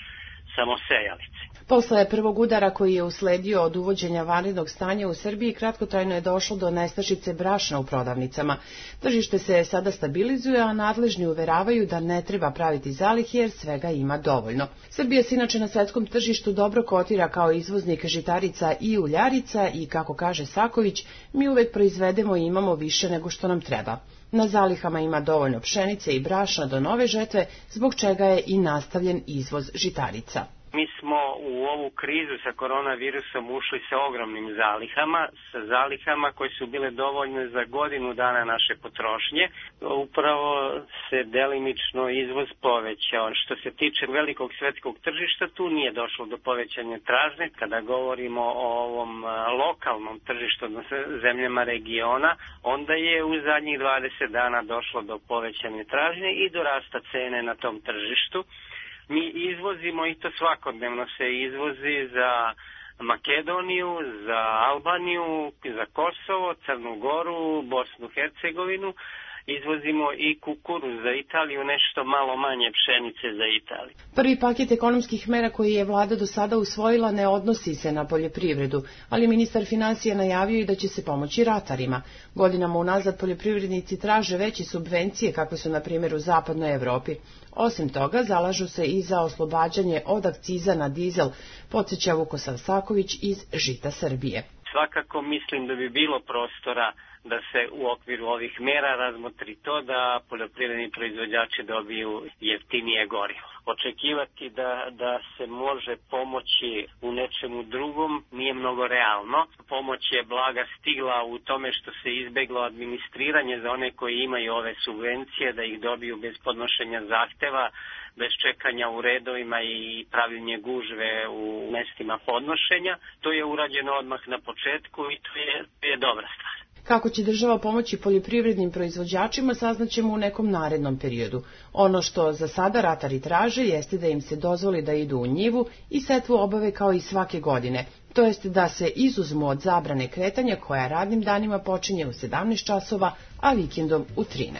samo sejalice. Posle prvog udara koji je usledio od uvođenja vanrednog stanja u Srbiji, kratkotrajno je došlo do nestašice brašna u prodavnicama. Tržište se sada stabilizuje, a nadležni uveravaju da ne treba praviti zalihe jer svega ima dovoljno. Srbija se inače na svetskom tržištu dobro kotira kao izvoznik žitarica i uljarica i, kako kaže Saković, mi uvek proizvedemo i imamo više nego što nam treba. Na zalihama ima dovoljno pšenice i brašna do nove žetve, zbog čega je i nastavljen izvoz žitarica. Mi smo u ovu krizu sa koronavirusom ušli sa ogromnim zalihama, sa zalihama koje su bile dovoljne za godinu dana naše potrošnje. Upravo se delimično izvoz povećao. Što se tiče velikog svetskog tržišta, tu nije došlo do povećanja tražnje. Kada govorimo o ovom lokalnom tržištu na zemljama regiona, onda je u zadnjih 20 dana došlo do povećanja tražnje i do rasta cene na tom tržištu. Mi izvozimo, i to svakodnevno se izvozi za Makedoniju, za Albaniju, za Kosovo, Crnu Goru, Bosnu, Hercegovinu. Izvozimo i kukuruz za Italiju, nešto malo manje pšenice za Italiju. Prvi paket ekonomskih mera koji je vlada do sada usvojila ne odnosi se na poljoprivredu, ali ministar finansija najavio i da će se pomoći ratarima. Godinama unazad poljoprivrednici traže veće subvencije, kakve su na primjer u zapadnoj Evropi. Osim toga, zalažu se i za oslobađanje od akciza na dizel, podsjeća Vukosav Saković iz Žita Srbije. Svakako mislim da bi bilo prostora da se u okviru ovih mera razmotri to da poljoprivredni proizvođači dobiju jeftinije gorivo. Očekivati da se može pomoći u nečemu drugom nije mnogo realno. Pomoć je blaga stigla u tome što se izbeglo administriranje za one koji imaju ove subvencije, da ih dobiju bez podnošenja zahteva, bez čekanja u redovima i pravljenje gužve u mestima podnošenja. To je urađeno odmah na početku i to je dobra stvar. Kako će država pomoći poljoprivrednim proizvođačima saznaćemo u nekom narednom periodu. Ono što za sada ratari traže jeste da im se dozvoli da idu u njivu i setvu obave kao i svake godine. To jest da se izuzmu od zabrane kretanja koja radnim danima počinje u 17 časova, a vikendom u 13.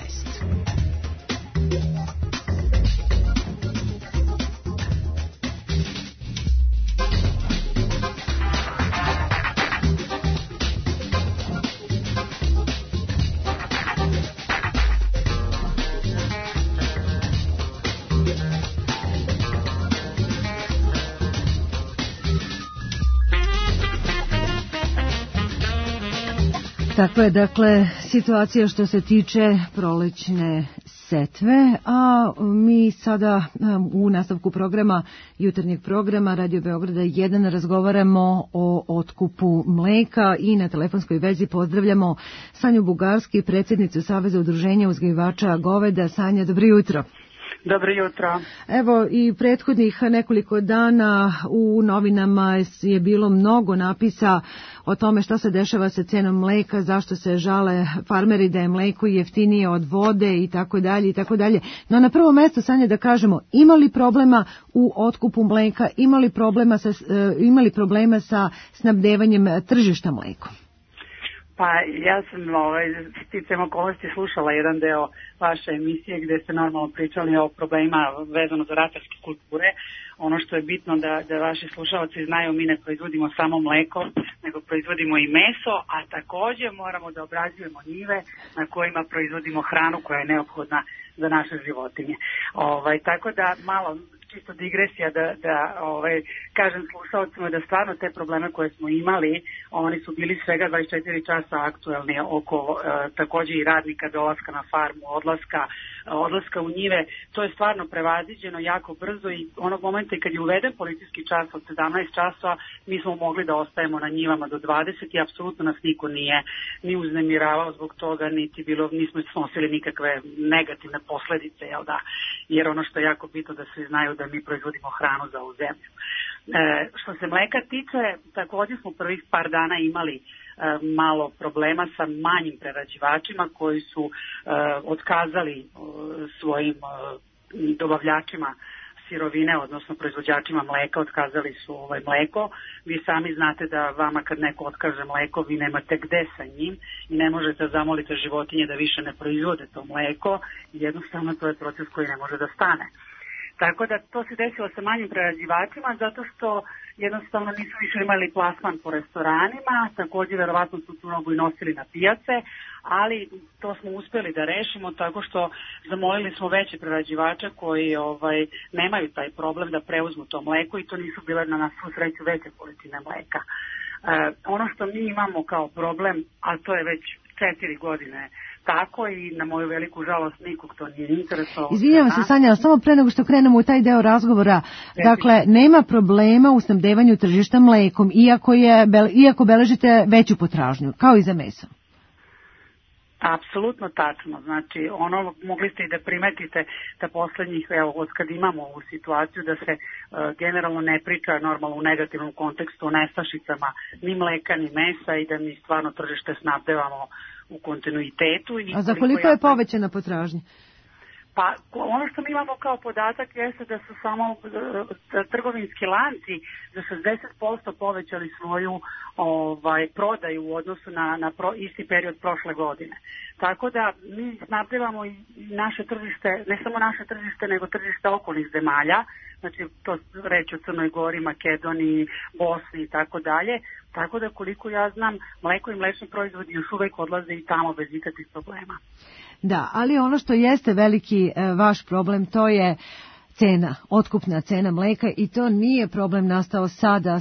Takva je dakle situacija što se tiče prolećne setve, a mi sada u nastavku programa, jutarnjeg programa Radio Beograda 1 razgovaramo o otkupu mleka i na telefonskoj vezi pozdravljamo Sanju Bugarski, predsjednicu Saveza udruženja uzgajivača goveda. Sanja, dobro jutro. Dobro jutro. Evo i prethodnih nekoliko dana u novinama je bilo mnogo napisa o tome šta se dešava sa cenom mleka, zašto se žale farmeri da je mleko jeftinije od vode i tako dalje i tako dalje. No na prvo mesto, Sanja, da kažemo, imali problema u otkupu mleka, imali problema sa snabdevanjem tržišta mlekom? Pa ja sam sticajem okolnosti slušala jedan deo vaše emisije gde ste normalno pričali o problemima vezano za ratarske kulture. Ono što je bitno da vaši slušalci znaju, mi ne proizvodimo samo mleko, nego proizvodimo i meso, a takođe moramo da obrađujemo njive na kojima proizvodimo hranu koja je neophodna za naše životinje. Tako da malo čisto digresija da kažem slušalcima da stvarno te probleme koje smo imali, oni su bili svega 24 časa aktuelni oko takođe i radnika dolaska na farmu, odlaska u njive. To je stvarno prevaziđeno jako brzo i onog momenta kad je uveden policijski čas od 17 časova, mi smo mogli da ostajemo na njivama do 20 i apsolutno nas niko nije ni uznemiravao zbog toga, nismo snosili nikakve negativne posledice, jer ono što je jako bitno da svi znaju da mi proizvodimo hranu za ovu zemlju. Što se mleka tiče, također smo prvih par dana imali malo problema sa manjim prerađivačima koji su otkazali svojim dobavljačima sirovine, odnosno proizvođačima mleka, otkazali su mleko. Vi sami znate da vama kad neko otkaže mleko, vi nemate gde sa njim i ne možete zamoliti životinje da više ne proizvode to mleko. Jednostavno to je proces koji ne može da stane. Tako da to se desilo sa manjim prerađivačima zato što jednostavno nisu više imali plasman po restoranima, također verovatno su tu robu i nosili na pijace, ali to smo uspjeli da rešimo tako što zamolili smo veće prerađivače koji nemaju taj problem da preuzmu to mleko i to nisu bile na svu sreću veće količine mleka. Ono što mi imamo kao problem, a to je već 4 godine tako i na moju veliku žalost nikog to nije interesovalo. Izvinjavam se, Sanja, samo pre nego što krenemo u taj deo razgovora, dakle, nema problema u snabdevanju tržišta mlekom, iako beležite veću potražnju, kao i za meso. Apsolutno tačno, znači mogli ste i da primetite da poslednjih, od kad imamo ovu situaciju da se generalno ne priča normalno u negativnom kontekstu o nestašicama ni mleka ni mesa i da mi stvarno tržište snabdevamo u kontinuitetu. A za koliko je povećana potražnja? Pa ono što mi imamo kao podatak jeste da su samo trgovinski lanci za 60% povećali svoju prodaju u odnosu na isti period prošle godine. Tako da mi snabdevamo i naše tržište, ne samo naše tržište, nego tržište okolnih zemalja, znači to reći o Crnoj Gori, Makedoniji, Bosni i tako dalje. Tako da koliko ja znam, mleko i mlečni proizvodi još uvek odlaze i tamo bez ikakvih problema. Da, ali ono što jeste veliki vaš problem, to je cena, otkupna cena mleka i to nije problem nastao sada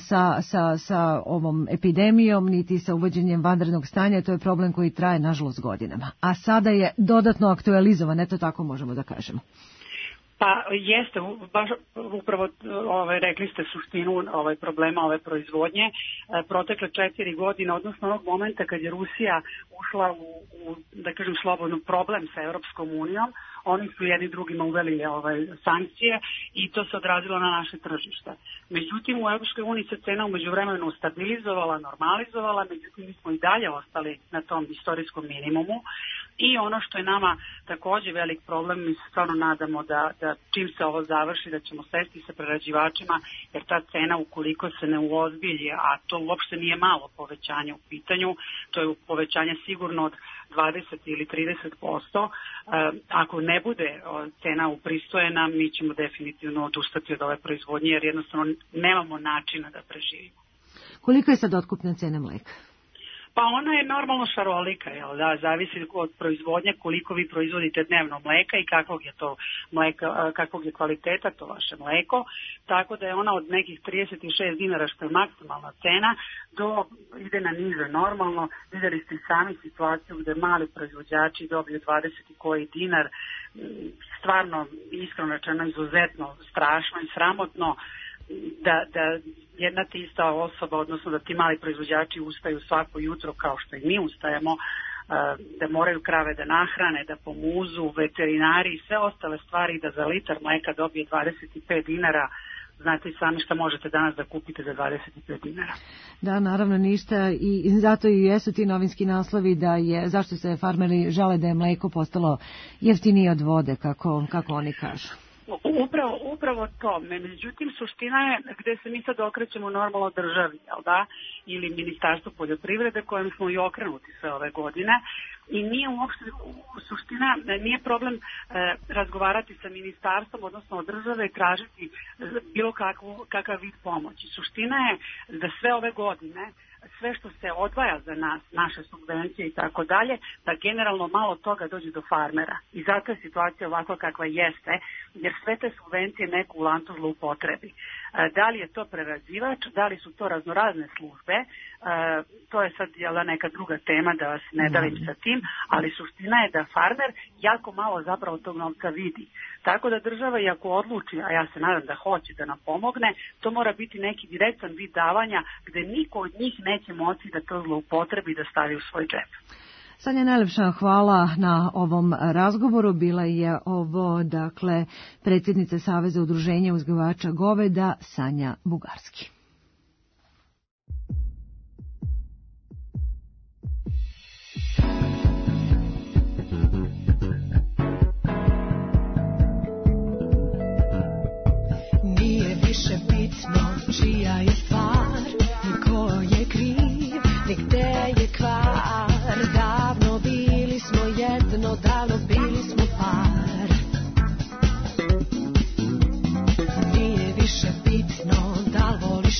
sa ovom epidemijom, niti sa uvođenjem vanrednog stanja, to je problem koji traje nažalost godinama. A sada je dodatno aktualizovan, eto tako možemo da kažemo. Pa jeste, baš upravo rekli ste suštinu problema ove proizvodnje. Protekle 4 godine, odnosno onog momenta kad je Rusija ušla u da kažem slobodno, problem sa Europskom unijom, oni su jedni drugima uveli sankcije i to se odrazilo na naše tržište. Međutim, u Europskoj uniji se cena umeđu vremenu stabilizovala, normalizovala, međutim mi smo i dalje ostali na tom istorijskom minimumu. I ono što je nama također velik problem, mi se stvarno nadamo da čim se ovo završi, da ćemo sesti sa prerađivačima, jer ta cena ukoliko se ne uozbilji, a to uopšte nije malo povećanje u pitanju, to je povećanje sigurno od 20 ili 30%, ako ne bude cena upristojena, mi ćemo definitivno odustati od ove proizvodnje, jer jednostavno nemamo načina da preživimo. Koliko je sad otkupna cena mleka? Pa ona je normalno šarolika, zavisi od proizvodnje koliko vi proizvodite dnevno mleka i kakvog je to mleka, kakvog je kvaliteta to vaše mleko, tako da je ona od nekih 36 dinara što je maksimalna cena do ide na niže normalno. Vidjeli ste sami situaciju gdje mali proizvođači dobiju 20 i koji dinar, stvarno iskreno rečeno izuzetno strašno i sramotno da jedna te ista osoba, odnosno da ti mali proizvođači ustaju svako jutro kao što i mi ustajemo, da moraju krave da nahrane, da pomuzu, veterinari i sve ostale stvari, da za litar mleka dobije 25 dinara. Znate i sami šta možete danas da kupite za 25 dinara. Da, naravno ništa, i zato i jesu ti novinski naslovi zašto se farmeri žale da je mleko postalo jeftinije od vode, kako oni kažu. Upravo to. Međutim, suština je gde se mi sad okrećemo normalno državi, jel da? Ili Ministarstvo poljoprivrede kojem smo i okrenuti sve ove godine. I nije uopšte, suština, nije problem razgovarati sa ministarstvom, odnosno od države i tražiti bilo kakav vid pomoći. Suština je da sve ove godine sve što se odvaja za nas, naše subvencije i tako dalje, da generalno malo toga dođe do farmera. I zato je situacija ovako kakva jeste, jer sve te subvencije neko u lancu zloupotrebi. Da li je to prerađivač, da li su to raznorazne službe, to je sad neka druga tema, da vas ne davim sa tim, ali suština je da farmer jako malo zapravo tog novca vidi. Tako da država, iako odluči, a ja se nadam da hoće da nam pomogne, to mora biti neki direktan vid davanja gde niko od njih neće moći da to zloupotrebi i da stavi u svoj džep. Sanja, najlepša hvala na ovom razgovoru. Bila je ovo, predsjednica Saveza udruženja uzgajivača goveda, Sanja Bugarski. Nije više bitno čija je stvar, ni ko je kriv, ni gde je kvar. Davno bili smo jedno, davno bili smo par. Nije više bitno da li voliš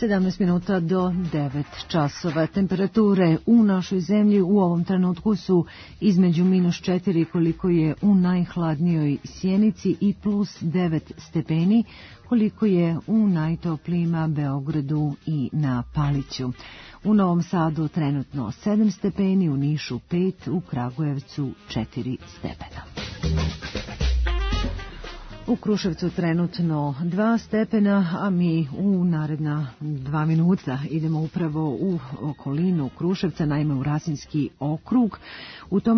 17 minuta do 9 časova. Temperature u našoj zemlji u ovom trenutku su između -4 koliko je u najhladnijoj Sjenici i +9 stepeni koliko je u najtoplijima Beogradu i na Paliću. U Novom Sadu trenutno 7 stepeni, u Nišu 5, u Kragujevcu 4 stepena. U Kruševcu trenutno 2 stepena, a mi u naredna 2 minuta idemo upravo u okolinu Kruševca, naime u Rasinski okrug. U tom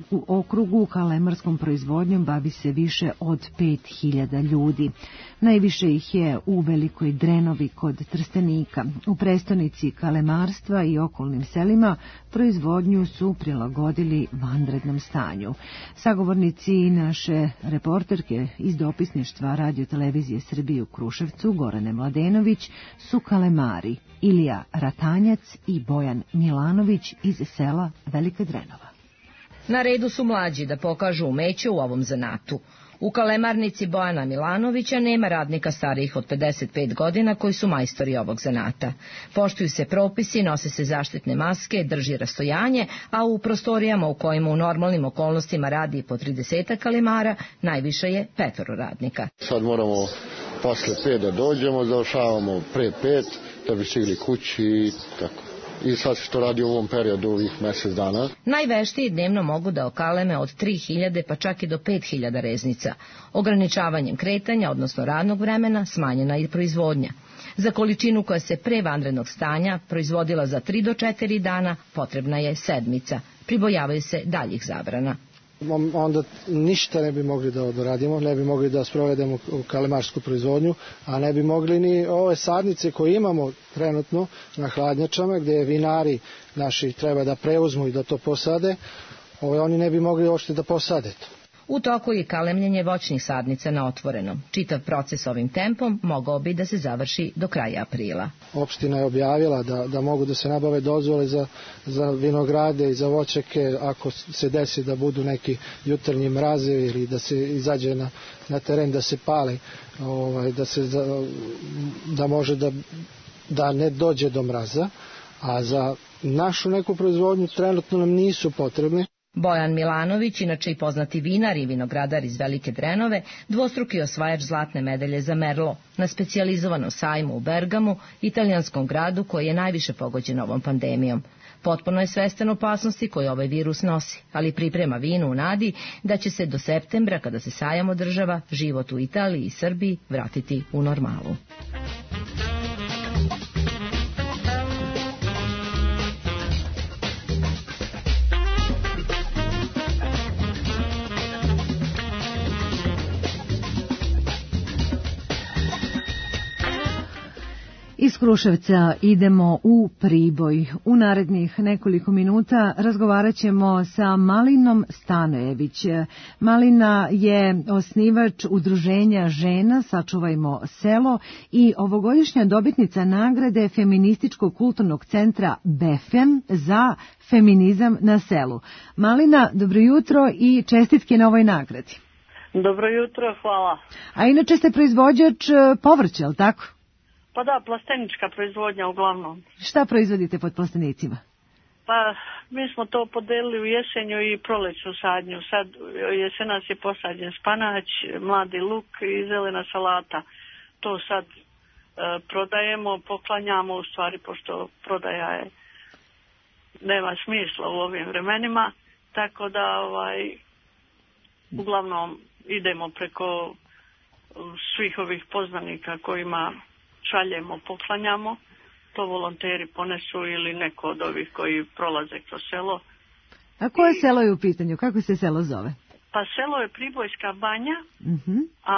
okrugu kalemarskom proizvodnjom bavi se više od 5000 ljudi. Najviše ih je u Velikoj Drenovi kod Trstenika. U prestonici kalemarstva i okolnim selima proizvodnju su prilagodili vanrednom stanju. Sagovornici naše reporterke iz dopisništva Radio Televizije Srbije u Kruševcu, Gorane Mladenović, su kalemari Ilija Ratanjac i Bojan Milanović iz sela Velika Drenova. Na redu su mlađi da pokažu umeće u ovom zanatu. U kalemarnici Bojana Milanovića nema radnika starijih od 55 godina koji su majstori ovog zanata. Poštuju se propisi, nose se zaštitne maske, drži rastojanje, a u prostorijama u kojima u normalnim okolnostima radi po 30 kalemara, najviše je 5 radnika. Sad moramo posle 5 da dođemo, završavamo pre 5 da bi stigli kući i tako. I sad što radi u ovom periodu ovih mjesec dana. Najveštiji dnevno mogu da okaleme od 3000 pa čak i do 5000 reznica. Ograničavanjem kretanja, odnosno radnog vremena, smanjena je proizvodnja. Za količinu koja se pre vanrednog stanja proizvodila za 3 do 4 dana, potrebna je sedmica. Pribojavaju se daljih zabrana. Onda ništa ne bi mogli da radimo, ne bi mogli da sprovedemo kalemarsku proizvodnju, a ne bi mogli ni ove sadnice koje imamo trenutno na hladnjačama, gdje vinari naši treba da preuzmu i da to posade, oni ne bi mogli uopšte da posade to. U toku je kalemljenje voćnih sadnica na otvorenom. Čitav proces ovim tempom mogao bi da se završi do kraja aprila. Opština je objavila da mogu da se nabave dozvole za vinograde i za voćake ako se desi da budu neki jutarnji mrazevi ili da se izađe na teren da se pali, da može da ne dođe do mraza, a za našu neku proizvodnju trenutno nam nisu potrebne. Bojan Milanović, inače i poznati vinar i vinogradar iz Velike Drenove, dvostruki osvajač zlatne medalje za Merlo na specijalizovanom sajmu u Bergamu, italijanskom gradu koji je najviše pogođen ovom pandemijom. Potpuno je svestan opasnosti koju ovaj virus nosi, ali priprema vino u nadi da će se do septembra, kada se sajam održava, život u Italiji i Srbiji vratiti u normalu. Iz Kruševca idemo u Priboj. U narednih nekoliko minuta razgovarat ćemo sa Malinom Stanojević. Malina je osnivač udruženja žena Sačuvajmo selo i ovogodišnja dobitnica nagrade Feminističkog kulturnog centra BEFEM za feminizam na selu. Malina, dobro jutro i čestitke na ovoj nagradi. Dobro jutro, hvala. A inače ste proizvođač povrća, je li tako? Pa da, plastenička proizvodnja uglavnom. Šta proizvodite pod plastenicima? Pa mi smo to podelili u jesenju i prolećnu sadnju. Sad jesenas je posađen spanać, mladi luk i zelena salata. To sad prodajemo, poklanjamo u stvari, pošto prodaja nema smisla u ovim vremenima. Tako da uglavnom idemo preko svih ovih poznanika kojima šaljemo, poklanjamo, to volonteri ponesu ili neko od ovih koji prolaze kroz selo. A koje selo je u pitanju? Kako se selo zove? Pa selo je Pribojska banja, a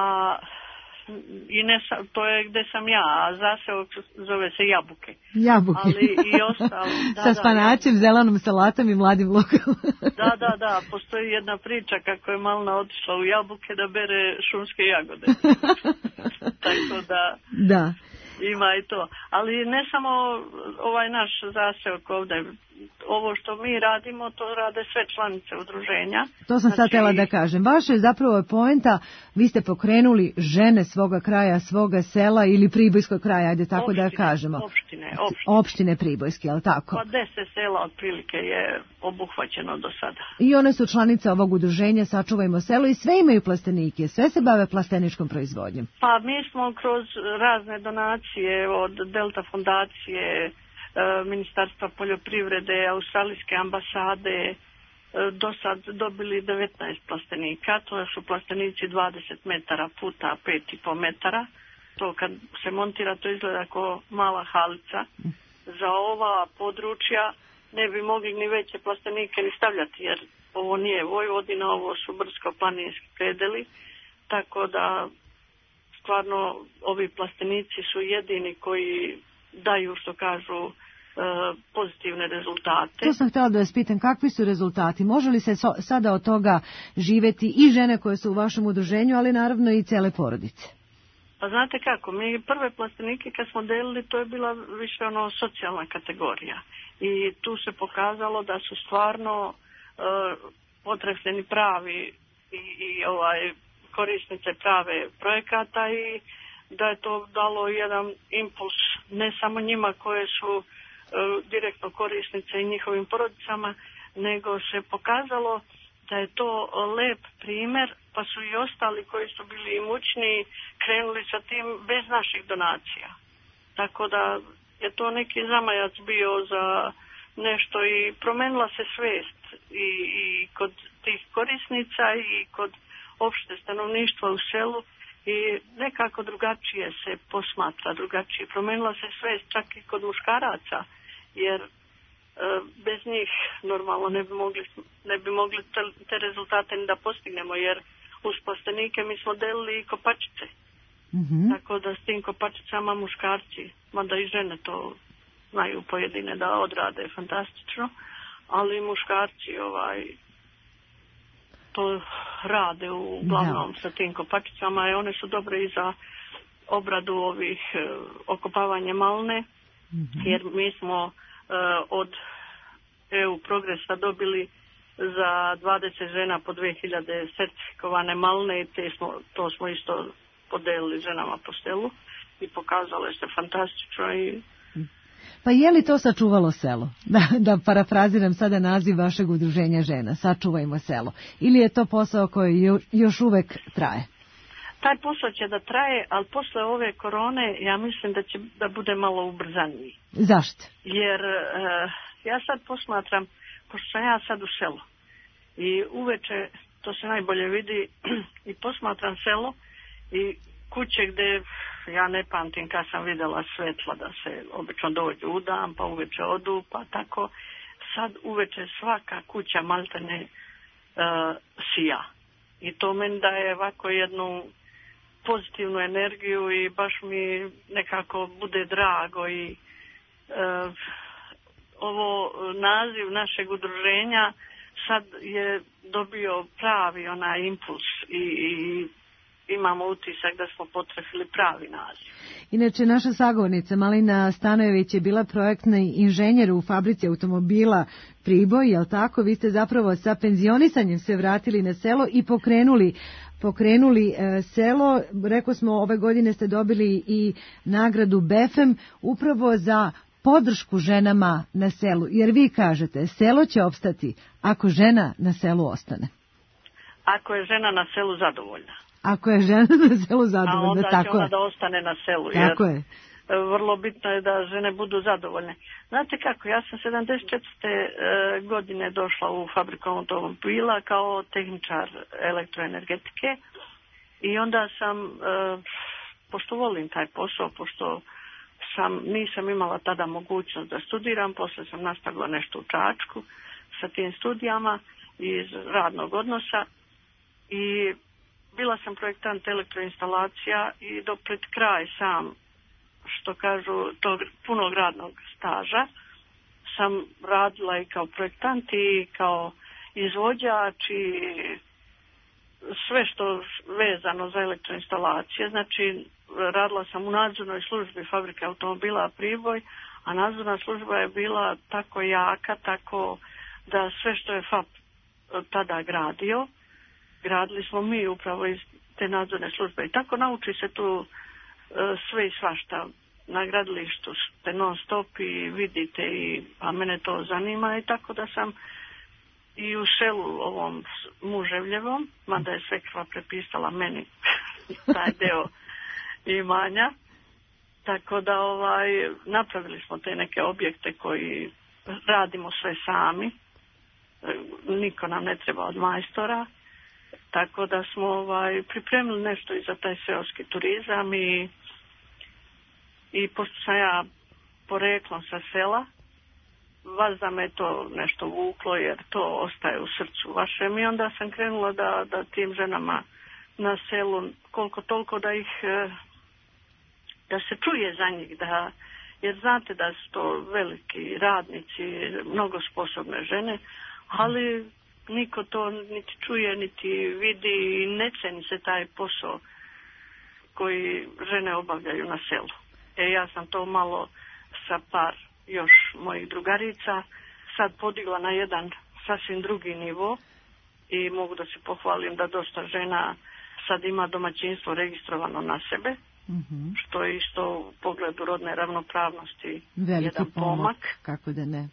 to je gde sam ja, a zaseok zove se Jabuke. Jabuke. Ali i ostalo. Sa spanaćem, zelenom salatom i mladim lukom. Da, postoji jedna priča kako je Malina otišla u Jabuke da bere šumske jagode. Tako da ima i to. Ali ne samo ovaj naš zaseok ovdje, ovo što mi radimo, to rade sve članice udruženja. To sam sad htjela da kažem. Vaša je zapravo poenta, vi ste pokrenuli žene svoga kraja, svoga sela ili pribojskog kraja, ajde tako da kažemo. Opštine pribojske, ali tako? Pa 10 sela otprilike je obuhvaćeno do sada. I one su članice ovog udruženja Sačuvajmo selo i sve imaju plastenike, sve se bave plasteničkom proizvodnjom. Pa mi smo kroz razne donacije od Delta fondacije, Ministarstva poljoprivrede, Australijske ambasade, do sad dobili 19 plastenika. To su plastenici 20 metara puta 5,5 metara. To kad se montira, to izgleda kao mala halica. Za ova područja ne bi mogli ni veće plastenike ni stavljati, jer ovo nije Vojvodina, ovo su brdsko-planinski predeli. Tako da stvarno ovi plastenici su jedini koji daju, što kažu, pozitivne rezultate. To sam htjela da vas pitam, kakvi su rezultati? Može li se sada od toga živeti i žene koje su u vašem udruženju, ali naravno i cele porodice? Pa znate kako, mi prve plastenike kad smo delili, to je bila više socijalna kategorija. I tu se pokazalo da su stvarno potrebni pravi i korisnice prave projekata i da je to dalo jedan impuls ne samo njima koje su direktno korisnice i njihovim porodicama, nego se pokazalo da je to lep primjer, pa su i ostali koji su bili imućniji krenuli sa tim bez naših donacija. Tako da je to neki zamajac bio za nešto i promenila se svijest i kod tih korisnica i kod opšte stanovništva u selu i nekako drugačije se posmatra, drugačije. Promenila se svijest čak i kod muškaraca, jer bez njih normalno ne bi mogli te rezultate ni da postignemo, jer uz plastenike mi smo delili i kopačice. Tako da s tim kopačicama muškarci, mada i žene to znaju pojedine da odrade fantastično, ali muškarci to rade uglavnom sa tim kopačicama i one su dobre i za obradu ovih okopavanja malne, jer mi smo od EU progresa dobili za 20 žena po 2000 sertifikovane malne i to smo isto podelili ženama po selu i pokazalo se fantastično. Pa je li to sačuvalo selo? Da parafraziram sada naziv vašeg udruženja žena, Sačuvajmo selo. Ili je to posao koji još uvek traje? Taj posao će da traje, ali posle ove korone ja mislim da će da bude malo ubrzaniji. Zašto? Jer ja sad posmatram, pošto sam ja sad u selu i uveče, to se najbolje vidi, i posmatram selo i kuće gde ja ne pamtim kad sam vidjela svetla da se obično dođu u dan, pa uveče odu, pa tako. Sad uveče svaka kuća maltene sija. I to meni daje ovako jednu pozitivnu energiju i baš mi nekako bude drago i ovo naziv našeg udruženja sad je dobio pravi onaj impuls i imamo utisak da smo potrefili pravi naziv. Inače, naša sagovornica Malina Stanojević je bila projektni inženjer u fabrici automobila Priboj, jel tako? Vi ste zapravo sa penzionisanjem se vratili na selo i pokrenuli selo. Rekao smo, ove godine ste dobili i nagradu BEFEM upravo za podršku ženama na selu. Jer vi kažete, selo će opstati ako žena na selu ostane. Ako je žena na selu zadovoljna. Ako je žena na selu zadovoljna, onda će ona da ostane na selu. Tako je. Vrlo bitno je da žene budu zadovoljne. Znate kako, ja sam 74. godine došla u fabriku automobila kao tehničar elektroenergetike i onda sam, pošto volim taj posao, pošto nisam imala tada mogućnost da studiram, posle sam nastavila nešto u Čačku sa tim studijama iz radnog odnosa i bila sam projektant elektroinstalacija i do pred kraj sam, što kažu, tog punog radnog staža sam radila i kao projektant i kao izvođač i sve što vezano za elektroinstalacije. Znači, radila sam u nadzornoj službi fabrike automobila Priboj, a nadzorna služba je bila tako jaka, tako da sve što je FAP tada gradili smo mi upravo iz te nadzorne službe. I tako nauči se tu sve i svašta. Na gradilištu ste non stop i vidite, a mene to zanima, i tako da sam i u selu ovom Muževljevom, mada je svekra prepisala meni taj deo imanja, tako da napravili smo te neke objekte koji radimo sve sami, niko nam ne treba od majstora, tako da smo pripremili nešto i za taj seoski turizam i pošto sam ja poreklom sa sela, valjda me to nešto vuklo jer to ostaje u srcu vašem, i onda sam krenula da tim ženama na selu koliko toliko da se čuje za njih, jer znate da su to veliki radnici, mnogo sposobne žene, ali niko to niti čuje, niti vidi i ne ceni se taj posao koji žene obavljaju na selu. Ja sam to malo sa par još mojih drugarica sad podigla na jedan sasvim drugi nivo i mogu da se pohvalim da dosta žena sad ima domaćinstvo registrovano na sebe, što je isto u pogledu rodne ravnopravnosti veliki jedan pomak. Kako da ne.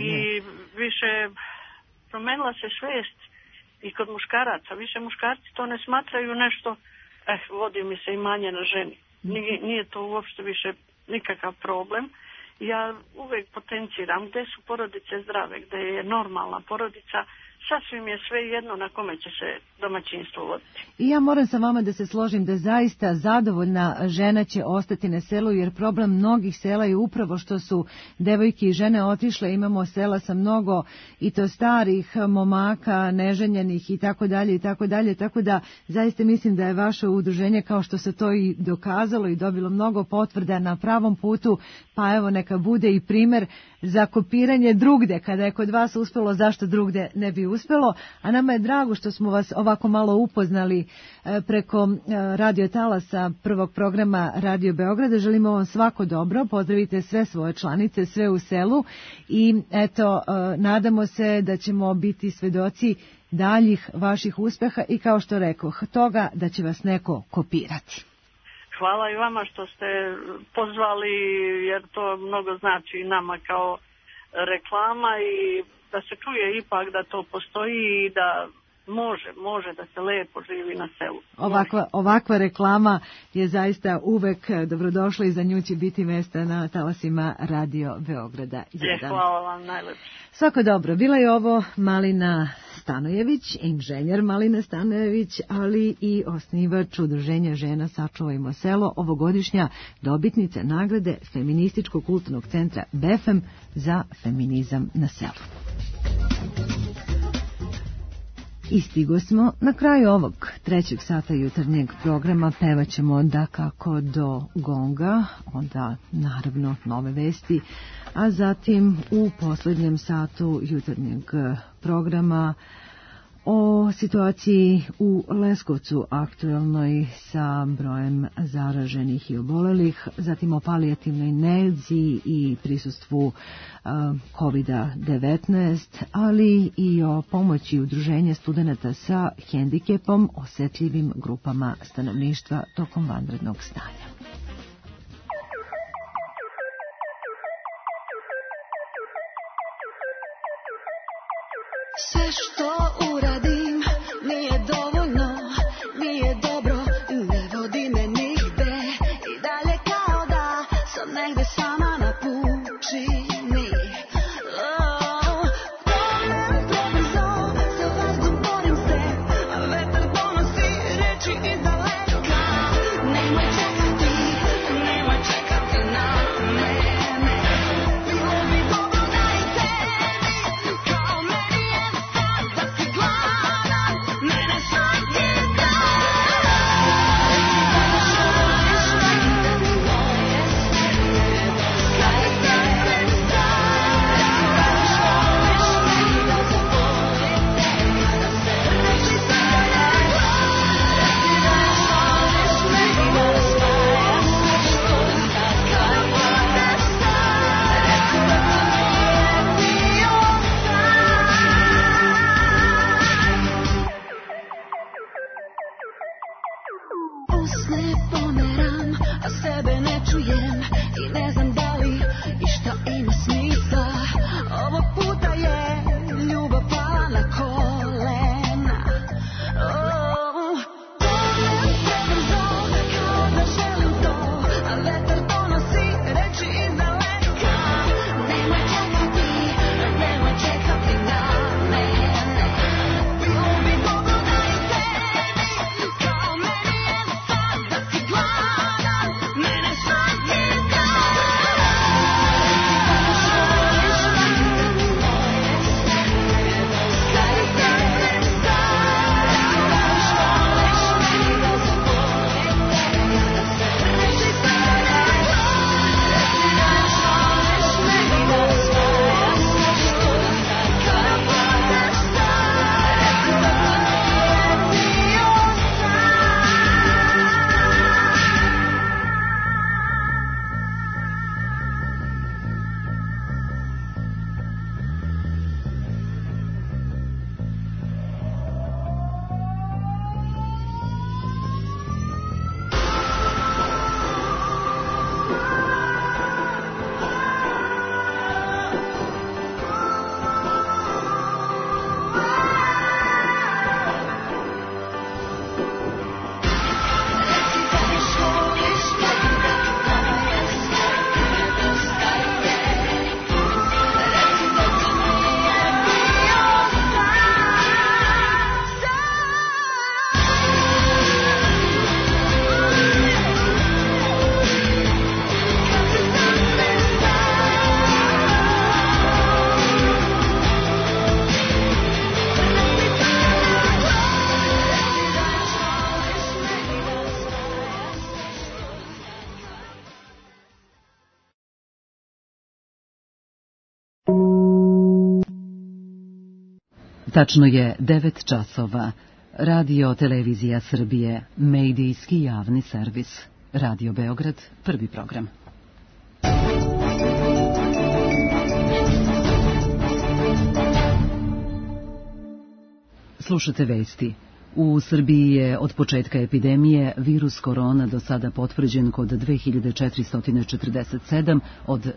I više promenila se svijest i kod muškaraca. Više muškarci to ne smatraju nešto, vodi mi se imanje na ženi. Nije to uopšte više nikakav problem. Ja uvijek potenciram gdje su porodice zdrave, gdje je normalna porodica, sasvim je sve jedno na kome će se domaćinstvo voditi. I ja moram sa vama da se složim da zaista zadovoljna žena će ostati na selu, jer problem mnogih sela je upravo što su devojke i žene otišle. Imamo sela sa mnogo i to starih momaka, neženjenih i tako dalje, tako da zaista mislim da je vaše udruženje, kao što se to i dokazalo i dobilo mnogo potvrda, na pravom putu, pa evo neka bude i primjer za kopiranje drugde. Kada je kod vas uspelo, zašto drugde ne bi uspelo? A nama je drago što smo vas ovako malo upoznali preko radio talasa prvog programa Radio Beograda. Želimo vam svako dobro, pozdravite sve svoje članice, sve u selu, i eto, nadamo se da ćemo biti svedoci daljih vaših uspeha i, kao što rekoh, toga da će vas neko kopirati. Hvala i vama što ste pozvali, jer to mnogo znači i nama kao reklama, i da se čuje ipak da to postoji i da može da se lepo živi na selu. Ovakva reklama je zaista uvek dobrodošla i za nju će biti mesta na talasima Radio Beograda 1. Hvala vam najlepše. Svako dobro. Bila je ovo Malina Stanojević, inženjer Malina Stanojević, ali i osnivač udruženja žena Sačuvajmo selo, ovogodišnja dobitnica nagrade Feminističkog kulturnog centra BEFEM za feminizam na selu. I stigo smo na kraju ovog 3. sata jutarnjeg programa. Pevaćemo dakako do gonga, onda naravno nove vesti, a zatim u posljednjem satu jutarnjeg programa o situaciji u Leskovcu aktuelnoj sa brojem zaraženih i obolelih, zatim o palijativnoj nezi i prisustvu COVID-19, ali i o pomoći udruženja studenata sa hendikepom osjetljivim grupama stanovništva tokom vanrednog stanja. Sve što uradim nije dovoljno, nije dobro, ne vodi me nigde, i dalje kao da sam negde sama na pučini. Problem prebrzo, za vazduh borim se, a vetar donosi reči iz daleka. Nemoj čekati na me. Bilo bi dobro da i tebi, kao meni je sad, da si gladan mene svaki dan. Moje srce, kad te Tačno je 9 časova. Radio Televizija Srbije, medijski javni servis. Radio Beograd, prvi program. Slušate vesti. U Srbiji je od početka epidemije virus korona do sada potvrđen kod 2447 od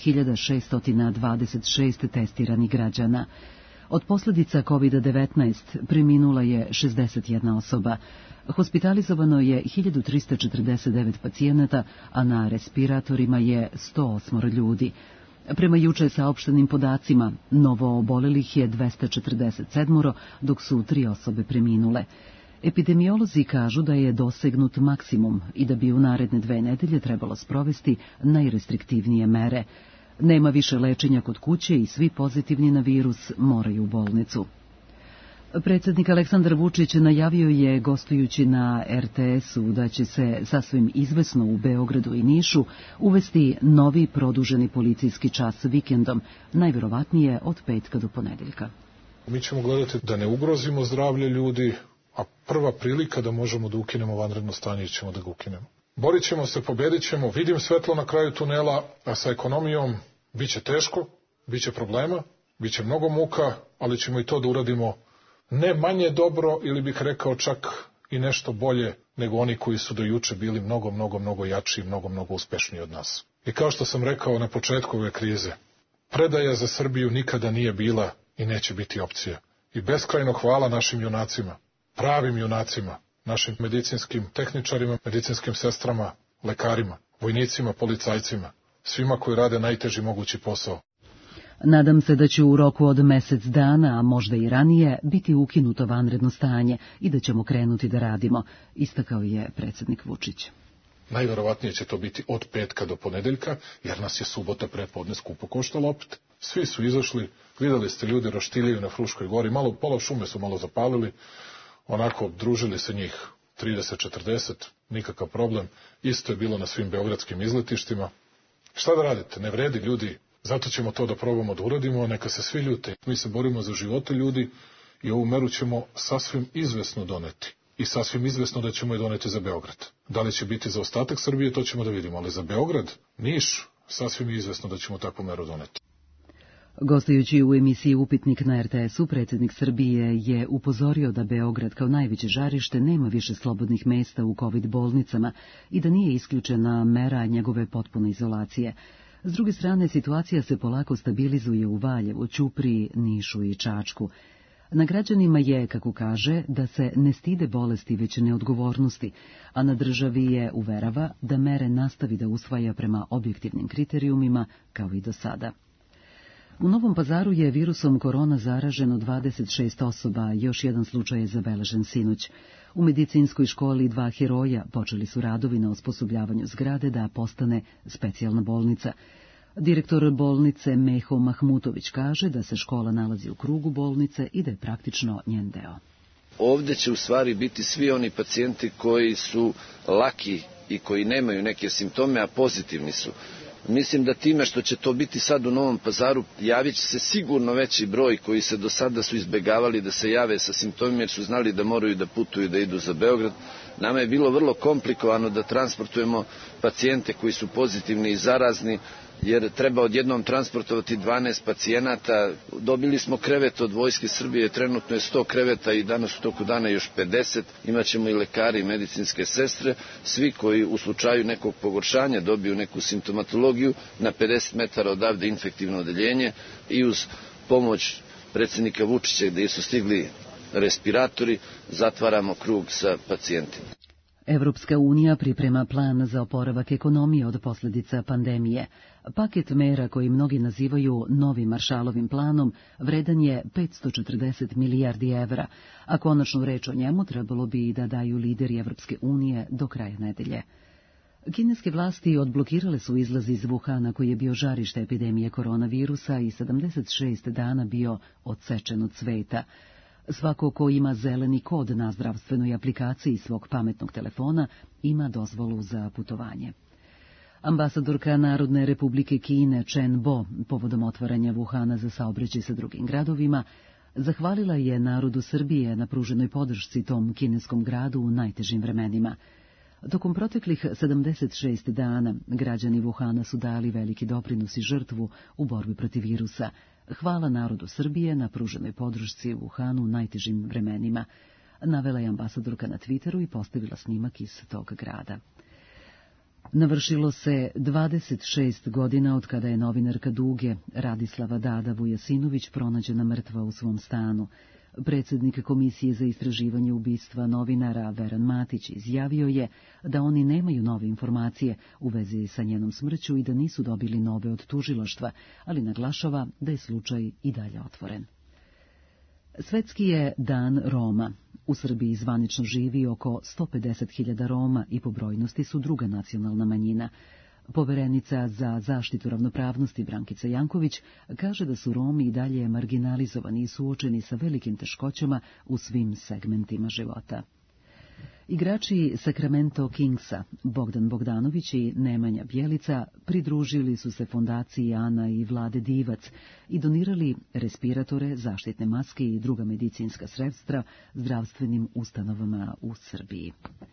9626 testiranih građana. Od posljedica COVID-19 preminula je 61 osoba. Hospitalizovano je 1349 pacijenata, a na respiratorima je 108 ljudi. Prema juče saopštenim podacima, novo obolelih je 247, dok su 3 osobe preminule. Epidemiolozi kažu da je dosegnut maksimum i da bi u naredne 2 nedelje trebalo sprovesti najrestriktivnije mere. Nema više lečenja kod kuće i svi pozitivni na virus moraju u bolnicu. Predsjednik Aleksandar Vučić najavio je, gostujući na RTS-u, da će se sasvim izvesno u Beogradu i Nišu uvesti novi produženi policijski čas vikendom, najvjerovatnije od petka do ponedeljka. Mi ćemo gledati da ne ugrozimo zdravlje ljudi, a prva prilika da možemo da ukinemo vanredno stanje ćemo da ga ukinemo. Borit ćemo se, pobedit ćemo, vidim svetlo na kraju tunela, a sa ekonomijom bit će teško, bit će problema, bit će mnogo muka, ali ćemo i to da uradimo ne manje dobro, ili bih rekao čak i nešto bolje nego oni koji su do juče bili mnogo jači i mnogo uspešniji od nas. I kao što sam rekao na početku ove krize, predaja za Srbiju nikada nije bila i neće biti opcija. I beskrajno hvala našim junacima, pravim junacima, našim medicinskim tehničarima, medicinskim sestrama, lekarima, vojnicima, policajcima, svima koji rade najteži mogući posao. Nadam se da će u roku od mjesec dana, a možda i ranije, biti ukinuto vanredno stanje i da ćemo krenuti da radimo, istakao je predsjednik Vučić. Najverovatnije će to biti od petka do ponedeljka, jer nas je subota prepodne skupo koštala opet. Svi su izašli, videli ste ljudi roštiljaju na Fruškoj gori, pola šume su malo zapalili, onako družili se njih 30-40, nikakav problem. Isto je bilo na svim beogradskim izletištima. Šta da radite, ne vredi ljudi, zato ćemo to da probamo da uradimo, neka se svi ljute. Mi se borimo za živote ljudi i ovu meru ćemo sasvim izvesno doneti. I sasvim izvesno da ćemo je doneti za Beograd. Da li će biti za ostatak Srbije, to ćemo da vidimo, ali za Beograd, Niš, sasvim izvesno da ćemo takvu meru doneti. Gostujući u emisiji Upitnik na RTS-u, predsjednik Srbije je upozorio da Beograd kao najveće žarište nema više slobodnih mesta u COVID bolnicama i da nije isključena mera njegove potpune izolacije. S druge strane, situacija se polako stabilizuje u Valjevu, Ćupriji, Nišu i Čačku. Na građanima je, kako kaže, da se ne stide bolesti već neodgovornosti, a na državi je uverava da mere nastavi da usvaja prema objektivnim kriterijumima kao i do sada. U Novom Pazaru je virusom korona zaraženo 26 osoba, još jedan slučaj je zabeležen sinoć. U medicinskoj školi 2 heroja počeli su radovi na osposobljavanju zgrade da postane specijalna bolnica. Direktor bolnice Meho Mahmutović kaže da se škola nalazi u krugu bolnice i da je praktično njen deo. Ovdje će u stvari biti svi oni pacijenti koji su laki i koji nemaju neke simptome, a pozitivni su. Mislim da time što će to biti sad u Novom Pazaru, javit će se sigurno veći broj koji se do sada su izbegavali da se jave sa simptomima jer su znali da moraju da putuju da idu za Beograd. Nama je bilo vrlo komplikovano da transportujemo pacijente koji su pozitivni i zarazni, jer treba odjednom transportovati 12 pacijenata. Dobili smo krevet od Vojske Srbije, trenutno je 100 kreveta i danas u toku dana još 50. Imaćemo i lekari i medicinske sestre. Svi koji u slučaju nekog pogoršanja dobiju neku simptomatologiju, na 50 metara odavde infektivno odeljenje i uz pomoć predsjednika Vučića gdje su stigli respiratori, zatvaramo krug sa pacijentima. Evropska unija priprema plan za oporavak ekonomije od posljedica pandemije. Paket mera koji mnogi nazivaju novim Maršalovim planom vredan je 540 milijardi evra, a konačnu reč o njemu trebalo bi i da daju lideri Evropske unije do kraja nedelje. Kineske vlasti odblokirale su izlaz iz Wuhana koji je bio žarište epidemije koronavirusa i 76 dana bio odsečen od sveta. Svako ko ima zeleni kod na zdravstvenoj aplikaciji svog pametnog telefona ima dozvolu za putovanje. Ambasadorka Narodne republike Kine Chen Bo, povodom otvaranja Wuhana za saobraćaj sa drugim gradovima, Zahvalila je narodu Srbije na pruženoj podršci tom kineskom gradu u najtežim vremenima. Tokom proteklih 76 dana građani Wuhana su dali veliki doprinos i žrtvu u borbi protiv virusa. Hvala narodu Srbije na pruženoj podršci Wuhanu u najtežim vremenima, navela je ambasadorka na Twitteru i postavila snimak iz tog grada. Navršilo se 26 godina od kada je novinarka Duge Radislava Dada Vujasinović pronađena mrtva u svom stanu. Predsjednik Komisije za istraživanje ubistva novinara Veran Matić izjavio je da oni nemaju nove informacije u vezi sa njenom smrću i da nisu dobili nove od tužilaštva, ali naglašava da je slučaj i dalje otvoren. Svetski je dan Roma. U Srbiji zvanično živi oko 150.000 Roma i po brojnosti su druga nacionalna manjina. Poverenica za zaštitu ravnopravnosti Brankica Janković kaže da su Romi i dalje marginalizovani i suočeni sa velikim teškoćama u svim segmentima života. Igrači Sacramento Kingsa, Bogdan Bogdanović i Nemanja Bjelica, pridružili su se fondaciji Ana i Vlade Divac i donirali respiratore, zaštitne maske i druga medicinska sredstva zdravstvenim ustanovama u Srbiji.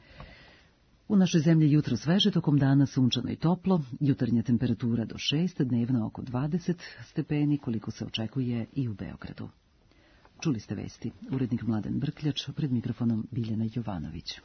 U našoj zemlji jutro sveže, tokom dana sunčano i toplo, jutarnja temperatura do 6, dnevna oko 20 stepeni, koliko se očekuje i u Beogradu. Čuli ste vesti. Urednik Mladen Brkljač, pred mikrofonom Biljana Jovanović.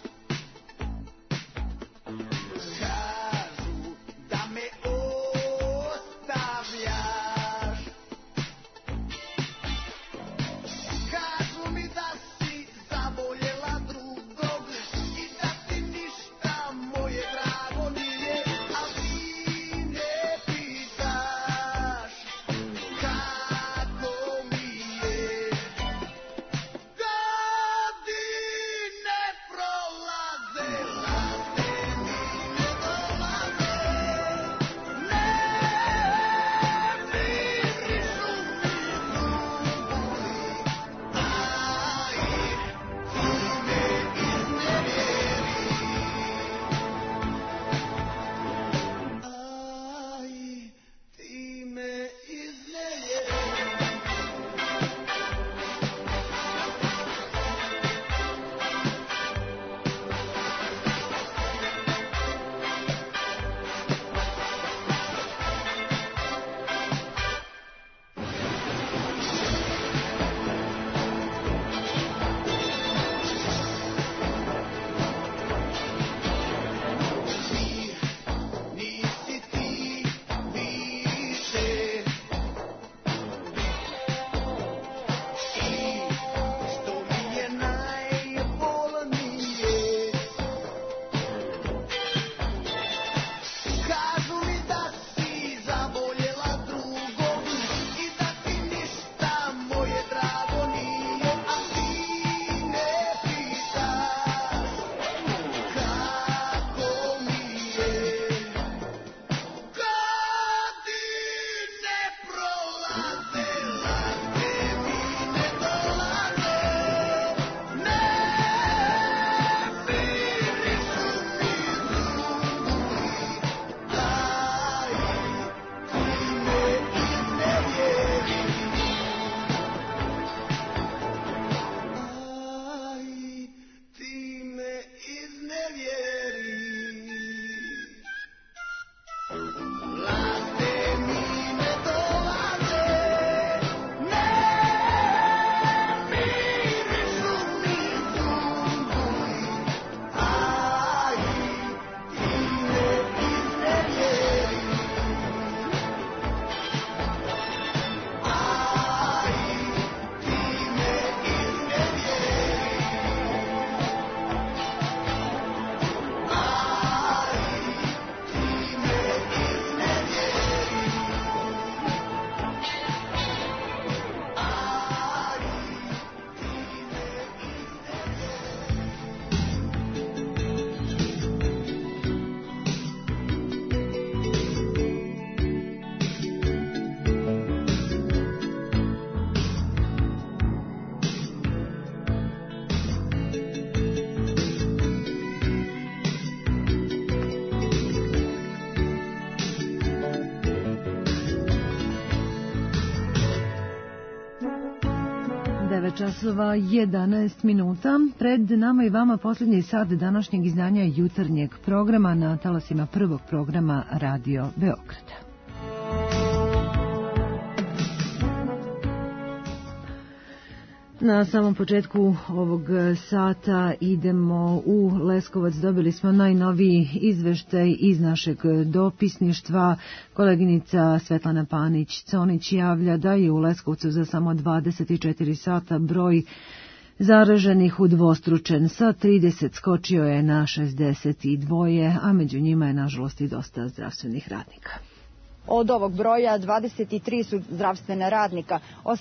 Oh 9 časova 11 minuta. Pred nama i vama posljednji sat današnjeg izdanja jutarnjeg programa na talasima prvog programa Radio Beograda. Na samom početku ovog sata idemo u Leskovac. Dobili smo najnoviji izveštaj iz našeg dopisništva. Koleginica Svetlana Panić-Conić javlja da je u Leskovcu za samo 24 sata broj zaraženih udvostručen. Sa 30 skočio je na 62, a među njima je nažalost i dosta zdravstvenih radnika. Od ovog broja 23 su zdravstvena radnika,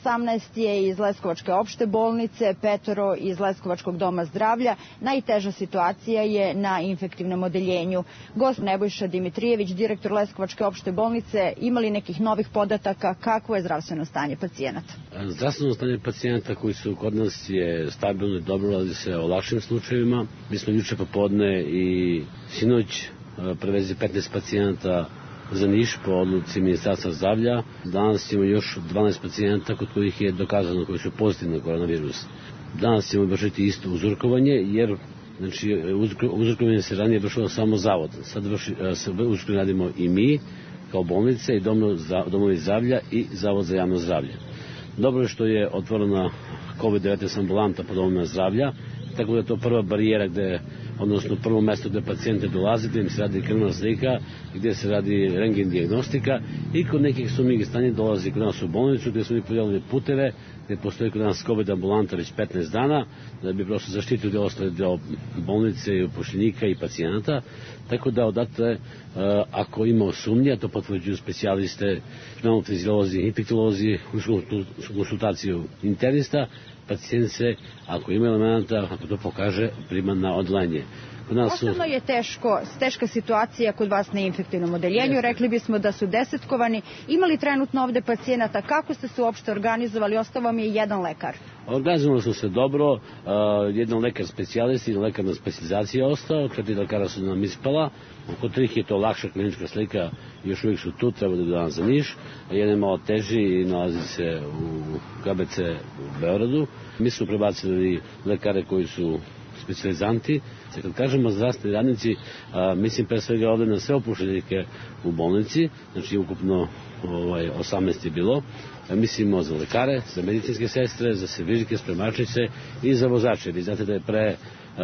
18 je iz Leskovačke opšte bolnice, 5 iz Leskovačkog doma zdravlja. Najteža situacija je na infektivnom odeljenju. Gost Nebojša Dimitrijević, direktor Leskovačke opšte bolnice, ima li nekih novih podataka kakvo je zdravstveno stanje pacijenata? Zdravstveno stanje pacijenata koji su kod nas je stabilno i dobro, radi se o lakšim slučajevima. Mi smo juče popodne i sinoć prevezli 15 pacijenata za Niš po odluci Ministarstva zdravlja. Danas imamo još 12 pacijenta kod kojih je dokazano koji su pozitivni na koronavirus. Danas ćemo vršiti isto uzorkovanje, jer znači, uzorkovanje se ranije vršilo samo zavod. Sad uzorkovanje radimo i mi kao bolnice i domovi zdravlja i Zavod za javno zdravlje. Dobro je što je otvorena COVID-19 ambulanta po domovima zdravlja, tako da je to prva barijera odnosno prvo mesto gde pacijente dolaze, gde im se radi krvna slika, gde se radi rentgen dijagnostika i kod nekih sumnjivih stanja dolazi kod nas u bolnicu gde smo mi podijelili puteve, gde postoji kod nas COVID ambulanta već 15 dana, da bi prosto zaštitili ostale deo bolnice i upošljenika i pacijenata, tako da odatle ako ima sumnja, to potvrđuju specijaliste, pneumofiziolozi, infektolozi, u konsultaciju internista, pacijent se, ako ima elementa, ako to pokaže, prima na odlanje. Osnovno je teška situacija kod vas na infektivnom odeljenju. Rekli bismo da su desetkovani. Ima li trenutno ovde pacijenata? Kako ste se uopšte organizovali? Ostao vam je jedan lekar. Organizovali smo se dobro. Jedan lekar specijalist i jedan lekar na specijalizaciji je ostao. 4 lekara su nam ispala. Oko 3 je to lakša klinička slika. Još uvijek su tu, treba da dan za Niš. Jedan je malo teži i nalazi se u KBC u Beogradu. Mi smo prebacili lekare koji su specijalizanti. Kad kažemo zdravstveni radnici, mislim pre svega ovde na sve upošljenike u bolnici, znači ukupno 18 je bilo. Mislimo za lekare, za medicinske sestre, za servižike, spremačice i za vozače. Vi znate da je pre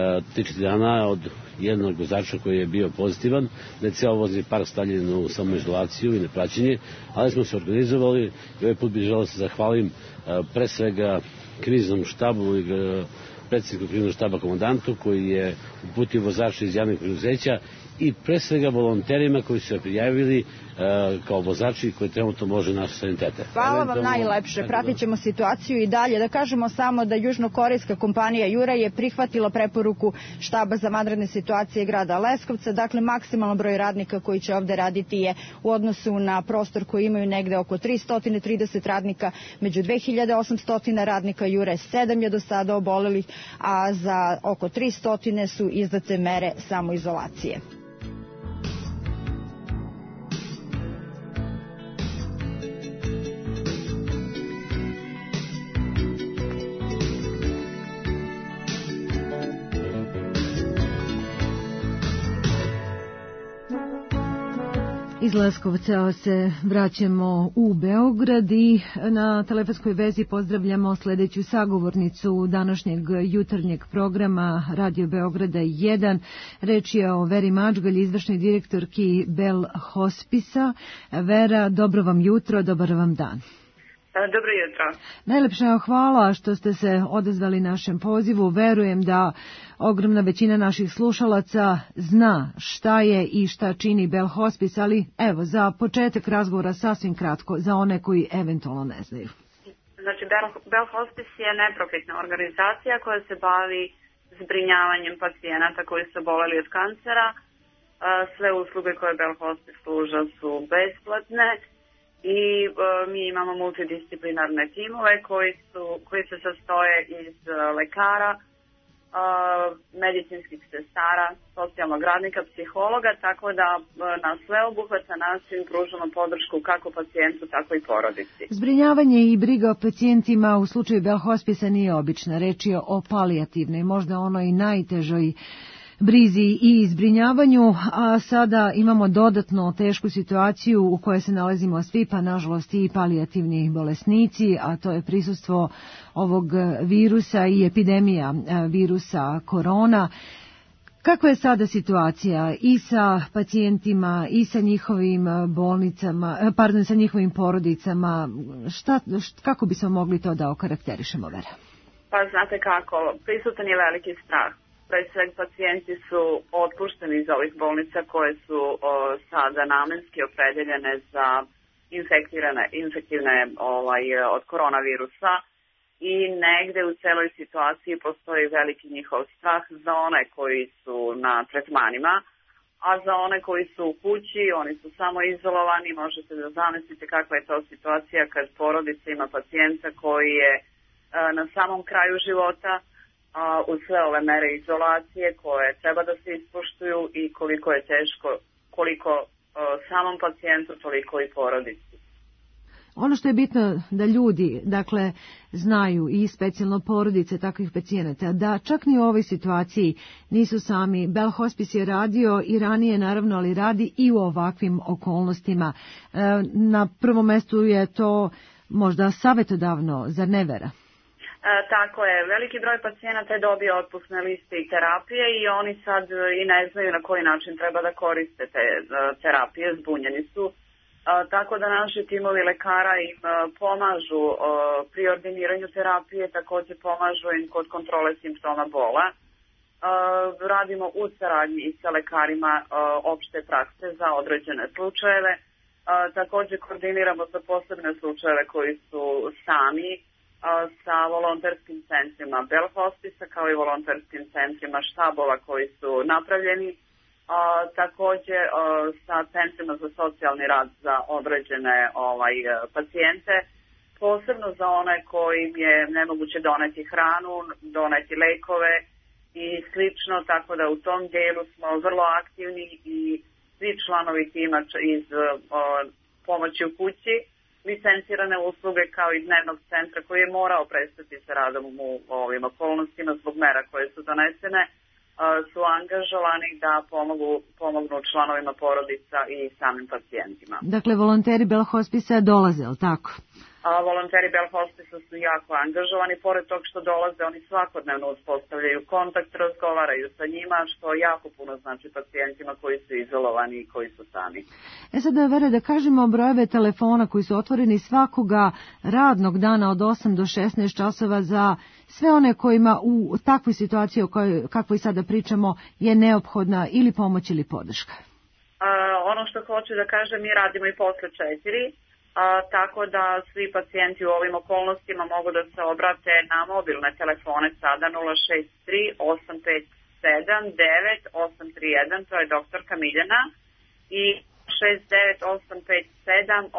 3-4 dana od jednog vozača koji je bio pozitivan, da je cijel vozni park stavljen u samoizolaciju i nepraćenje, ali smo se organizovali i ovaj put bih želeo se zahvalim pre svega kriznom štabu i predsjedniku kriznog štaba komandantu koji je uputio vozača iz javnih preduzeća i pre svega volonterima koji su se prijavili kao vozači koji trenutno može naše sanitete. Hvala vam najlepše. Pratit ćemo situaciju i dalje. Da kažemo samo da južnokorejska kompanija Jura je prihvatila preporuku štaba za vanredne situacije grada Leskovca. Dakle, maksimalan broj radnika koji će ovde raditi je u odnosu na prostor koji imaju negde oko 330 radnika. Među 2800 radnika Jure 7 je do sada obolelih, a za oko 300 su izdate mere samoizolacije. Iz Leskovca se vraćamo u Beograd i na telefonskoj vezi pozdravljamo sljedeću sagovornicu današnjeg jutarnjeg programa Radio Beograda 1. Reč je o Veri Mačgalj, izvršnoj direktorki Bell Hospisa. Vera, dobro vam jutro, dobar vam dan. Dobro jutro. Najlepša hvala što ste se odazvali našem pozivu. Verujem da ogromna većina naših slušalaca zna šta je i šta čini Bell Hospice, ali evo, za početak razgovora sasvim kratko, za one koji eventualno ne znaju. Znači, Bell Hospice je neprofitna organizacija koja se bavi zbrinjavanjem pacijenata koji su oboleli od kancera. Sve usluge koje Bell Hospice pruža su besplatne i mi imamo multidisciplinarne timove koji se sastoje iz lekara, medicinskih sestara, socijalnog radnika, psihologa, tako da na sveobuhvatan način pružamo podršku kako pacijentu, tako i porodici. Zbrinjavanje i briga o pacijentima u slučaju Belhospisa nije obična. Reč je o palijativnoj, možda onoj najtežoj brizi i zbrinjavanju, a sada imamo dodatno tešku situaciju u kojoj se nalazimo svi, pa nažalost i palijativni bolesnici, a to je prisustvo ovog virusa i epidemija virusa korona. Kakva je sada situacija i sa pacijentima i sa njihovim bolnicama, sa njihovim porodicama? Kako bismo mogli to da okarakterišemo, Vera? Pa znate kako, prisutan je veliki strah. Pre svega pacijenti su otpušteni iz ovih bolnica koje su sada namenski opredeljene za infektivne od koronavirusa i negde u celoj situaciji postoji veliki njihov strah za one koji su na tretmanima, a za one koji su u kući, oni su samo izolovani. Možete da zamislite kakva je to situacija kad porodica ima pacijenta koji je na samom kraju života, uz sve ove mere izolacije koje treba da se ispoštuju i koliko je teško, koliko samom pacijentu, toliko i porodici. Ono što je bitno da ljudi, dakle, znaju i specijalno porodice takvih pacijenata, da čak ni u ovoj situaciji nisu sami. Belhospice je radio i ranije, naravno, ali radi i u ovakvim okolnostima. Na prvom mestu je to možda savjetodavno, zar ne, Vera? Tako je, veliki broj pacijenata je dobio otpusne liste i terapije i oni sad i ne znaju na koji način treba da koriste te terapije, zbunjeni su. Tako da naši timovi lekara im pomažu pri ordiniranju terapije, također pomažu im kod kontrole simptoma bola. Radimo u saradnji i sa lekarima opšte prakse za određene slučajeve. Također koordiniramo za posebne slučajeve koji su sami sa volonterskim centrima Belhospisa kao i volonterskim centrima štabova koji su napravljeni. Također sa centrima za socijalni rad za određene pacijente, posebno za one kojim je nemoguće doneti hranu, doneti lekove i slično, tako da u tom dijelu smo vrlo aktivni i svi članovi tima iz pomoći u kući, licencirane usluge kao i dnevnog centra koji je morao prestati sa radom u ovim okolnostima zbog mera koje su donesene, su angažovani da pomognu članovima porodica i samim pacijentima. Dakle, volonteri Belhospisa dolaze, ali tako? Volonteri Belhospisa su jako angažovani, pored tog što dolaze, oni svakodnevno uspostavljaju kontakt, razgovaraju sa njima, što jako puno znači pacijentima koji su izolovani i koji su sami. Sad, Vera, da kažemo brojeve telefona koji su otvoreni svakoga radnog dana od 8 do 16 časova za sve one kojima u takvoj situaciji o kojoj kakvoj sada pričamo je neophodna ili pomoć ili podrška. Ono što hoću da kažem, mi radimo i posle 4, tako da svi pacijenti u ovim okolnostima mogu da se obrate na mobilne telefone sada 063 857 9831, to je doktorka Miljana, i 69 857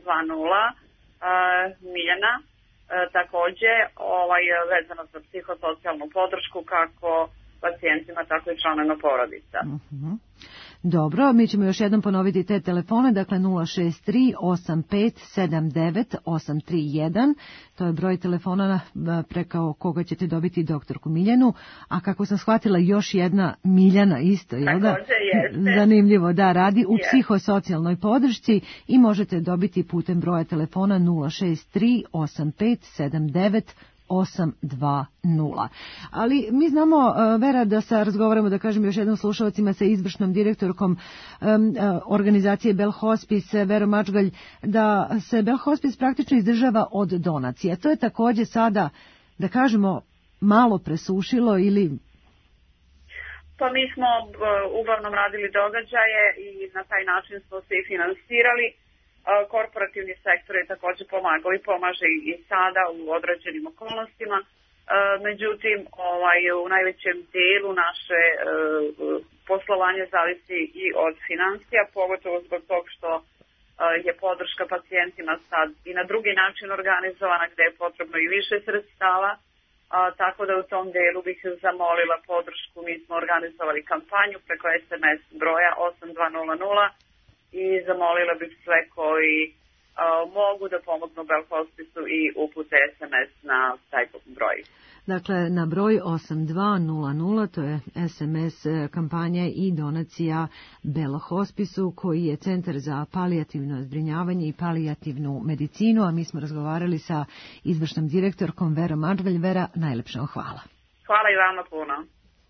820 Miljana. Također vezano za psihosocijalnu podršku kako pacijentima, tako i članovima porodica. Dobro, mi ćemo još jednom ponoviti te telefone, dakle 063 8579 831, to je broj telefona preko koga ćete dobiti doktorku Miljanu, a kako sam shvatila još jedna Miljana isto, jel da? Zanimljivo, da, radi u psihosocijalnoj podršci i možete dobiti putem broja telefona 063 8579 820. Ali mi znamo, Vera, da se razgovaramo, da kažem još jednom slušalcima, sa izvršnom direktorkom organizacije Belhospice, Vero Mačgalj, da se Belhospice praktično izdržava od donacija. To je također sada, da kažemo, malo presušilo ili... Pa mi smo uglavnom radili događaje i na taj način smo se i finansirali. Korporativni sektor je također pomagao i pomaže i sada u određenim okolnostima. Međutim, u najvećem dijelu naše poslovanje zavisi i od financija, pogotovo zbog tog što je podrška pacijentima sad i na drugi način organizovana, gdje je potrebno i više sredstava. tako da u tom delu bih zamolila podršku. Mi smo organizovali kampanju preko SMS broja 8200 i zamolila bih sve koji mogu da pomognu Bell Hospice-u i upute SMS na taj broj. Dakle, na broj 8200, to je SMS kampanja i donacija Bell Hospice-u, koji je centar za palijativno zbrinjavanje i palijativnu medicinu, a mi smo razgovarali sa izvršnom direktorkom Verom Mađvelj. Vera, najlepše vam hvala. Hvala i vama puno.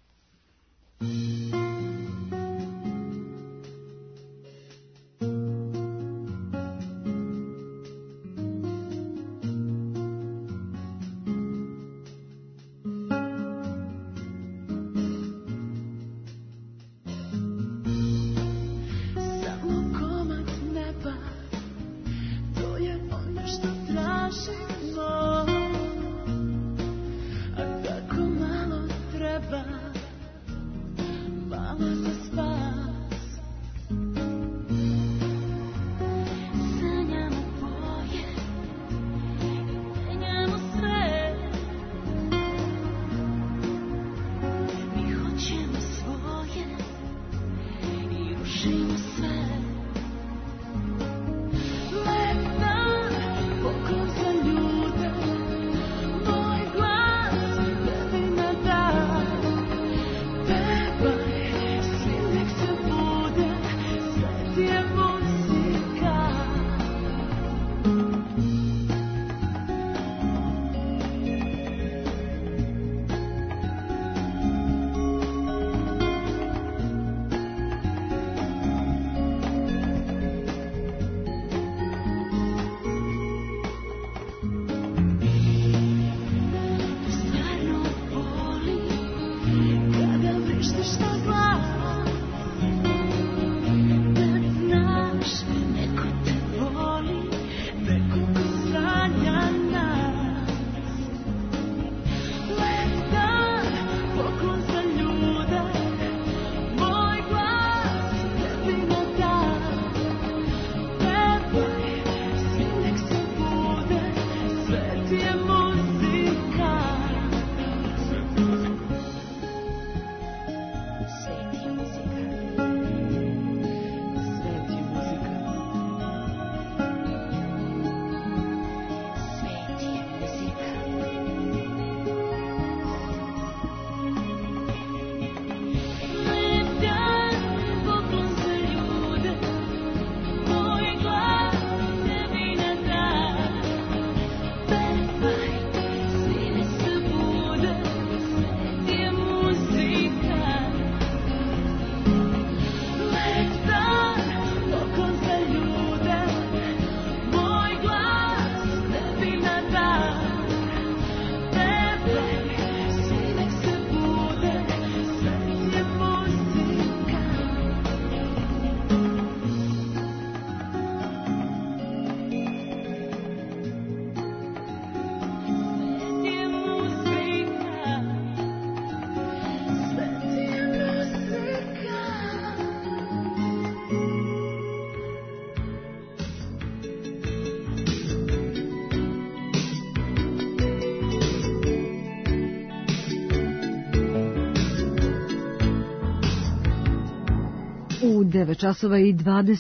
U 9 časova i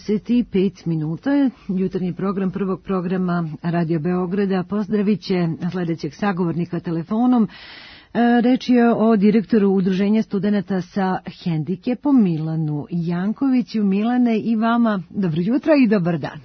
25 minuta jutarnji program prvog programa Radio Beograda pozdravit će sledećeg sagovornika telefonom. Reč je o direktoru Udruženja studenata sa hendikepom Milanu Jankoviću. Milane, i vama dobro jutro i dobar dan.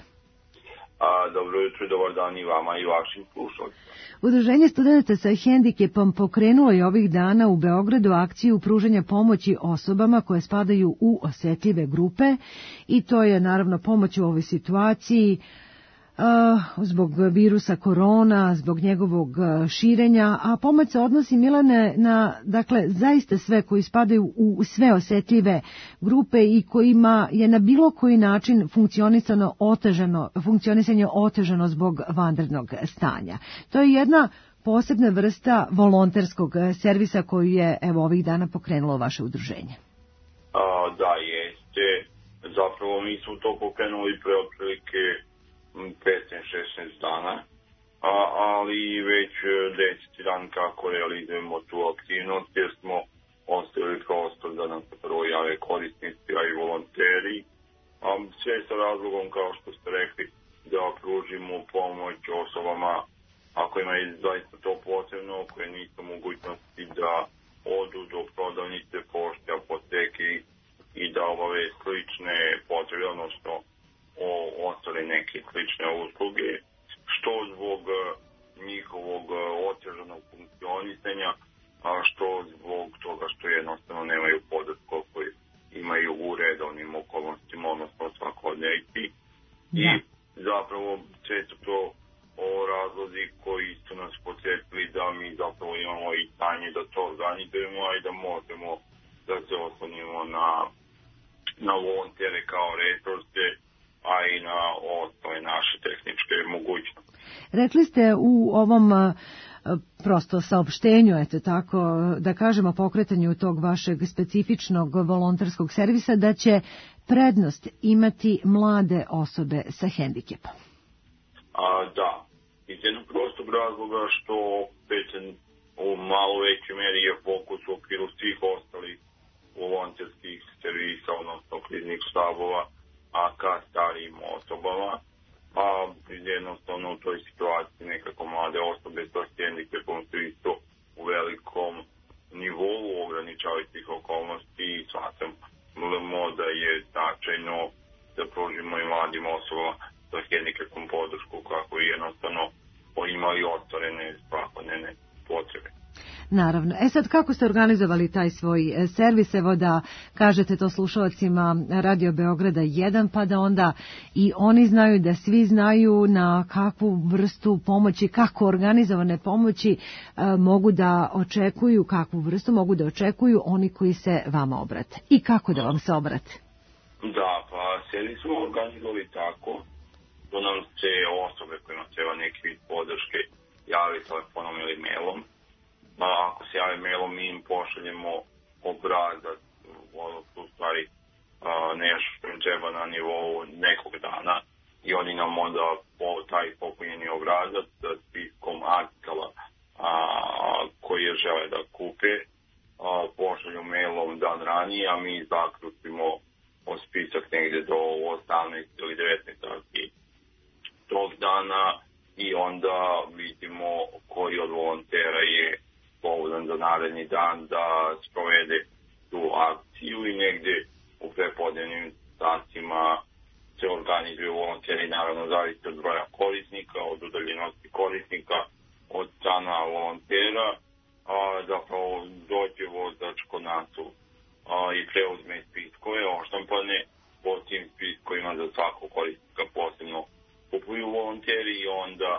Dobro jutro i dobar dan i vama i vašim slušalcima. Udruženje studenata sa hendikepom pokrenulo je ovih dana u Beogradu akciju pružanja pomoći osobama koje spadaju u osetljive grupe i to je naravno pomoć u ovoj situaciji zbog virusa korona, zbog njegovog širenja, a pomoć se odnosi, Milane, na zaista sve koji spadaju u sve osetljive grupe i kojima je na bilo koji način funkcionisanje otežano zbog vanrednog stanja. To je jedna posebna vrsta volonterskog servisa koju je ovih dana pokrenulo vaše udruženje. Da, jeste. Zapravo mi smo to pokrenuli pre otprilike 15-16 dana ali već 10. dan kako realizujemo tu aktivnost, jer smo ostavili prostor da nam se prvo jave korisnici, a i volonteri. Sve sa razlogom, kao što ste rekli, da pružimo pomoć osobama ako imaju zaista to potrebno, koje nisu mogućnosti da odu do prodavnice, pošte, apoteke i da obave slične potrebe, odnosno ostale neke slične usluge, što zbog njihovog otežanog funkcionisanja, a što zbog toga što jednostavno nemaju podršku koji imaju u redovnim okolnostima, odnosno svakodnevnici. I zapravo često to razlozi koji su nas podsjetili da mi zapravo imamo i stanje da to organizujemo, a i da možemo da se oslonimo na volontere kao resurse, a i na ostale naše tehničke mogućnosti. Rekli ste u ovom prosto saopštenju, eto tako, da kažemo, pokretanju tog vašeg specifičnog volonterskog servisa, da će prednost imati mlade osobe sa hendikepom. Da, iz jednog prostog razloga što opet u malo većoj meri je fokus u okviru svih ostalih volonterskih servisa, odnosno kriznih štabova, a ka starijim osobama. Jednostavno u toj situaciji nekako mlade osobe sa hendikepom su isto u velikom nivou ograničavajućih okolnosti i smatramo da je značajno da pružimo i mladim osobama sa hendikepom podršku kako jednostavno imali ostvarene svakodnevne potrebe. Naravno. Sad kako ste organizovali taj svoj servis, evo da kažete to slušalcima Radio Beograda 1, pa da onda i oni znaju, da svi znaju na kakvu vrstu pomoći, kako organizovane pomoći mogu da očekuju, kakvu vrstu mogu da očekuju oni koji se vama obrate i kako da vam se obrate. Da, pa servis smo organizovali tako da nam se osobe kojima treba neki vid podrške javi telefonom ili mailom. Ako se jave mailom, mi im pošaljemo obrazac, u stvari nešto što im treba na nivou nekog dana i oni nam onda taj popunjeni obrazac sa spiskom artikala koje žele da kupe pošalju mailom dan ranije, a mi zaključimo spisak negde do 18 ili 19 sati tog dana i onda vidimo koji od volontera je povodan za naredni dan da sprovede tu akciju i negde u prepodnevnim satima se organizuju volonteri, naravno zavisi od broja korisnika, od udaljenosti korisnika, od strana volontera, zapravo dođe vozač kod nas i preuzme spiskove oštampane, po tim spiskovima za svakog korisnika posebno kupuju volonteri i onda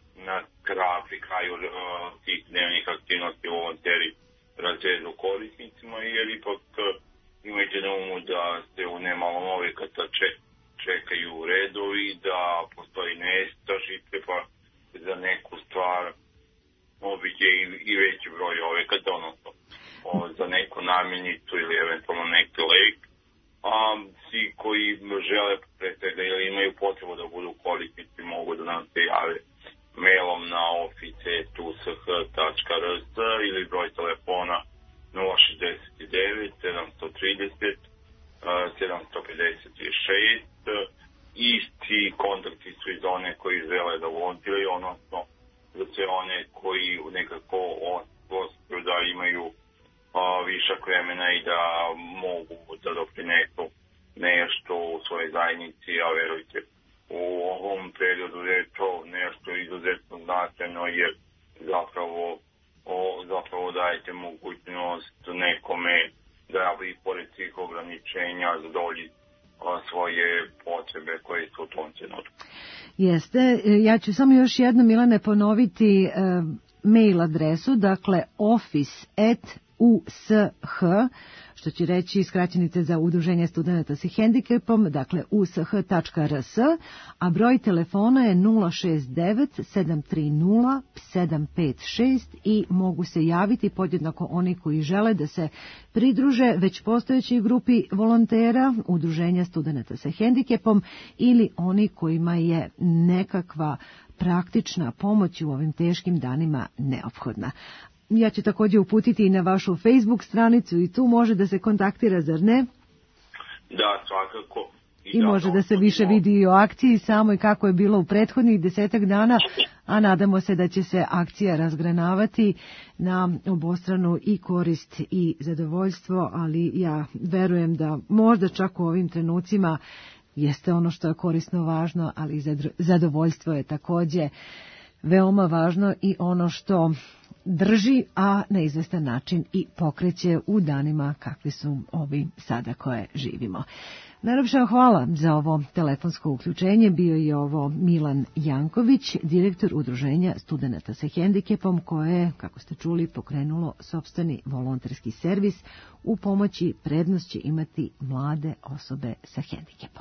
pri kraju tih dnevnih aktivnosti volonteri razredu korisnicima, jer ipak imajte na umu da se u nemalom objekata čekaju redovi, da postoji nestašice, pa za neku stvar obiđe i veći broj objekata, odnosno za neku namirnicu ili eventualno neki lek. Svi koji žele pre svega ili imaju potrebu da budu korisnici mogu da nam se jave mailom na office@tush.rs ili broj telefona 069 730 756. Isti kontakti su i za one koji žele da volontiraju, odnosno za sve one koji nekako osjećaju da imaju višak vremena i da mogu da doprinesu nešto u svojoj zajednici, a verujte, u ovom periodu je to nešto izuzetno značajno, jer zapravo dajete mogućnost nekome da i pored svih ograničenja zadovolji svoje potrebe koje su u tom trenutku. Jeste, ja ću samo još jednom, Milane, ponoviti mail adresu, dakle office@ USH, što će reći skraćenice za Udruženje studenata sa hendikepom, dakle ush.rs, a broj telefona je 069-730-756 i mogu se javiti podjednako oni koji žele da se pridruže već postojećoj grupi volontera Udruženja studenata sa hendikepom ili oni kojima je nekakva praktična pomoć u ovim teškim danima neophodna. Ja ću također uputiti i na vašu Facebook stranicu i tu može da se kontaktira, zar ne? Da, svakako. I može da se više vidi i o akciji samoj kako je bilo u prethodnih 10 dana, a nadamo se da će se akcija razgranavati na obostranu i korist i zadovoljstvo, ali ja verujem da možda čak u ovim trenucima jeste ono što je korisno važno, ali zadovoljstvo je također veoma važno i ono što drži, a na izvestan način i pokreće u danima kakvi su ovi sada koje živimo. Najlepša hvala za ovo telefonsko uključenje. Bio je ovo Milan Janković, direktor Udruženja studenata sa hendikepom, koje je, kako ste čuli, pokrenulo sopstveni volonterski servis u pomoći prednost će imati mlade osobe sa hendikepom.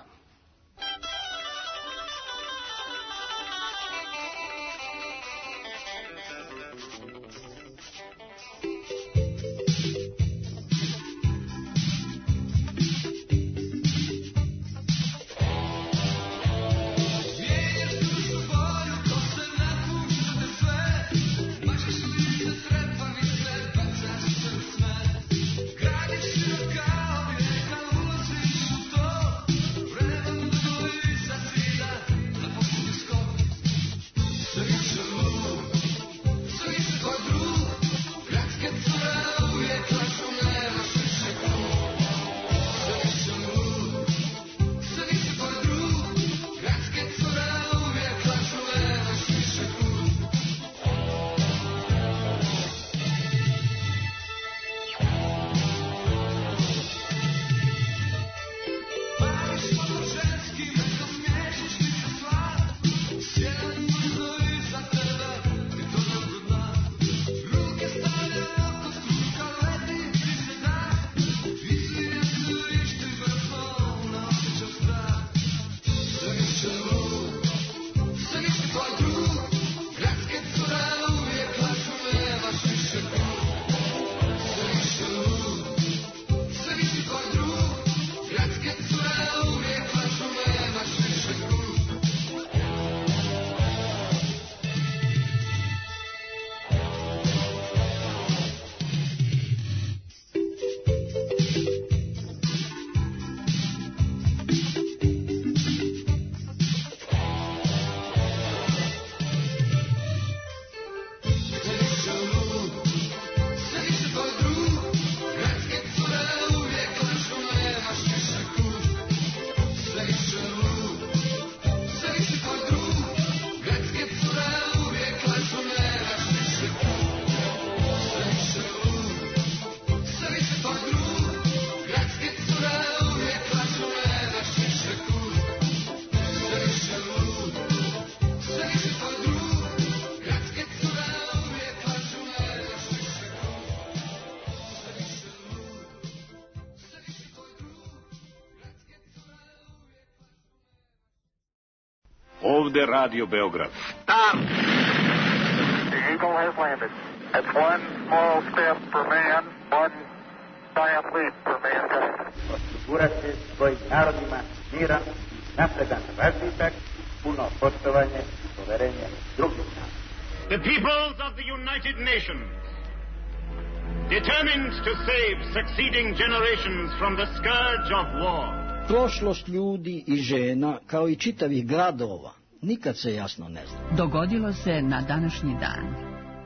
Ovde Radio Beograd. Stop! The Eagle has landed. That's one small step for man, one giant leap for mankind. Osigurati svojim narodima miran, napredan razvitak, puno poštovanje i poverenje drugih naroda. The peoples of the United Nations, determined to save succeeding generations from the scourge of war. Prošlost ljudi i žena, kao i čitavih gradova, nikad se jasno ne zna. Dogodilo se na današnji dan.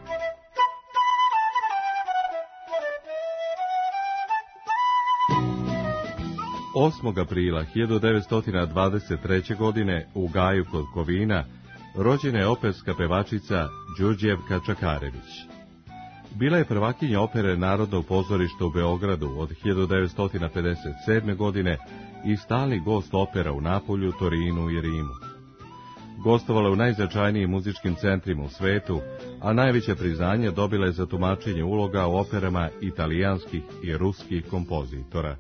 Osmog aprila 1923. godine u Gaju kod Kovina rođena je operska pevačica Đurđevka Čakarević. Bila je prvakinja opere Narodnog pozorišta u Beogradu od 1957. godine i stalni gost opera u Napolju, Torinu i Rimu. Gostovala u najznačajnijim muzičkim centrima u svetu, a najveće priznanje dobila je za tumačenje uloga u operama italijanskih i ruskih kompozitora.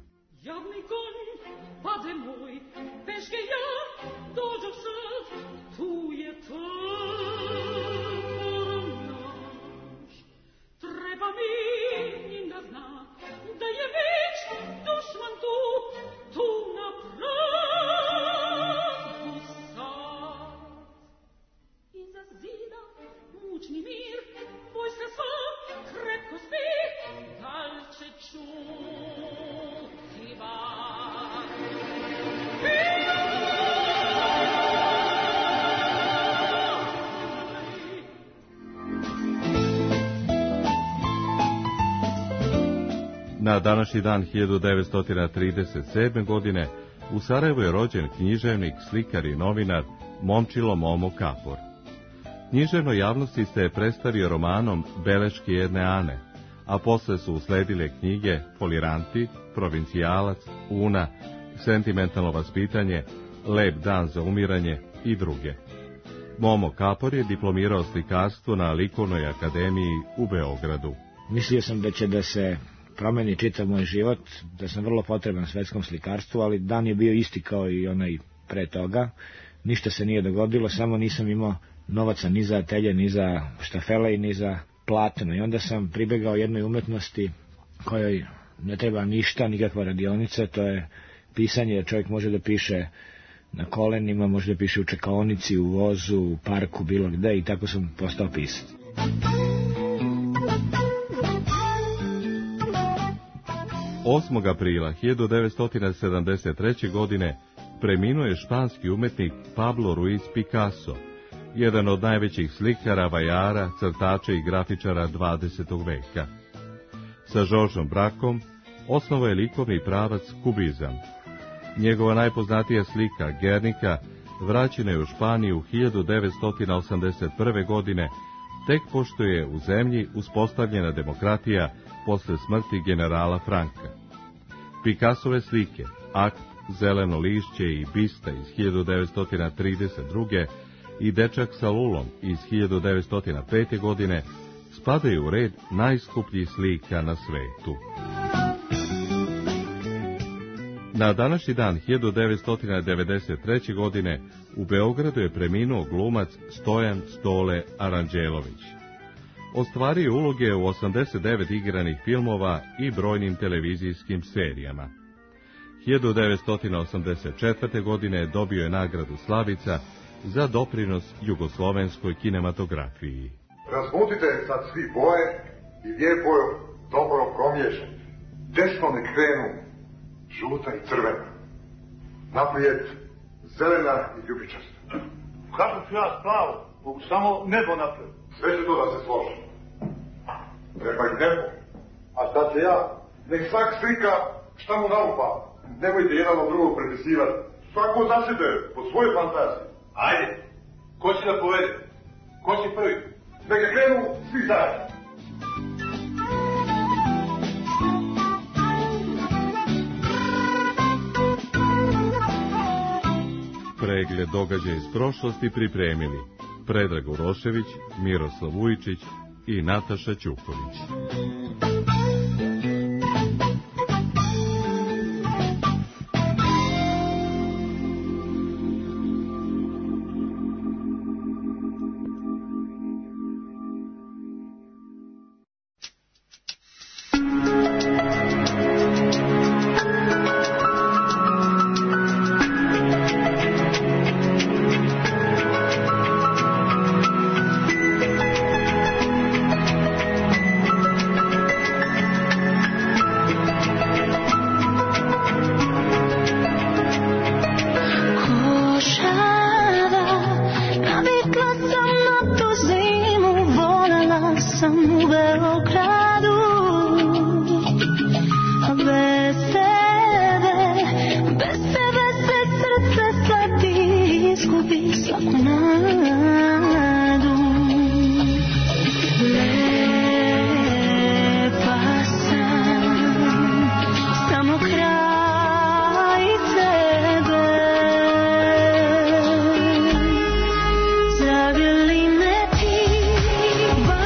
Na današnji dan 1937. godine u Sarajevu je rođen književnik, slikar i novinar Momčilo Momo Kapor. Književnoj javnosti se predstavio romanom Beleške jedne Ane, a posle su usledile knjige Foliranti, Provincijalac, Una, Sentimentalno vaspitanje, Lep dan za umiranje i druge. Momo Kapor je diplomirao slikarstvo na Likovnoj akademiji u Beogradu. Mislio sam da će da se promeni čitav moj život, da sam vrlo potreban svetskom slikarstvu, ali dan je bio isti kao i onaj pre toga. Ništa se nije dogodilo, samo nisam imao novaca ni za atelje, ni za štafele i ni za platno. I onda sam pribegao jednoj umetnosti kojoj ne treba ništa, nikakva radionica, to je pisanje, jer čovjek može da piše na kolenima, može da piše u čekaonici, u vozu, u parku, bilo gde, i tako sam postao pisac. 8. aprila 1973. godine preminuo je španski umetnik Pablo Ruiz Picasso, jedan od najvećih slikara, vajara, crtača i grafičara 20. veka. Sa Georgeom Braquom osnovao je likovni pravac kubizam. Njegova najpoznatija slika, Guernica, vraćena je u Španiju 1981. godine, tek pošto je u zemlji uspostavljena demokratija posle smrti generala Franka. Picassove slike, Akt, Zeleno lišće i Bista iz 1932. i Dečak sa lulom iz 1905. godine spadaju u red najskupljih slika na svetu. Na današnji dan 1993. godine u Beogradu je preminuo glumac Stojan Stole Aranđelović. Ostvario uloge u 89 igranih filmova i brojnim televizijskim serijama. 1984. godine dobio je nagradu Slavica za doprinos jugoslovenskoj kinematografiji. Razmutite sad svi boje i lijepo dobro promiješajte. Desno nek krenu žuta i crvena. Naprijed zelena i ljubičasta. Kako ću ja spravo? Mogu samo nebo naprijed. Sve će to da se složi. Treba i nebo. A sad se ja, nek svak slika šta mu naupa. Nemojte jedan od drugog prepisivati. Svako za sebe, po svojoj fantaziji. Ajde, ko će da povede? Ko će prvi? Neka krenu svi zajedno. Pregled događaja iz prošlosti pripremili Predrag Urošević, Miroslav Vujčić i Nataša Ćuković. Zdravili me ti,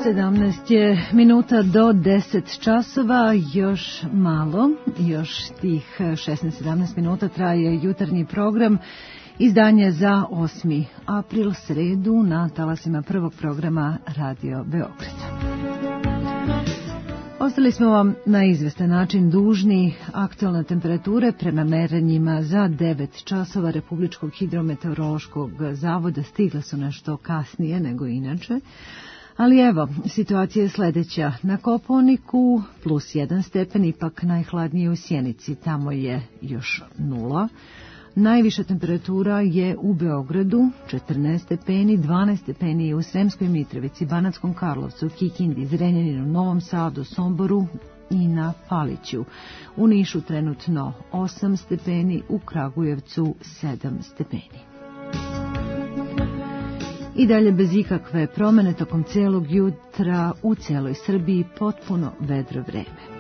17 je minuta do 10 časova, još malo, još tih 16-17 minuta traje jutarnji program, izdanje za 8. april, sredu, na talasima prvog programa Radio Beograd. Ostali smo vam na izvestan način dužni. Aktualne temperature prema merenjima za 9 časova Republičkog hidrometeorološkog zavoda stigle su nešto kasnije nego inače. Ali evo, situacija je sledeća. Na Kopaoniku plus 1 stepen, ipak najhladnije u Sjenici, tamo je još 0. Najviša temperatura je u Beogradu, 14 stepeni, 12 stepeni je u Sremskoj Mitrovici, Banatskom Karlovcu, Kikindi, Zrenjaninu, Novom Sadu, Somboru i na Paliću. U Nišu trenutno 8 stepeni, u Kragujevcu 7 stepeni. I dalje bez ikakve promene tokom celog jutra u celoj Srbiji potpuno vedro vreme.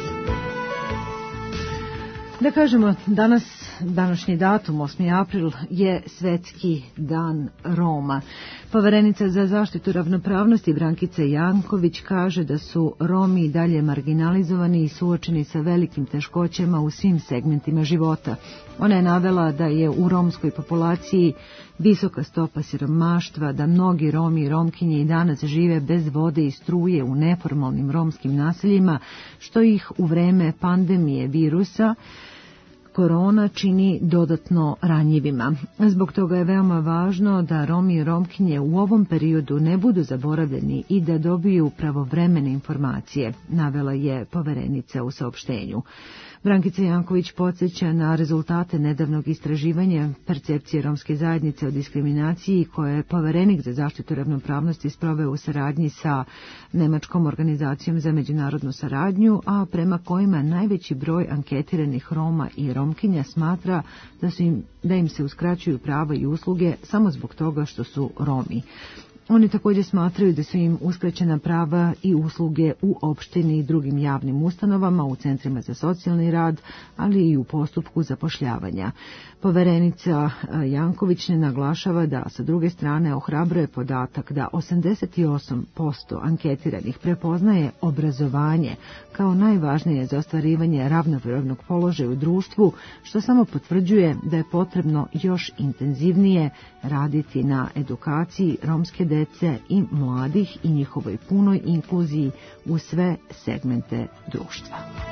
Da kažemo, današnji datum, 8. april, je Svetski dan Roma. Poverenica za zaštitu ravnopravnosti Brankica Janković kaže da su Romi i dalje marginalizovani i suočeni sa velikim teškoćama u svim segmentima života. Ona je navela da je u romskoj populaciji visoka stopa siromaštva, da mnogi Romi i Romkinje i danas žive bez vode i struje u neformalnim romskim naseljima, što ih u vreme pandemije virusa korona čini dodatno ranjivima. Zbog toga je veoma važno da Romi i Romkinje u ovom periodu ne budu zaboravljeni i da dobiju pravovremene informacije, navela je poverenica u saopštenju. Brankica Janković podsjeća na rezultate nedavnog istraživanja percepcije romske zajednice o diskriminaciji koje je poverenik za zaštitu ravnopravnosti sproveo u saradnji sa Nemačkom organizacijom za međunarodnu saradnju, a prema kojima najveći broj anketiranih Roma i Romkinja smatra da im se uskraćuju prava i usluge samo zbog toga što su Romi. Oni također smatraju da su im uskraćena prava i usluge u opštini i drugim javnim ustanovama, u centrima za socijalni rad, ali i u postupku zapošljavanja. Poverenica Janković ne naglašava da sa druge strane ohrabruje podatak da 88% anketiranih prepoznaje obrazovanje kao najvažnije za ostvarivanje ravnopravnog položaja u društvu, što samo potvrđuje da je potrebno još intenzivnije raditi na edukaciji romske dece i mladih i njihovoj punoj inkluziji u sve segmente društva.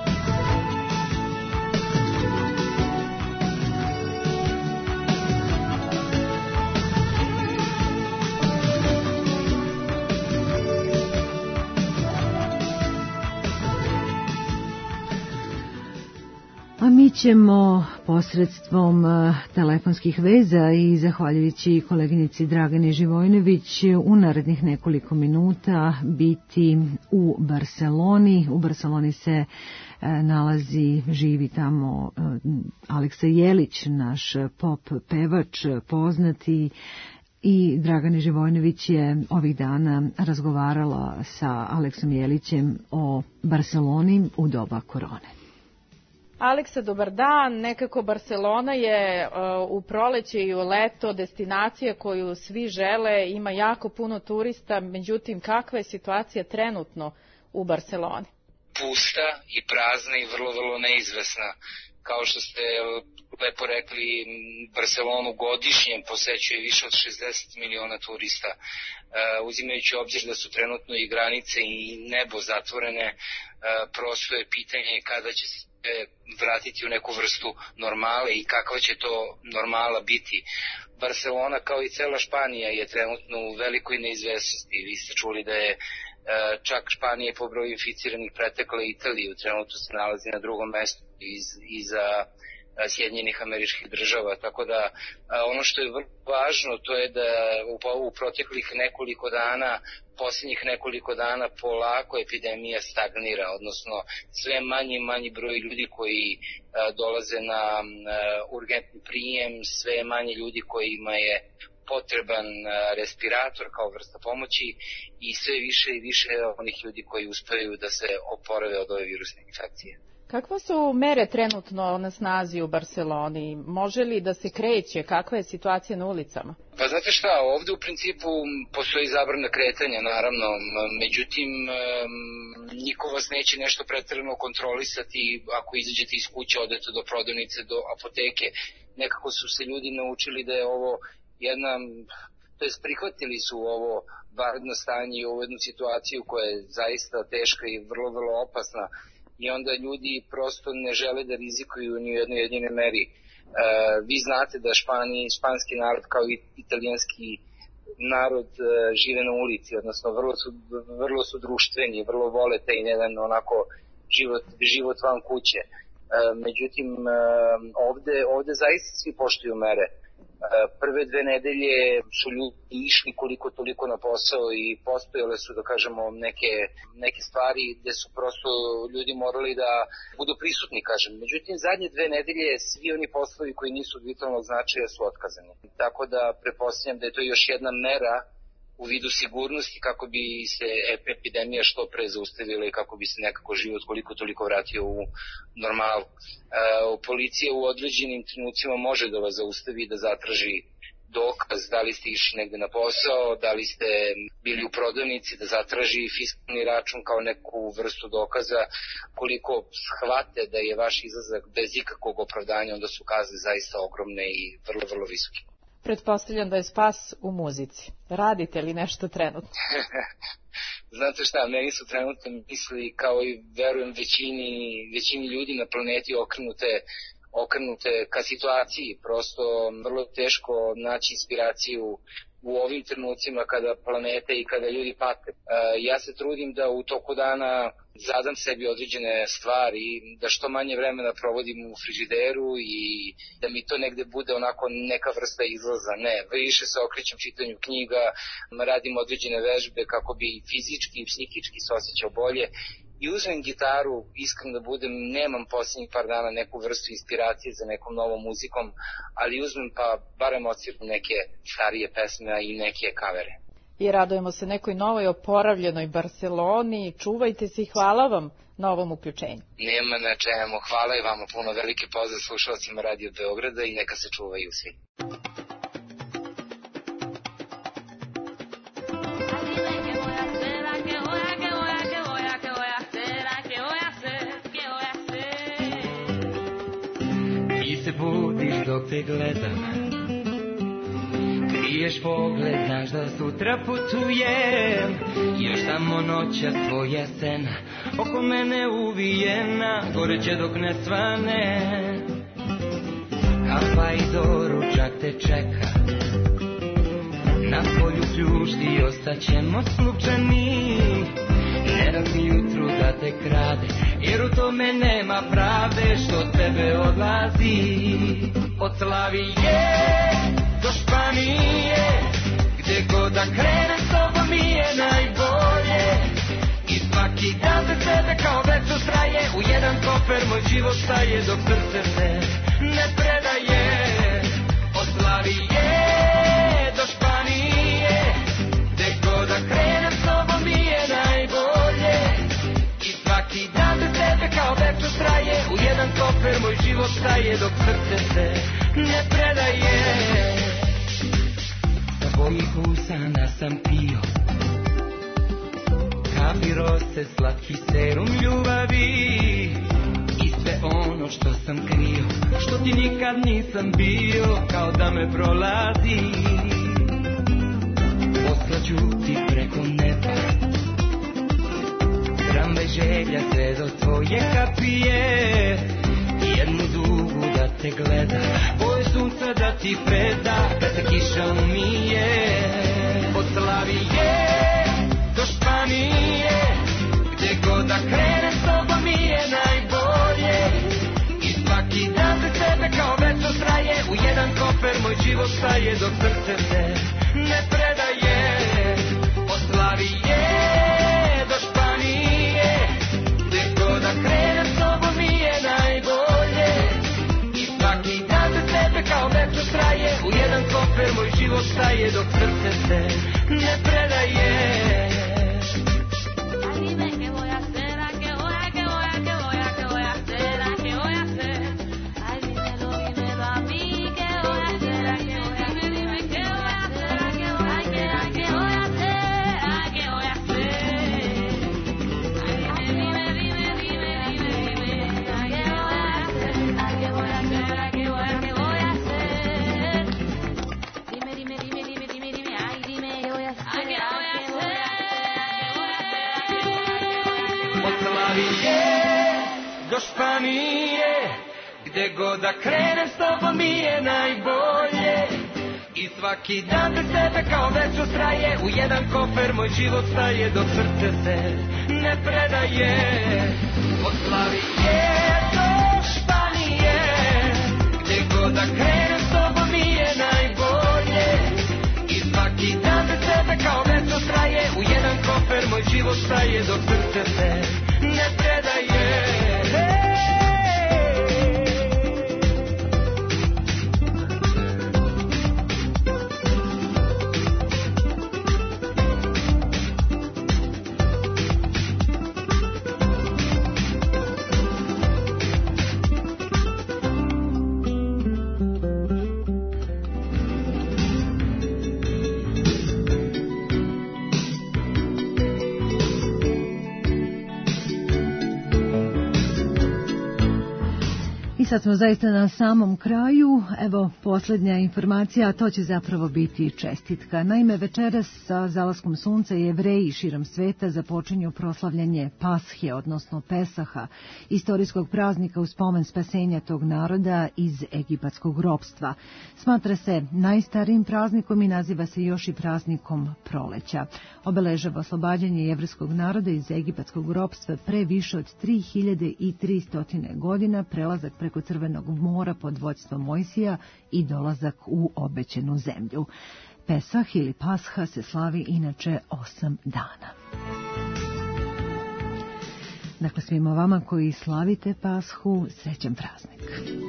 A mi ćemo posredstvom telefonskih veza i zahvaljujući koleginici Dragani Živojnović u narednih nekoliko minuta biti u Barseloni. U Barseloni se živi tamo Aleksa Jelić, naš pop pevač poznati, i Dragana Živojnović je ovih dana razgovarala sa Aleksom Jelićem o Barseloni u doba korone. Aleksa, dobar dan. Nekako Barselona je u proleće i u leto destinacija koju svi žele, ima jako puno turista, međutim kakva je situacija trenutno u Barseloni? Pusta i prazna i vrlo neizvesna. Kao što ste lepo rekli, Barselonu godišnje posećuje više od 60 miliona turista. Uzimajući obzir da su trenutno i granice i nebo zatvorene, prosto je pitanje kada će se vratiti u neku vrstu normale i kakva će to normala biti. Barselona, kao i cela Španija, je trenutno u velikoj neizvesnosti. Vi ste čuli da je čak Španija po broju inficiranih pretekla Italiju, trenutno se nalazi na drugom mestu iza Sjedinjenih Američkih Država, tako da ono što je vrlo važno to je da u proteklih nekoliko dana, posljednjih nekoliko dana polako epidemija stagnira, odnosno sve manji broj ljudi koji dolaze na urgentni prijem, sve manje ljudi kojima je potreban respirator kao vrsta pomoći i sve više i više onih ljudi koji uspevaju da se oporave od ove virusne infekcije. Kakva su mere trenutno na snazi u Barseloni? Može li da se kreće? Kakva je situacija na ulicama? Pa Pa znate šta, ovde u principu postoji zabrana kretanja, naravno, međutim, niko vas neće nešto pretjerano kontrolisati ako izađete iz kuće, odete do prodavnice, do apoteke. Nekako su se ljudi naučili da je ovo jedna, to jest prihvatili su ovo vanredno stanje i ovu jednu situaciju koja je zaista teška i vrlo, vrlo opasna i onda ljudi prosto ne žele da rizikuju ni u jednoj jedinoj meri. Vi znate da španski narod kao i italijanski narod žive na ulici, odnosno vrlo su društveni, vrlo vole taj jedan onako život van kuće. Međutim, ovde zaista svi poštuju mere. Prve 2 nedelje su ljudi išli koliko toliko na posao i postojale su, da kažemo, neke stvari gde su prosto ljudi morali da budu prisutni, kažem. Međutim, zadnje 2 nedelje svi oni poslovi koji nisu od vitalnog značaja su otkazani. Tako da pretpostavljam da je to još jedna mera u vidu sigurnosti kako bi se epidemija što pre zaustavila i kako bi se nekako život koliko toliko vratio u normalu. Policija u određenim trenucima može da vas zaustavi i da zatraži dokaz da li ste išli negde na posao, da li ste bili u prodavnici, da zatraži fiskalni račun kao neku vrstu dokaza. Koliko shvate da je vaš izlazak bez ikakvog opravdanja, onda su kazne zaista ogromne i vrlo, vrlo visoke. Pretpostavljam da je spas u muzici. Radite li nešto trenutno? Znate šta, meni su trenutno misli, kao i verujem većini ljudi na planeti okrenute ka situaciji. Prosto vrlo teško naći inspiraciju u ovim trenucima kada planeta i kada ljudi pate. Ja se trudim da u toku dana zadam sebi određene stvari, da što manje vremena provodim u frižideru i da mi to negde bude onako neka vrsta izlaza. Ne, više se okrećem čitanju knjiga, radim određene vežbe kako bi fizički i psihički se osjećao bolje. I uzmem gitaru, iskreno da budem, nemam posljednjih par dana neku vrstu inspiracije za nekom novom muzikom, ali uzmem pa barem odsviram neke starije pesme i neke kavere. I radujemo se nekoj novoj oporavljenoj Barceloni. Čuvajte se i hvala vam na ovom uključenju. Nema na čemu, hvala i vama puno, veliki pozdrav slušalcima Radio Beograda i neka se čuvaju svi. Se budiš dok te gledam, kriješ pogled, znaš da sutra putujem. Još tamo noća tvoja sena, oko mene uvijena, goreće dok ne svane. Kafa i doručak te čeka, na polju pljušti ostaćemo slučajni. Ne da mi jutru da te krade, jer u tome nema pravde što tebe odlazi. Od Slavije do Španije, gdje god da krenem s tobom mi je najbolje. I svaki dan bez tebe kao večno traje, u jedan kofer moj život staje dok srce se ne predaje. Od Slavije do Španije, gdje god da krenem s tobom mi je najbolje. I svaki dan bez tebe kao večno traje, u jedan kofer moj život staje dok srce se ne predaje. Sa tvojih usana sam pio kapi rose, slatki serum ljubavi i sve ono što sam krio, što ti nikad nisam bio, kao da me prolazi. Poslaću ti preko neba tramvaj želja sve do tvoje kapije, jednu dugu da te gleda, boje sunca da ti preda, da se kiša umije. Od Slavije do Španije, gdje god da krenem s tobom mi je najbolje. I svaki dan bez tebe kao večno traje, u jedan kofer moj život staje dok srce se ne predaje. Od Slavije do Španije, gdje god da krenem s tobom mi je najbolje. I svaki dan bez tebe kao večno traje, u jedan kofer moj život staje dok srce se ne predaje. Španije, gde god da krenem s tobom mi je najbolje. I svaki dan bez tebe kao večnost traje, u jedan kofer moj život staje dok srce se ne predaje. Od Slavije do Španije, gde god da krenem s tobom mi je najbolje. I svaki dan bez tebe kao večnost traje, u jedan kofer moj život staje dok srce se ne predaje. Sad smo zaista na samom kraju. Evo posljednja informacija, a to će zapravo biti čestitka. Naime, večeras sa zalaskom sunca Jevreji širom sveta započinju proslavljanje Pashe, odnosno Pesaha, istorijskog praznika u spomen spasenja tog naroda iz egipatskog ropstva. Smatra se najstarijim praznikom i naziva se još i praznikom proleća. Obeležava oslobađanje jevrejskog naroda iz egipatskog ropstva pre više od 3300 godina, prelazak preko Crvenog mora pod vođstvom Mojsija i dolazak u obećanu zemlju. Pesah ili Pasha se slavi inače 8 dana. Dakle, svima vama koji slavite Pashu, srećan praznik.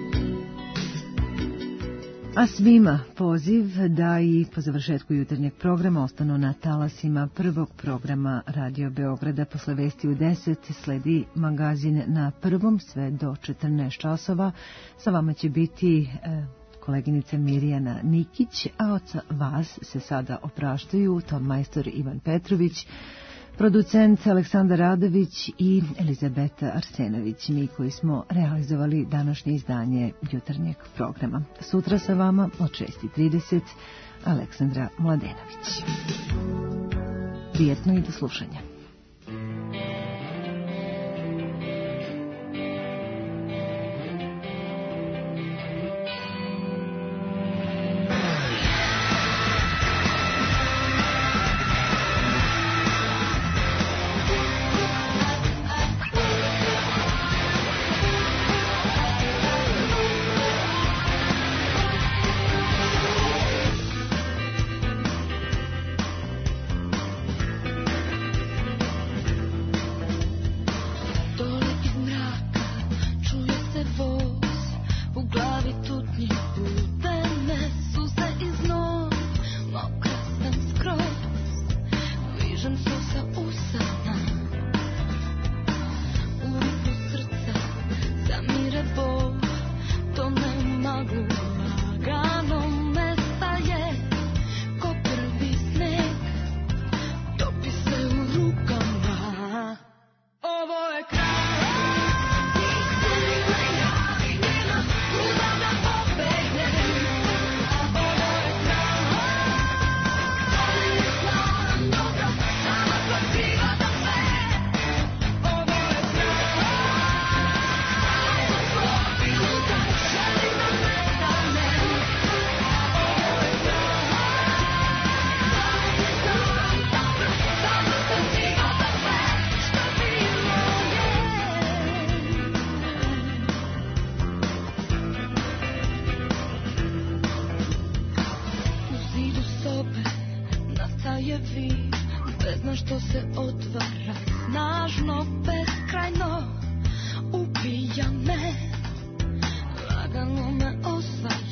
A svima poziv da i po završetku jutarnjeg programa ostanu na talasima prvog programa Radio Beograda. Posle vesti u 10 sledi magazin na prvom sve do 14 časova. Sa vama će biti koleginica Mirjana Nikić, a od vas se sada opraštaju ton majstor Ivan Petrović, producent Aleksandar Radović i Elizabeta Arsenović, mi koji smo realizovali današnje izdanje jutarnjeg programa. Sutra sa vama od 6:30 Aleksandra Mladenović. Prijetno i do slušanja. Bezna što se otvara snažno, beskrajno, ubija me, lagano me osvaja.